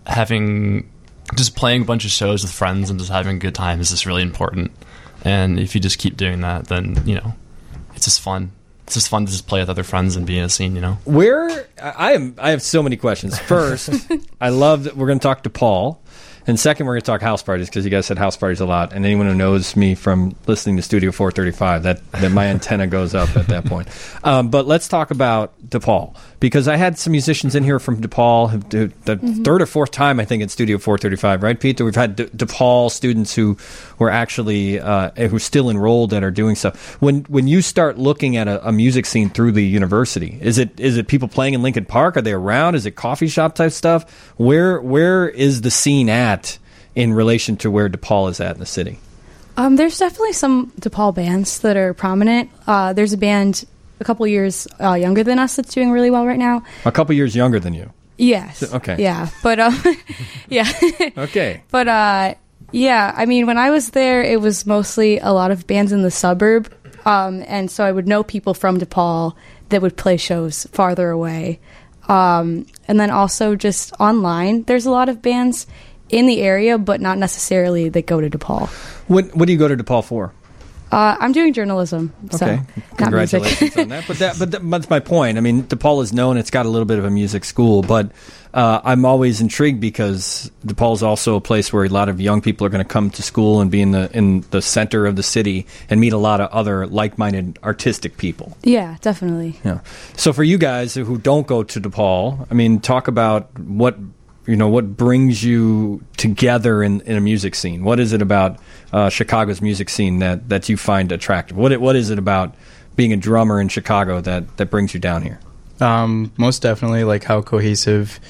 having, just playing a bunch of shows with friends and just having a good time is just really important. And if you just keep doing that, then, you know, it's just fun. It's just fun to just play with other friends and be in a scene, you know? Where I am, I have so many questions. First, I love that we're going to talk to Paul. And second, we're going to talk house parties, because you guys said house parties a lot. And anyone who knows me from listening to Studio four thirty-five, that, that my antenna goes up at that point. Um, but let's talk about DePaul, because I had some musicians in here from DePaul, who, who, the Mm-hmm. third or fourth time, I think, in Studio four thirty-five, right, Pete? We've had De- DePaul students who were actually, uh, who are still enrolled that are doing stuff. When when you start looking at a, a music scene through the university, is it is it people playing in Lincoln Park? Are they around? Is it coffee shop type stuff? Where Where is the scene at in relation to where DePaul is at in the city? Um, there's definitely some DePaul bands that are prominent. Uh, there's a band a couple years uh, younger than us that's doing really well right now. A couple years younger than you. Yes. Okay. Yeah, but um, yeah. Okay. But uh, yeah, I mean, when I was there, it was mostly a lot of bands in the suburb, um, and so I would know people from DePaul that would play shows farther away, um, and then also just online. There's a lot of bands in the area, but not necessarily that go to DePaul. What What do you go to DePaul for? Uh, I'm doing journalism. So Okay, not music. congratulations on that. But that, but that, that's my point. I mean, DePaul is known; it's got a little bit of a music school, but uh, I'm always intrigued because DePaul is also a place where a lot of young people are going to come to school and be in the in the center of the city and meet a lot of other like-minded artistic people. Yeah, definitely. Yeah. So for you guys who don't go to DePaul, I mean, talk about what you know what brings you together in, in a music scene. What is it about uh, Chicago's music scene that, that you find attractive? What what is it about being a drummer in Chicago that, that brings you down here? Um, most definitely, like how cohesive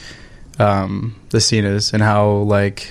um, the scene is, and how like,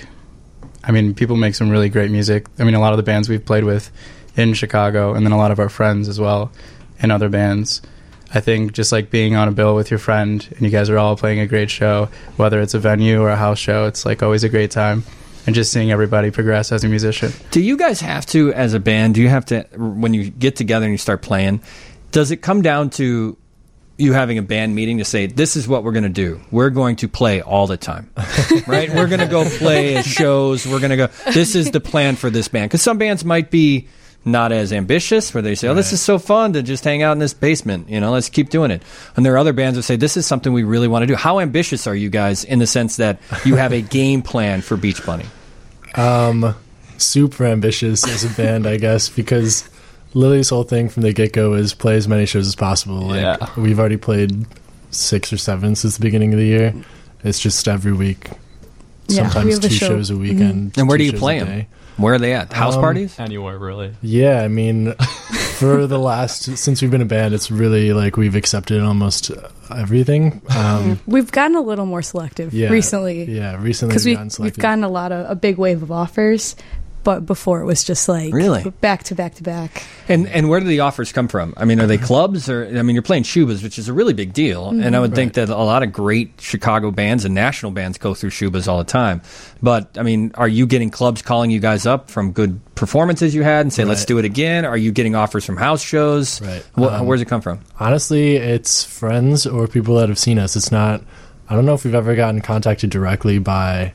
I mean, people make some really great music. I mean, a lot of the bands we've played with in Chicago, and then a lot of our friends as well in other bands. I think just like being on a bill with your friend and you guys are all playing a great show, whether it's a venue or a house show, it's like always a great time. And just seeing everybody progress as a musician. Do you guys have to, as a band, do you have to, when you get together and you start playing, does it come down to you having a band meeting to say, this is what we're going to do? We're going to play all the time, right? We're going to go play at shows. We're going to go, this is the plan for this band. Because some bands might be not as ambitious, where they say, oh, this is so fun to just hang out in this basement, you know, let's keep doing it. And there are other bands that say, this is something we really want to do. How ambitious are you guys in the sense that you have a game plan for Beach Bunny? Um, super ambitious as a band, I guess, because Lily's whole thing from the get-go is play as many shows as possible. Like, Yeah. we've already played six or seven since the beginning of the year. It's just every week. Yeah, we Sometimes have a two show- shows a weekend. And where two do you shows play a them? day. Where are they at? House Um, parties? Anywhere, really. Yeah, I mean, for the last, since we've been a band, it's really like we've accepted almost everything. Um, We've gotten a little more selective Yeah, recently. yeah, recently because we've we, gotten we've selective. gotten a lot of a big wave of offers, but before it was just like Really? back to back to back. And and where do the offers come from? I mean, are they clubs or I mean, you're playing Shubas, which is a really big deal, and I would think that a lot of great Chicago bands and national bands go through Shubas all the time. But I mean, are you getting clubs calling you guys up from good performances you had and say, "Let's Right. do it again"? Are you getting offers from house shows? Right. Wh- Um, where's it come from? Honestly, it's friends or people that have seen us. It's not. I don't know if we've ever gotten contacted directly by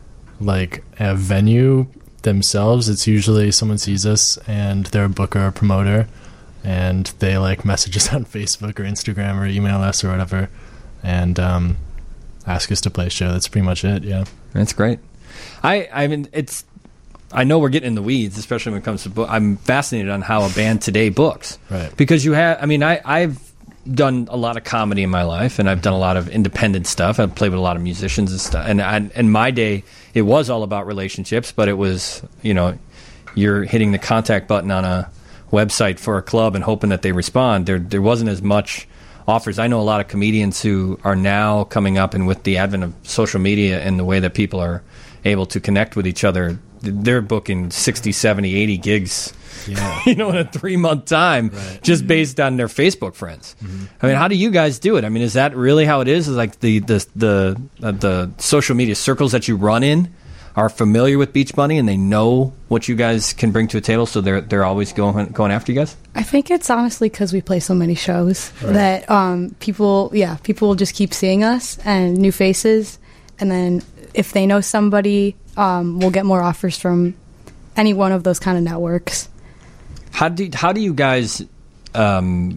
like a venue themselves. It's usually someone sees us and they're a booker or promoter, and they like message us on Facebook or Instagram or email us or whatever, and um, ask us to play a show. That's pretty much it. Yeah, That's great. I I mean, it's. I know we're getting in the weeds, especially when it comes to book. I'm fascinated on how a band today books, Right. Because you have. I mean, I I've done a lot of comedy in my life, and I've done a lot of independent stuff. I've played with a lot of musicians and stuff. And I, in my day, it was all about relationships, but it was, you know, you're hitting the contact button on a website for a club and hoping that they respond. There there wasn't as much offers. I know a lot of comedians who are now coming up, and with the advent of social media and the way that people are able to connect with each other, they're booking sixty, seventy, eighty gigs, Yeah. you know, in a three-month time, just based on their Facebook friends. I mean, how do you guys do it? I mean, is that really how it is? Is like the the the uh, the social media circles that you run in are familiar with Beach Bunny and they know what you guys can bring to a table, so they're they're always going going after you guys? I think it's honestly because we play so many shows that um, people, yeah, people will just keep seeing us and new faces, and then if they know somebody, um, we'll get more offers from any one of those kind of networks. How do how do you guys um,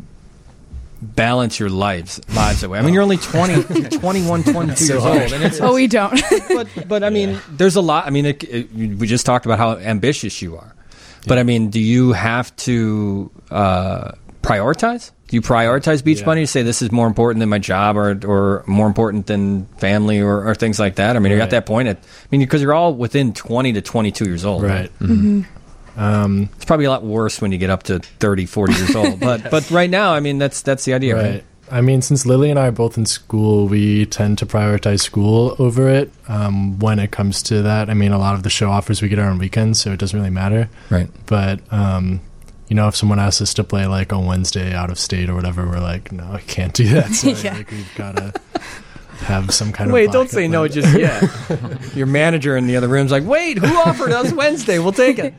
balance your lives lives away? I mean, you're only twenty, twenty-one, twenty-two So years hard. old, and it's, Oh, we don't. but but I mean, there's a lot. I mean, it, it, we just talked about how ambitious you are, but I mean, do you have to uh, prioritize? Do you prioritize Beach Yeah. Bunny to say this is more important than my job, or or more important than family, or, or things like that? I mean, you're at Right. that point. At, I mean, because you're all within twenty to twenty-two years old, right. Mhm. Um, It's probably a lot worse when you get up to thirty, forty years old. But but right now, I mean, that's that's the idea, right? Right. I mean, since Lily and I are both in school, we tend to prioritize school over it um, when it comes to that. I mean, a lot of the show offers we get are on weekends, so it doesn't really matter. Right. But, um, you know, if someone asks us to play, like, on Wednesday out of state or whatever, we're like, no, I can't do that. So, Yeah. like, we've got to have some kind of Wait, don't backup say no plan. just yet. Your manager in the other room's like, wait, who offered us Wednesday? We'll take it.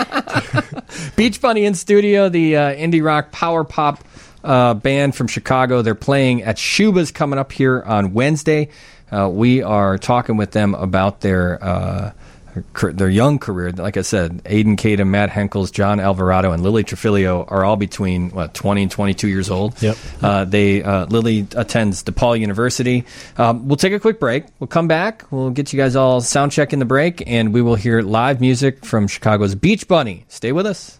Beach Bunny in studio, the uh, indie rock power pop uh, band from Chicago. They're playing at Shuba's coming up here on Wednesday. Uh, we are talking with them about their uh, car- their young career. Like I said, Aiden Kada, Matt Henkels, John Alvarado, and Lily Trafilio are all between what twenty and twenty-two years old. Yep. Uh, they uh, Lily attends DePaul University. Um, we'll take a quick break. We'll come back. We'll get you guys all sound check in the break, and we will hear live music from Chicago's Beach Bunny. Stay with us.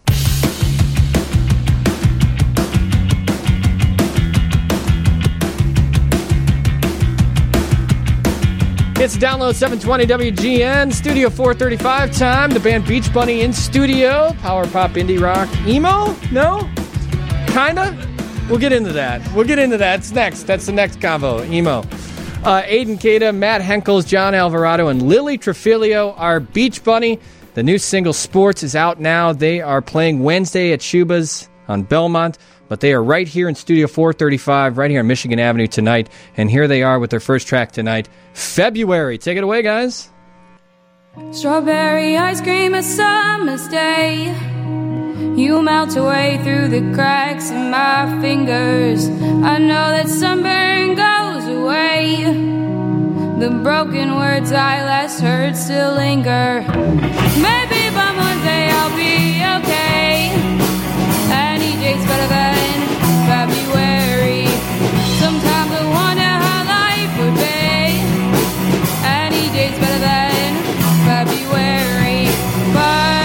It's Download seven twenty W G N, Studio four thirty-five time. The band Beach Bunny in studio. Power pop, indie rock, emo? No? Kinda? We'll get into that. We'll get into that. It's next. That's the next convo. Emo. Uh, Aiden Kada, Matt Henkels, John Alvarado, and Lily Trafilio are Beach Bunny. The new single Sports is out now. They are playing Wednesday at Shuba's on Belmont, but they are right here in Studio four thirty-five, right here on Michigan Avenue tonight. And here they are with their first track tonight, February. Take it away, guys. Strawberry ice cream, a summer's day. You melt away through the cracks in my fingers. I know that sunburn goes away. The broken words I last heard still linger. Maybe by Monday I'll be okay. Any date's better than February. Sometimes I wonder how life would be. Any date's better than February. But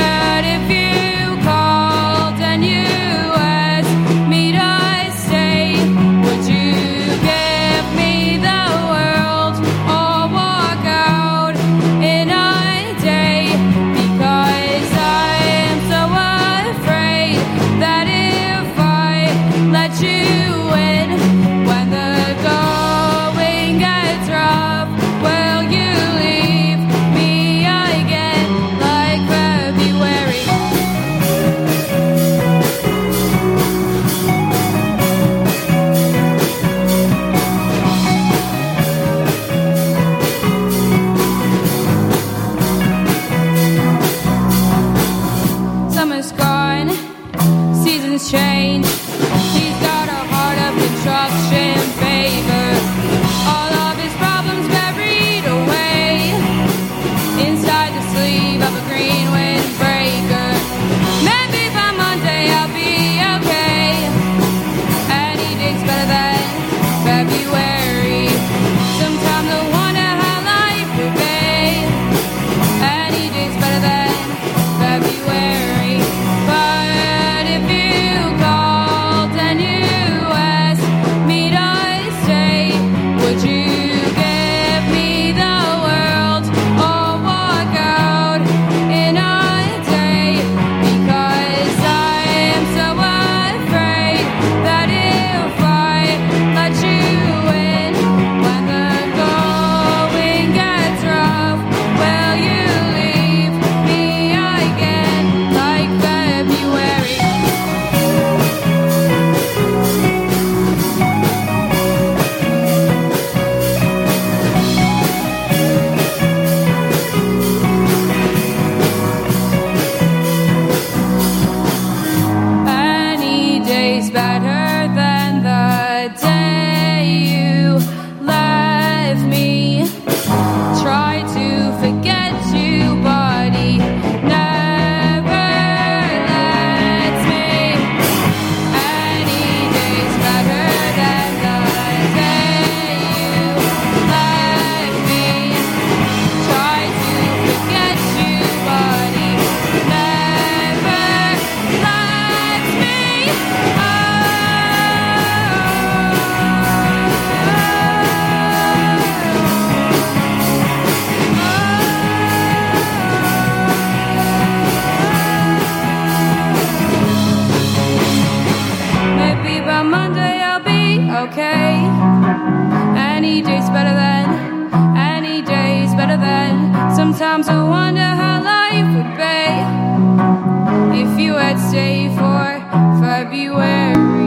Sometimes I wonder how life would be if you had stayed for February.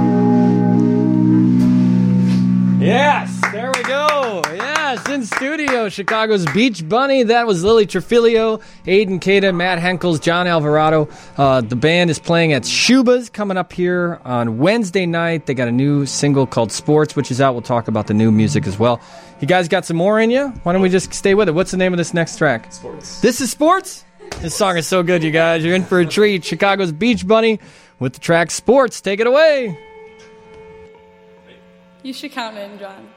Yes, there we go. Yes, in studio, Chicago's Beach Bunny. That was Lily Trafilio, Aiden Cada, Matt Henkels, John Alvarado. Uh, the band is playing at Shuba's coming up here on Wednesday night. They got a new single called Sports, which is out. We'll talk about the new music as well. You guys got some more in you? Why don't we just stay with it? What's the name of this next track? Sports. This is Sports? This song is so good, you guys. You're in for a treat. Chicago's Beach Bunny with the track Sports. Take it away. You should count in, John.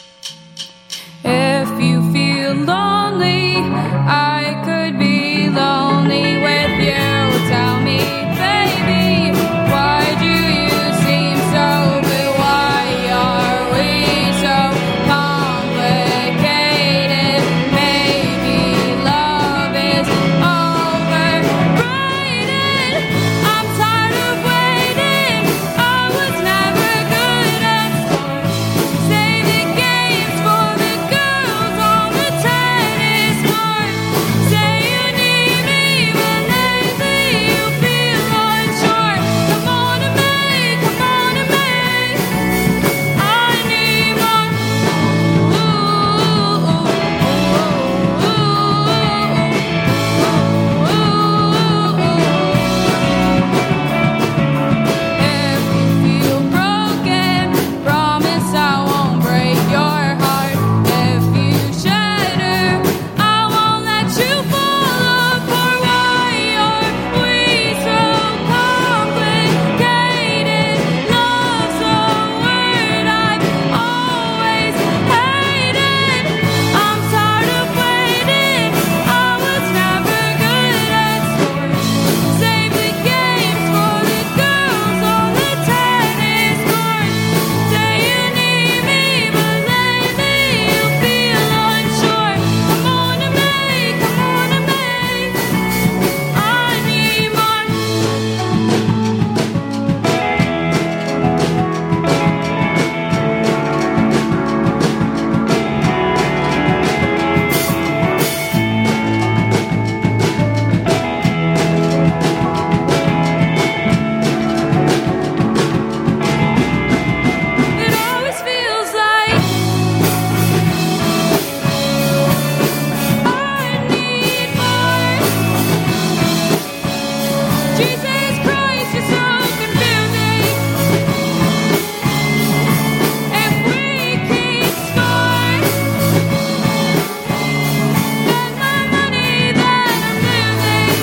If you feel lonely, I could be lonely with you. Tell me, baby, why do you seem so blue? Why are we so complicated? Maybe love is overrated. I'm tired of waiting. I was never good at sports. Save the games for the girls on the tennis court. Say you need me, but lately you feel unsure. Come on to me, come on to me. I need more. If you feel broken, promise I won't break your heart. If you shatter, I won't let you fall apart. Why are we so complicated? Love's a word I've always hated. I'm tired of waiting. I was never good at sports. Save the games for the girls on the tennis court. Say you need me, but lately you feel unsure. Come on to me, come on to me. I need more. It always feels like I need more. Jesus Christ, you're so confusing. If we keep score, then my money that I'm losing.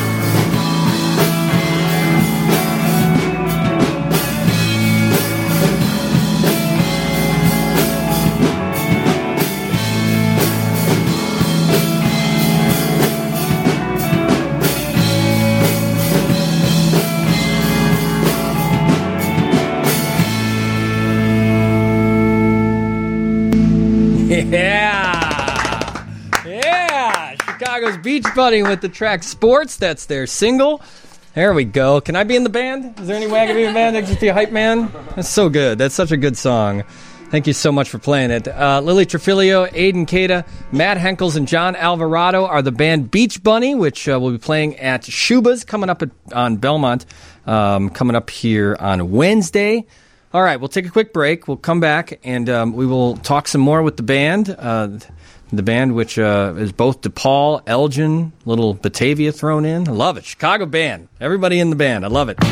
Yeah. Yeah. Chicago's Beach Bunny with the track Sports. That's their single. There we go. Can I be in the band? Is there any way I can be in the band? I can just be a hype man? That's so good. That's such a good song. Thank you so much for playing it. Uh, Lily Trafilio, Aiden Cada, Matt Henkels, and John Alvarado are the band Beach Bunny, which uh, will be playing at Shuba's coming up at, on Belmont, um, coming up here on Wednesday. All right, we'll take a quick break. We'll come back, and um, we will talk some more with the band. Uh, the band, which uh, is both DePaul, Elgin, little Batavia thrown in. I love it. Chicago band. Everybody in the band. I love it.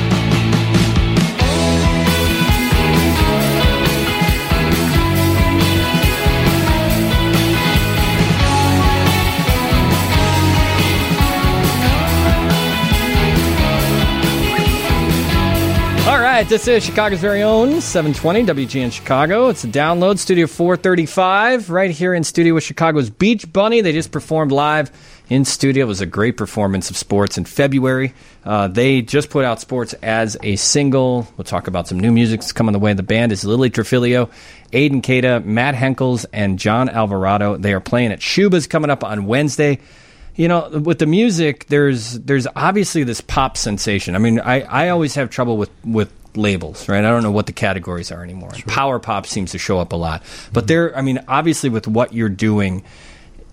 All right, this is Chicago's very own seven twenty W G N Chicago. It's a download, Studio four thirty-five, right here in studio with Chicago's Beach Bunny. They just performed live in studio. It was a great performance of Sports in February. Uh, they just put out Sports as a single. We'll talk about some new music that's coming the way. The band is Lily Trafilio, Aiden Cada, Matt Henkels, and John Alvarado. They are playing at Shuba's coming up on Wednesday. You know, with the music, there's there's obviously this pop sensation. I mean, I, I always have trouble with, with labels, right? I don't know what the categories are anymore. Sure. Power pop seems to show up a lot. But there, I mean, obviously with what you're doing,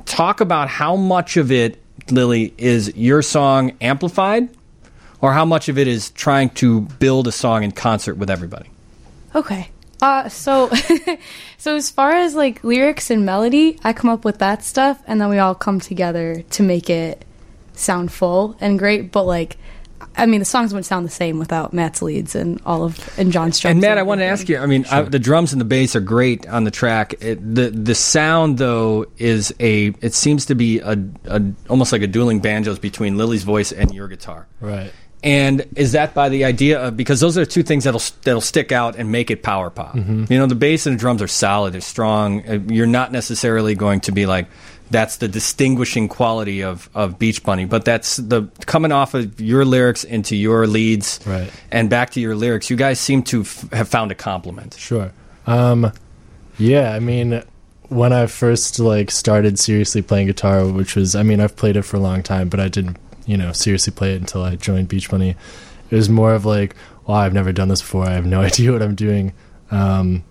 talk about how much of it, Lily, is your song amplified, or how much of it is trying to build a song in concert with everybody? Okay. Uh, so, so as far as like lyrics and melody, I come up with that stuff, and then we all come together to make it sound full and great. But like, I mean, the songs wouldn't sound the same without Matt's leads and all of and John's drums. And Matt, I want to ask you. I mean, I, the drums and the bass are great on the track. It, the the sound though is a. It seems to be a, a almost like a dueling banjos between Lily's voice and your guitar. Right. And is that by the idea of, because those are two things that'll that'll stick out and make it power pop. Mhm. You know, the bass and the drums are solid, they're strong. Uh, You're not necessarily going to be like, that's the distinguishing quality of, of Beach Bunny, but that's the coming off of your lyrics into your leads, Right. and back to your lyrics. You guys seem to f- have found a complement. Sure. Um, yeah, I mean, when I first like started seriously playing guitar, which was, I mean, I've played it for a long time, but I didn't, you know, seriously play it until I joined Beach Bunny. It was more of like, well, I've never done this before. I have no idea what I'm doing. Um,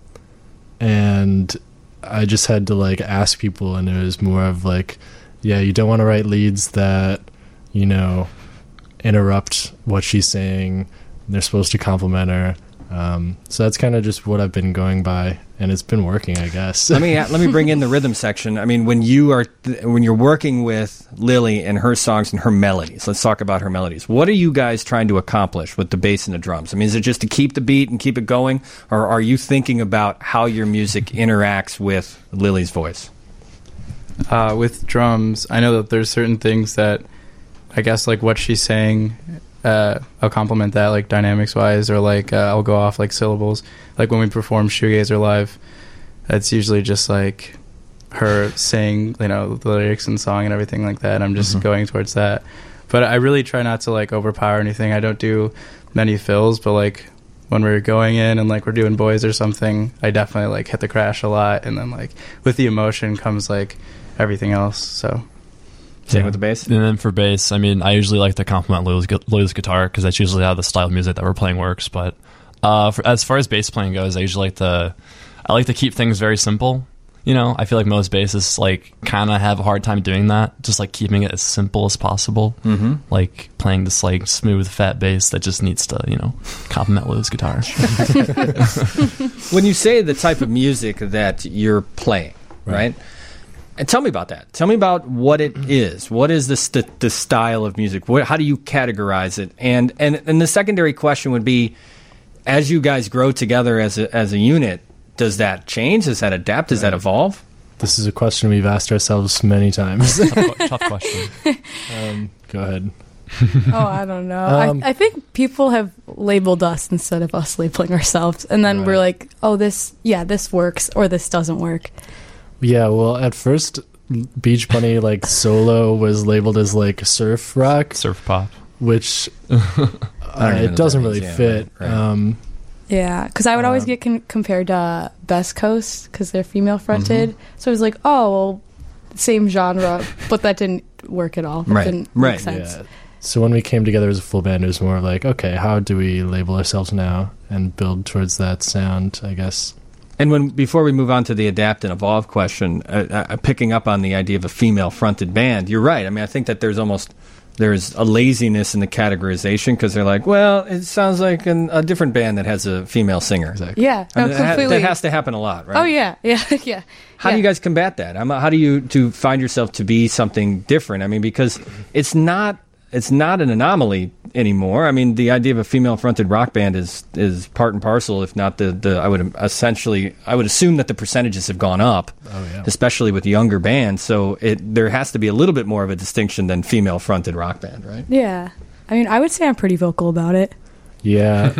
and I just had to like ask people, and it was more of like, yeah, you don't want to write leads that, you know, interrupt what she's saying. They're supposed to compliment her. Um, so that's kind of just what I've been going by, and it's been working, I guess. let me let me bring in the rhythm section. I mean, when you are when you're working with Lily and her songs and her melodies, let's talk about her melodies. What are you guys trying to accomplish with the bass and the drums? I mean, is it just to keep the beat and keep it going, or are you thinking about how your music interacts with Lily's voice? Uh, with drums, I know that there's certain things that I guess like what she's saying, uh, I'll compliment that like dynamics wise, or like uh, I'll go off like syllables. Like when we perform Shoegazer live, that's usually just like her saying, you know, the lyrics and song and everything like that. I'm just Mhm. going towards that. But I really try not to like overpower anything. I don't do many fills, but like when we're going in and like we're doing Boys or something, I definitely like hit the crash a lot, and then like with the emotion comes like everything else. So same with the bass. And then for bass, I mean, I usually like to compliment Lily's, gu- Lily's guitar because that's usually how the style of music that we're playing works. But uh, for, as far as bass playing goes, I usually like to I like to keep things very simple. You know, I feel like most bassists like kind of have a hard time doing that, just like keeping it as simple as possible. Mhm. Like playing this like smooth, fat bass that just needs to, you know, compliment Lily's guitar. When you say the type of music that you're playing, right? And tell me about that. Tell me about what it is. What is the st- the style of music? What, how do you categorize it? And, and and the secondary question would be, as you guys grow together as a, as a unit, does that change? Does that adapt? Does that evolve? This is a question we've asked ourselves many times. tough, tough question. Um, go ahead. Oh, I don't know. Um, I, I think people have labeled us instead of us labeling ourselves, and then we're like, "Oh, this, yeah, this works," or "This doesn't work." Yeah, well, at first, Beach Bunny like solo was labeled as like surf rock, surf pop, which I don't uh, even know it what doesn't that really means. Yeah, fit. right, right. Um, Yeah, because I would always Um, get con- compared to Best Coast because they're female fronted. So I was like, "Oh, well, same genre," but that didn't work at all. It Right, didn't right. make sense. yeah. So when we came together as a full band, it was more like, okay, how do we label ourselves now and build towards that sound? I guess. And when before we move on to the adapt and evolve question, uh, uh, picking up on the idea of a female-fronted band, you're right. I mean, I think that there's almost there's a laziness in the categorization because they're like, well, it sounds like an, a different band that has a female singer. Exactly. Yeah, no, I mean, that, ha- completely. that has to happen a lot, right? Oh yeah, yeah, yeah. How yeah. do you guys combat that? I'm, how do you to find yourself to be something different? I mean, because it's not it's not an anomaly anymore. I mean, the idea of a female-fronted rock band is is part and parcel, if not the, the I would essentially I would assume that the percentages have gone up, Oh, yeah. especially with younger bands. So it there has to be a little bit more of a distinction than female-fronted rock band, right? Yeah, I mean, I would say I'm pretty vocal about it Yeah.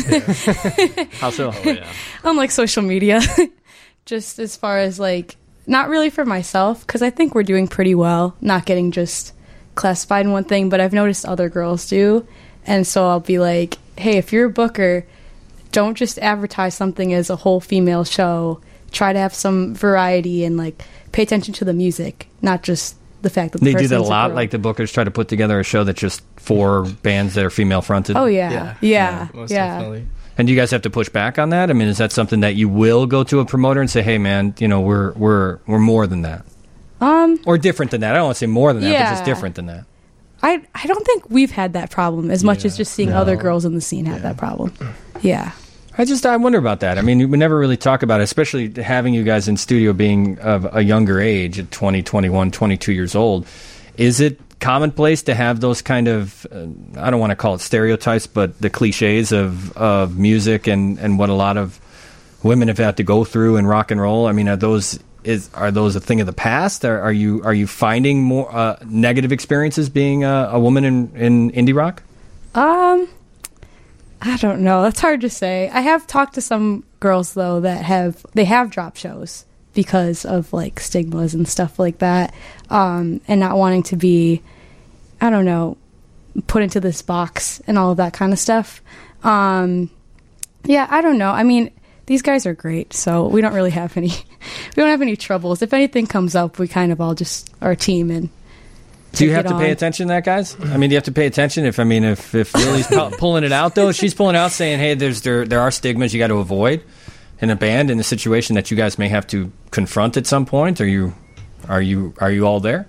How so? Oh, yeah. on like social media, just as far as like not really for myself because I think we're doing pretty well, not getting just classified in one thing, but I've noticed other girls do, and so I'll be like, hey, if you're a booker, don't just advertise something as a whole female show. Try to have some variety and like pay attention to the music, not just the fact that the They do that a person's lot. girl. Like the bookers try to put together a show that's just four bands that are female-fronted. Oh yeah, yeah, yeah. most yeah. definitely. And do you guys have to push back on that? I mean, is that something that you will go to a promoter and say, "Hey, man, you know, we're we're we're more than that"? Um, or different than that. I don't want to say more than that, Yeah. but just different than that. I I don't think we've had that problem as much as just seeing no. other girls in the scene have that problem. Yeah. I just I wonder about that. I mean, we never really talk about it, especially having you guys in studio being of a younger age at twenty, twenty-one, twenty-two years old. Is it commonplace to have those kind of, uh, I don't want to call it stereotypes, but the cliches of, of music and, and what a lot of women have had to go through in rock and roll? I mean, are those is are those a thing of the past? Are, are you are you finding more uh, negative experiences being a, a woman in, in indie rock? Um, I don't know. That's hard to say. I have talked to some girls though that have they have dropped shows because of like stigmas and stuff like that, um, and not wanting to be, I don't know, put into this box and all of that kind of stuff. Um, yeah, I don't know. I mean, these guys are great, so we don't really have any. We don't have any troubles. If anything comes up, we kind of all just are a team and. Do you have it to pay on. attention to that, guys? I mean, do you have to pay attention if I mean if if Lily's pu- pulling it out though? If she's pulling out saying, "Hey, there's there there are stigmas you got to avoid in a band in a situation that you guys may have to confront at some point." Are you are you are you all there?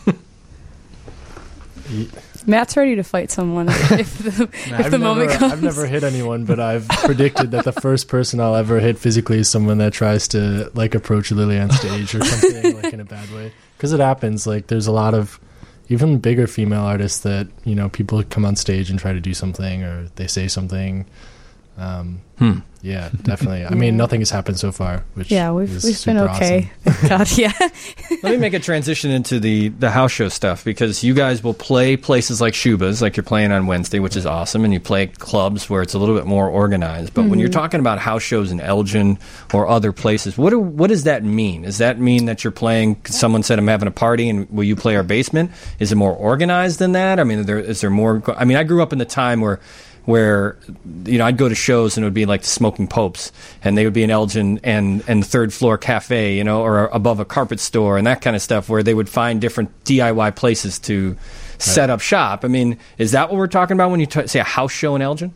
Matt's ready to fight someone if the, if I've the moment never, comes. I've never hit anyone, but I've predicted that the first person I'll ever hit physically is someone that tries to like approach Lily on stage or something like in a bad way. Because it happens. Like there's a lot of even bigger female artists that you know people come on stage and try to do something or they say something. Um, hmm. Yeah, definitely. I mean, nothing has happened so far. Which Yeah, we've is we've been super okay. awesome. God, yeah. Let me make a transition into the, the house show stuff because you guys will play places like Shuba's, like you're playing on Wednesday, which is awesome, and you play clubs where it's a little bit more organized. But when you're Mhm. talking about house shows in Elgin or other places, what do, what does that mean? Does that mean that you're playing? Someone said, "I'm having a party, and will you play our basement?" Is it more organized than that? I mean, is there, is there more? I mean, I grew up in the time where. where, you know, I'd go to shows and it would be like the Smoking Popes, and they would be in Elgin and, and the third floor cafe, you know, or above a carpet store and that kind of stuff, where they would find different D I Y places to set up shop. I mean, is that what we're talking about when you t- say a house show in Elgin?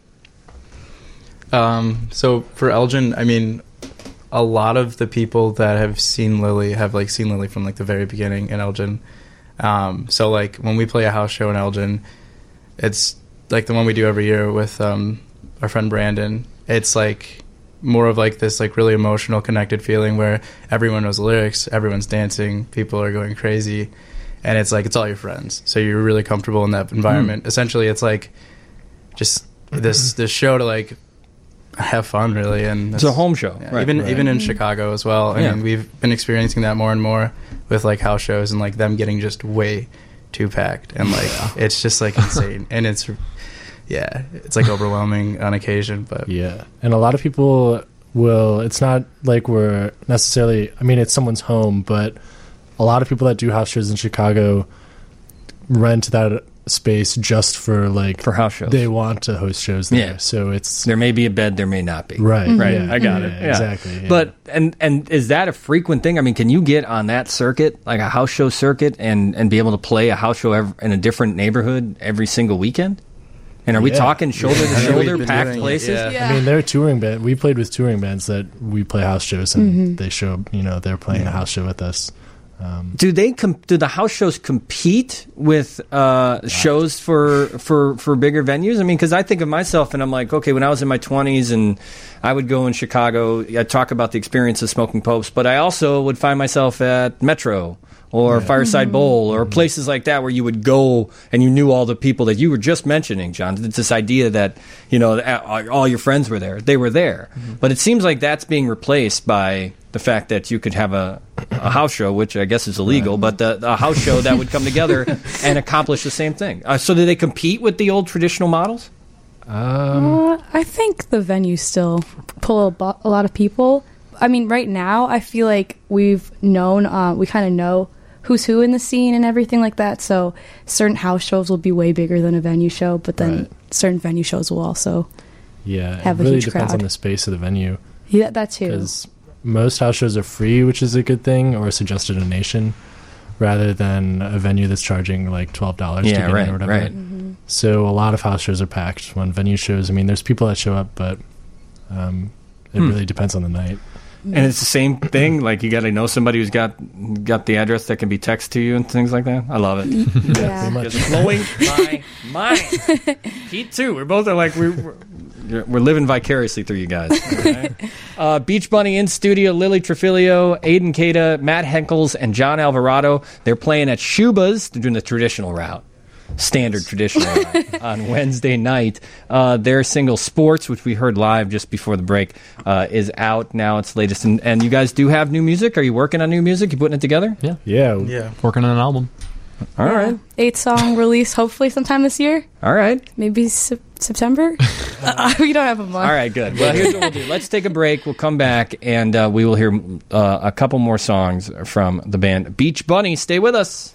Um, so for Elgin, I mean, a lot of the people that have seen Lily have like seen Lily from like the very beginning in Elgin. Um, so like when we play a house show in Elgin, it's like the one we do every year with um, our friend Brandon. It's like more of like this like really emotional connected feeling where everyone knows the lyrics, everyone's dancing, people are going crazy, and it's like it's all your friends, so you're really comfortable in that environment. Mm. Essentially it's like just this this show to like have fun really, and it's a home show. Yeah, right, even right. even in Chicago as well. I yeah. mean, we've been experiencing that more and more with like house shows and like them getting just way too packed, and like it's just like insane, and it's yeah, it's like overwhelming on occasion. But yeah, and a lot of people will. It's not like we're necessarily. I mean, it's someone's home, but a lot of people that do house shows in Chicago rent that space just for like for house shows. They want to host shows there, yeah. so it's there may be a bed, there may not be. Right, right. Yeah. I got yeah, it. Yeah. Exactly. Yeah. But and and is that a frequent thing? I mean, can you get on that circuit, like a house show circuit, and and be able to play a house show ev- in a different neighborhood every single weekend? And are we Yeah. talking shoulder to shoulder packed places? Yeah. Yeah. I mean, they're touring band. We played with touring bands that we play house shows, and Mhm. they show. You know, they're playing a house show with us. Um, Do they com- do the house shows compete with uh, shows for, for, for bigger venues? I mean, because I think of myself and I'm like, okay, when I was in my twenties and I would go in Chicago, I'd talk about the experience of Smoking Popes, but I also would find myself at Metro or Fireside Bowl or places like that where you would go and you knew all the people that you were just mentioning, John. It's this idea that, you know, all your friends were there. They were there. Mm-hmm. But it seems like that's being replaced by the fact that you could have a, a house show, which I guess is illegal, right. but the, the house show that would come together and accomplish the same thing. Uh, so do they compete with the old traditional models? um, Uh, I think the venues still pull a, bo- a lot of people. I mean, right now, I feel like we've known, uh, we kind of know who's who in the scene and everything like that. So certain house shows will be way bigger than a venue show, but then Right. certain venue shows will also yeah, have it a really huge depends crowd. on the space of the venue. Yeah, that too. Because most house shows are free, which is a good thing, or suggested donation, rather than a venue that's charging like twelve dollars Yeah, to get right, in or whatever. right. Mm-hmm. So a lot of house shows are packed. When venue shows, I mean, there's people that show up, but um, it Hmm. really depends on the night. And it's the same thing. Like you got to know somebody who's got got the address that can be texted to you and things like that. I love it. Yeah. It's blowing my mind. Pete too. We're both are like we're we're, we're living vicariously through you guys. Okay? uh, Beach Bunny in studio. Lily Trefilio, Aiden Cada, Matt Henkels, and John Alvarado. They're playing at Shuba's. They're doing the traditional route. Standard traditional route on Wednesday night. Uh, their single Sports, which we heard live just before the break, uh, is out now. It's latest. And, and you guys do have new music? Are you working on new music? You putting it together? Yeah. Yeah. Yeah. Working on an album. All right. Eight song release, hopefully sometime this year. All right. Maybe se- September. uh, we don't have a month. All right, good. Well, here's what we'll do. Let's take a break. We'll come back, and uh, we will hear uh, a couple more songs from the band Beach Bunny. Stay with us.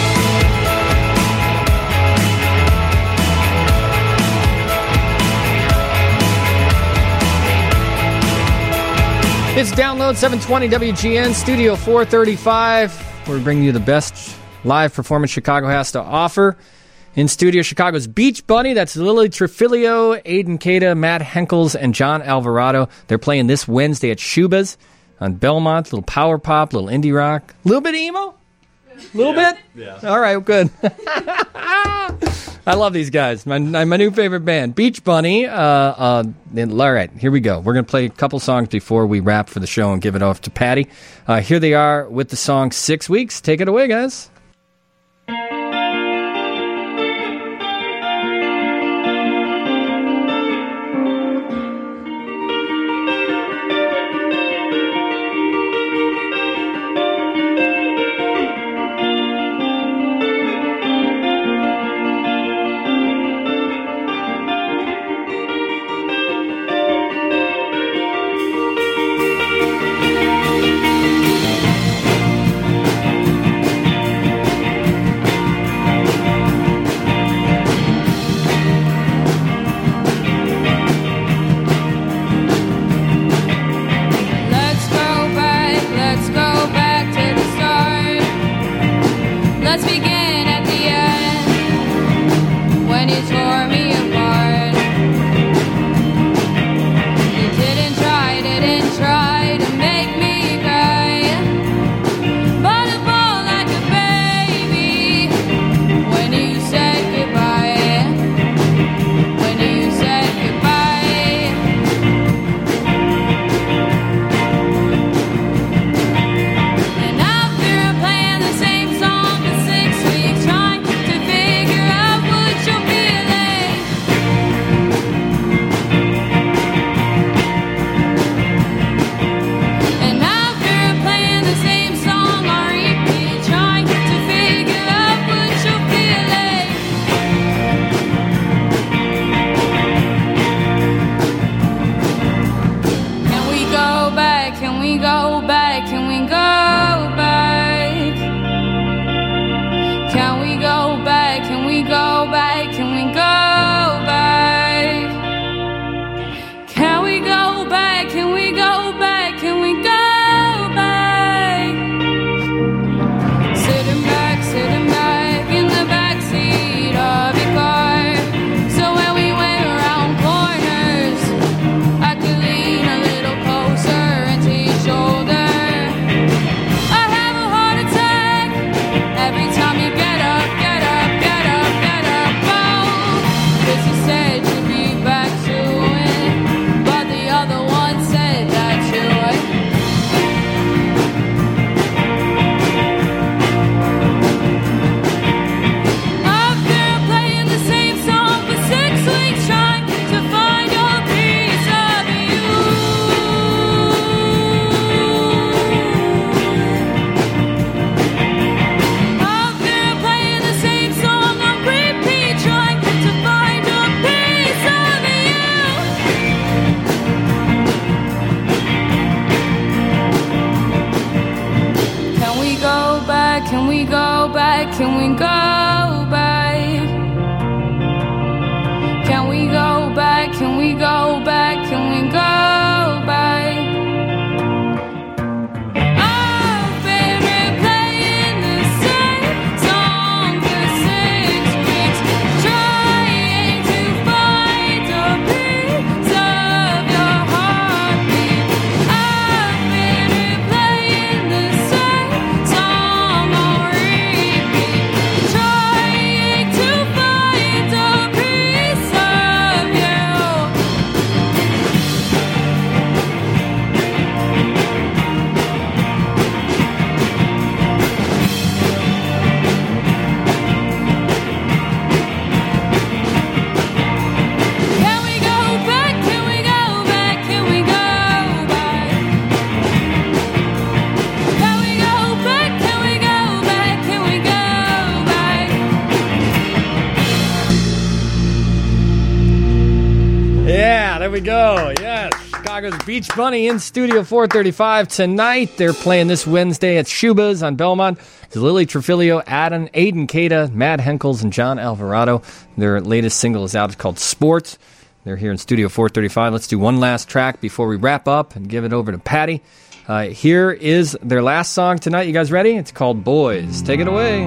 It's Download seven twenty W G N, Studio four thirty-five. We're bringing you the best live performance Chicago has to offer. In studio, Chicago's Beach Bunny. That's Lily Trefilio, Aiden Cada, Matt Henkels, and John Alvarado. They're playing this Wednesday at Shuba's on Belmont. Little power pop, little indie rock. A little bit of emo? A little Yeah. bit? Yeah. All right, good. I love these guys. My my new favorite band, Beach Bunny. Uh, uh, and, all right, here we go. We're going to play a couple songs before we wrap for the show and give it off to Patty. Uh, here they are with the song Six Weeks. Take it away, guys. Let's go back, let's go back to the start. Let's begin at the end when you tore me apart. You didn't try, didn't try to make me cry, but I fall like a baby when you said goodbye. When you said goodbye. And after playing the same song for six weeks, trying to figure out what you're feeling. And after playing the same song on repeat, trying to figure out what you're feeling. Can we go back? Can we go back? Can we go back? Can we go back? Can we go back? Can we go back? Can we go back? Can we go back? Can we go back? Sitting back, sitting back in the backseat of your car. So when we went around corners, I could lean a little closer into your shoulder. I have a heart attack every time you get up, get up, get up, get up. Oh, 'cause you said you'd be back soon, but the other one said that you would. After playing the same song for six weeks, trying to find your piece of you. After playing the same song on repeat, trying to find a piece of you. Can we go back? Can we go back? Can we go back? Can we go back? Can we go back? Can we go back? I've been replaying the same song for six weeks, trying to find a piece of your heartbeat. I've been there we go. Yes, Chicago's Beach Bunny in Studio four thirty-five tonight. They're playing this Wednesday at Shuba's on Belmont. It's Lily Trefilio, Adam, Aiden Cada, Matt Henkels, and John Alvarado. Their latest single is out. It's called Sports. They're here in Studio four thirty-five. Let's do one last track before we wrap up and give it over to Patty. Uh, here is their last song tonight. You guys ready? It's called Boys. Take it away.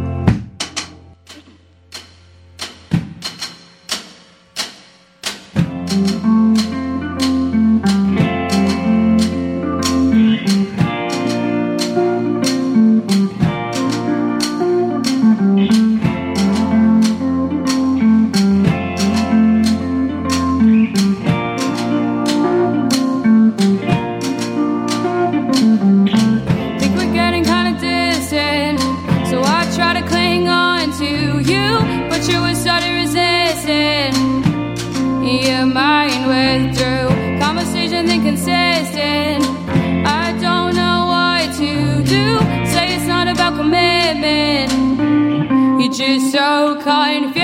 Just so confused.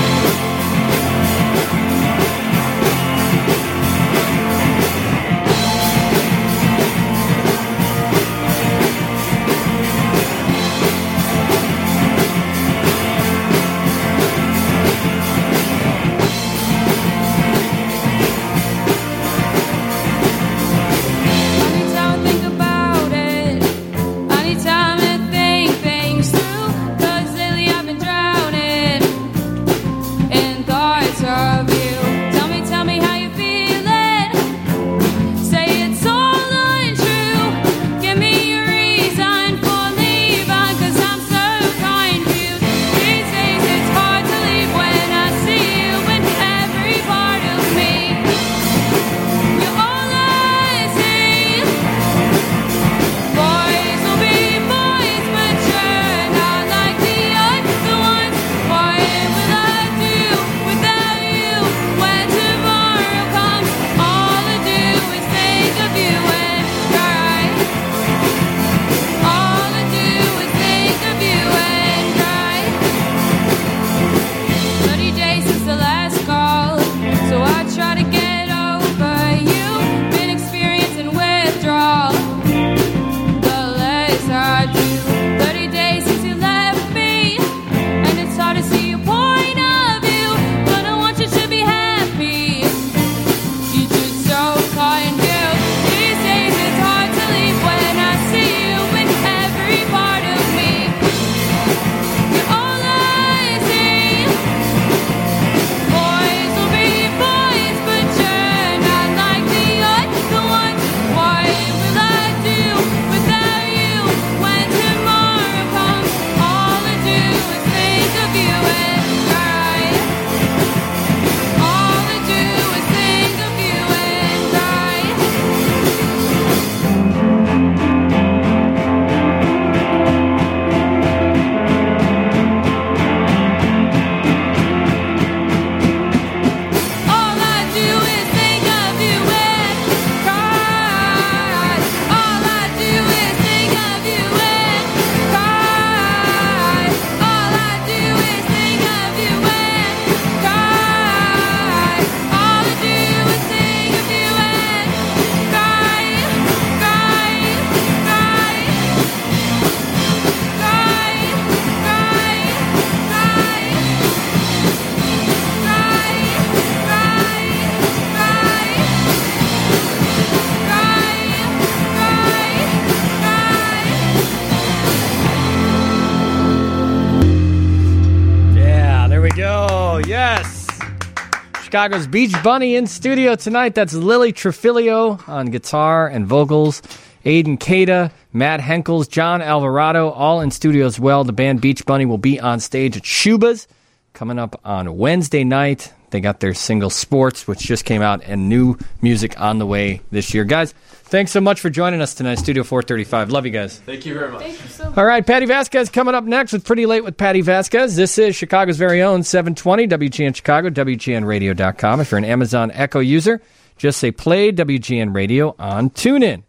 Chicago's Beach Bunny in studio tonight. That's Lily Trefilio on guitar and vocals. Aiden Cada, Matt Henkels, John Alvarado, all in studio as well. The band Beach Bunny will be on stage at Shuba's coming up on Wednesday night. They got their single Sports, which just came out, and new music on the way this year. Guys, thanks so much for joining us tonight, Studio four thirty-five. Love you guys. Thank you very much. Thank you so much. All right, Patty Vasquez coming up next with Pretty Late with Patty Vasquez. This is Chicago's very own seven twenty W G N Chicago, W G N radio dot com. If you're an Amazon Echo user, just say play W G N Radio on TuneIn.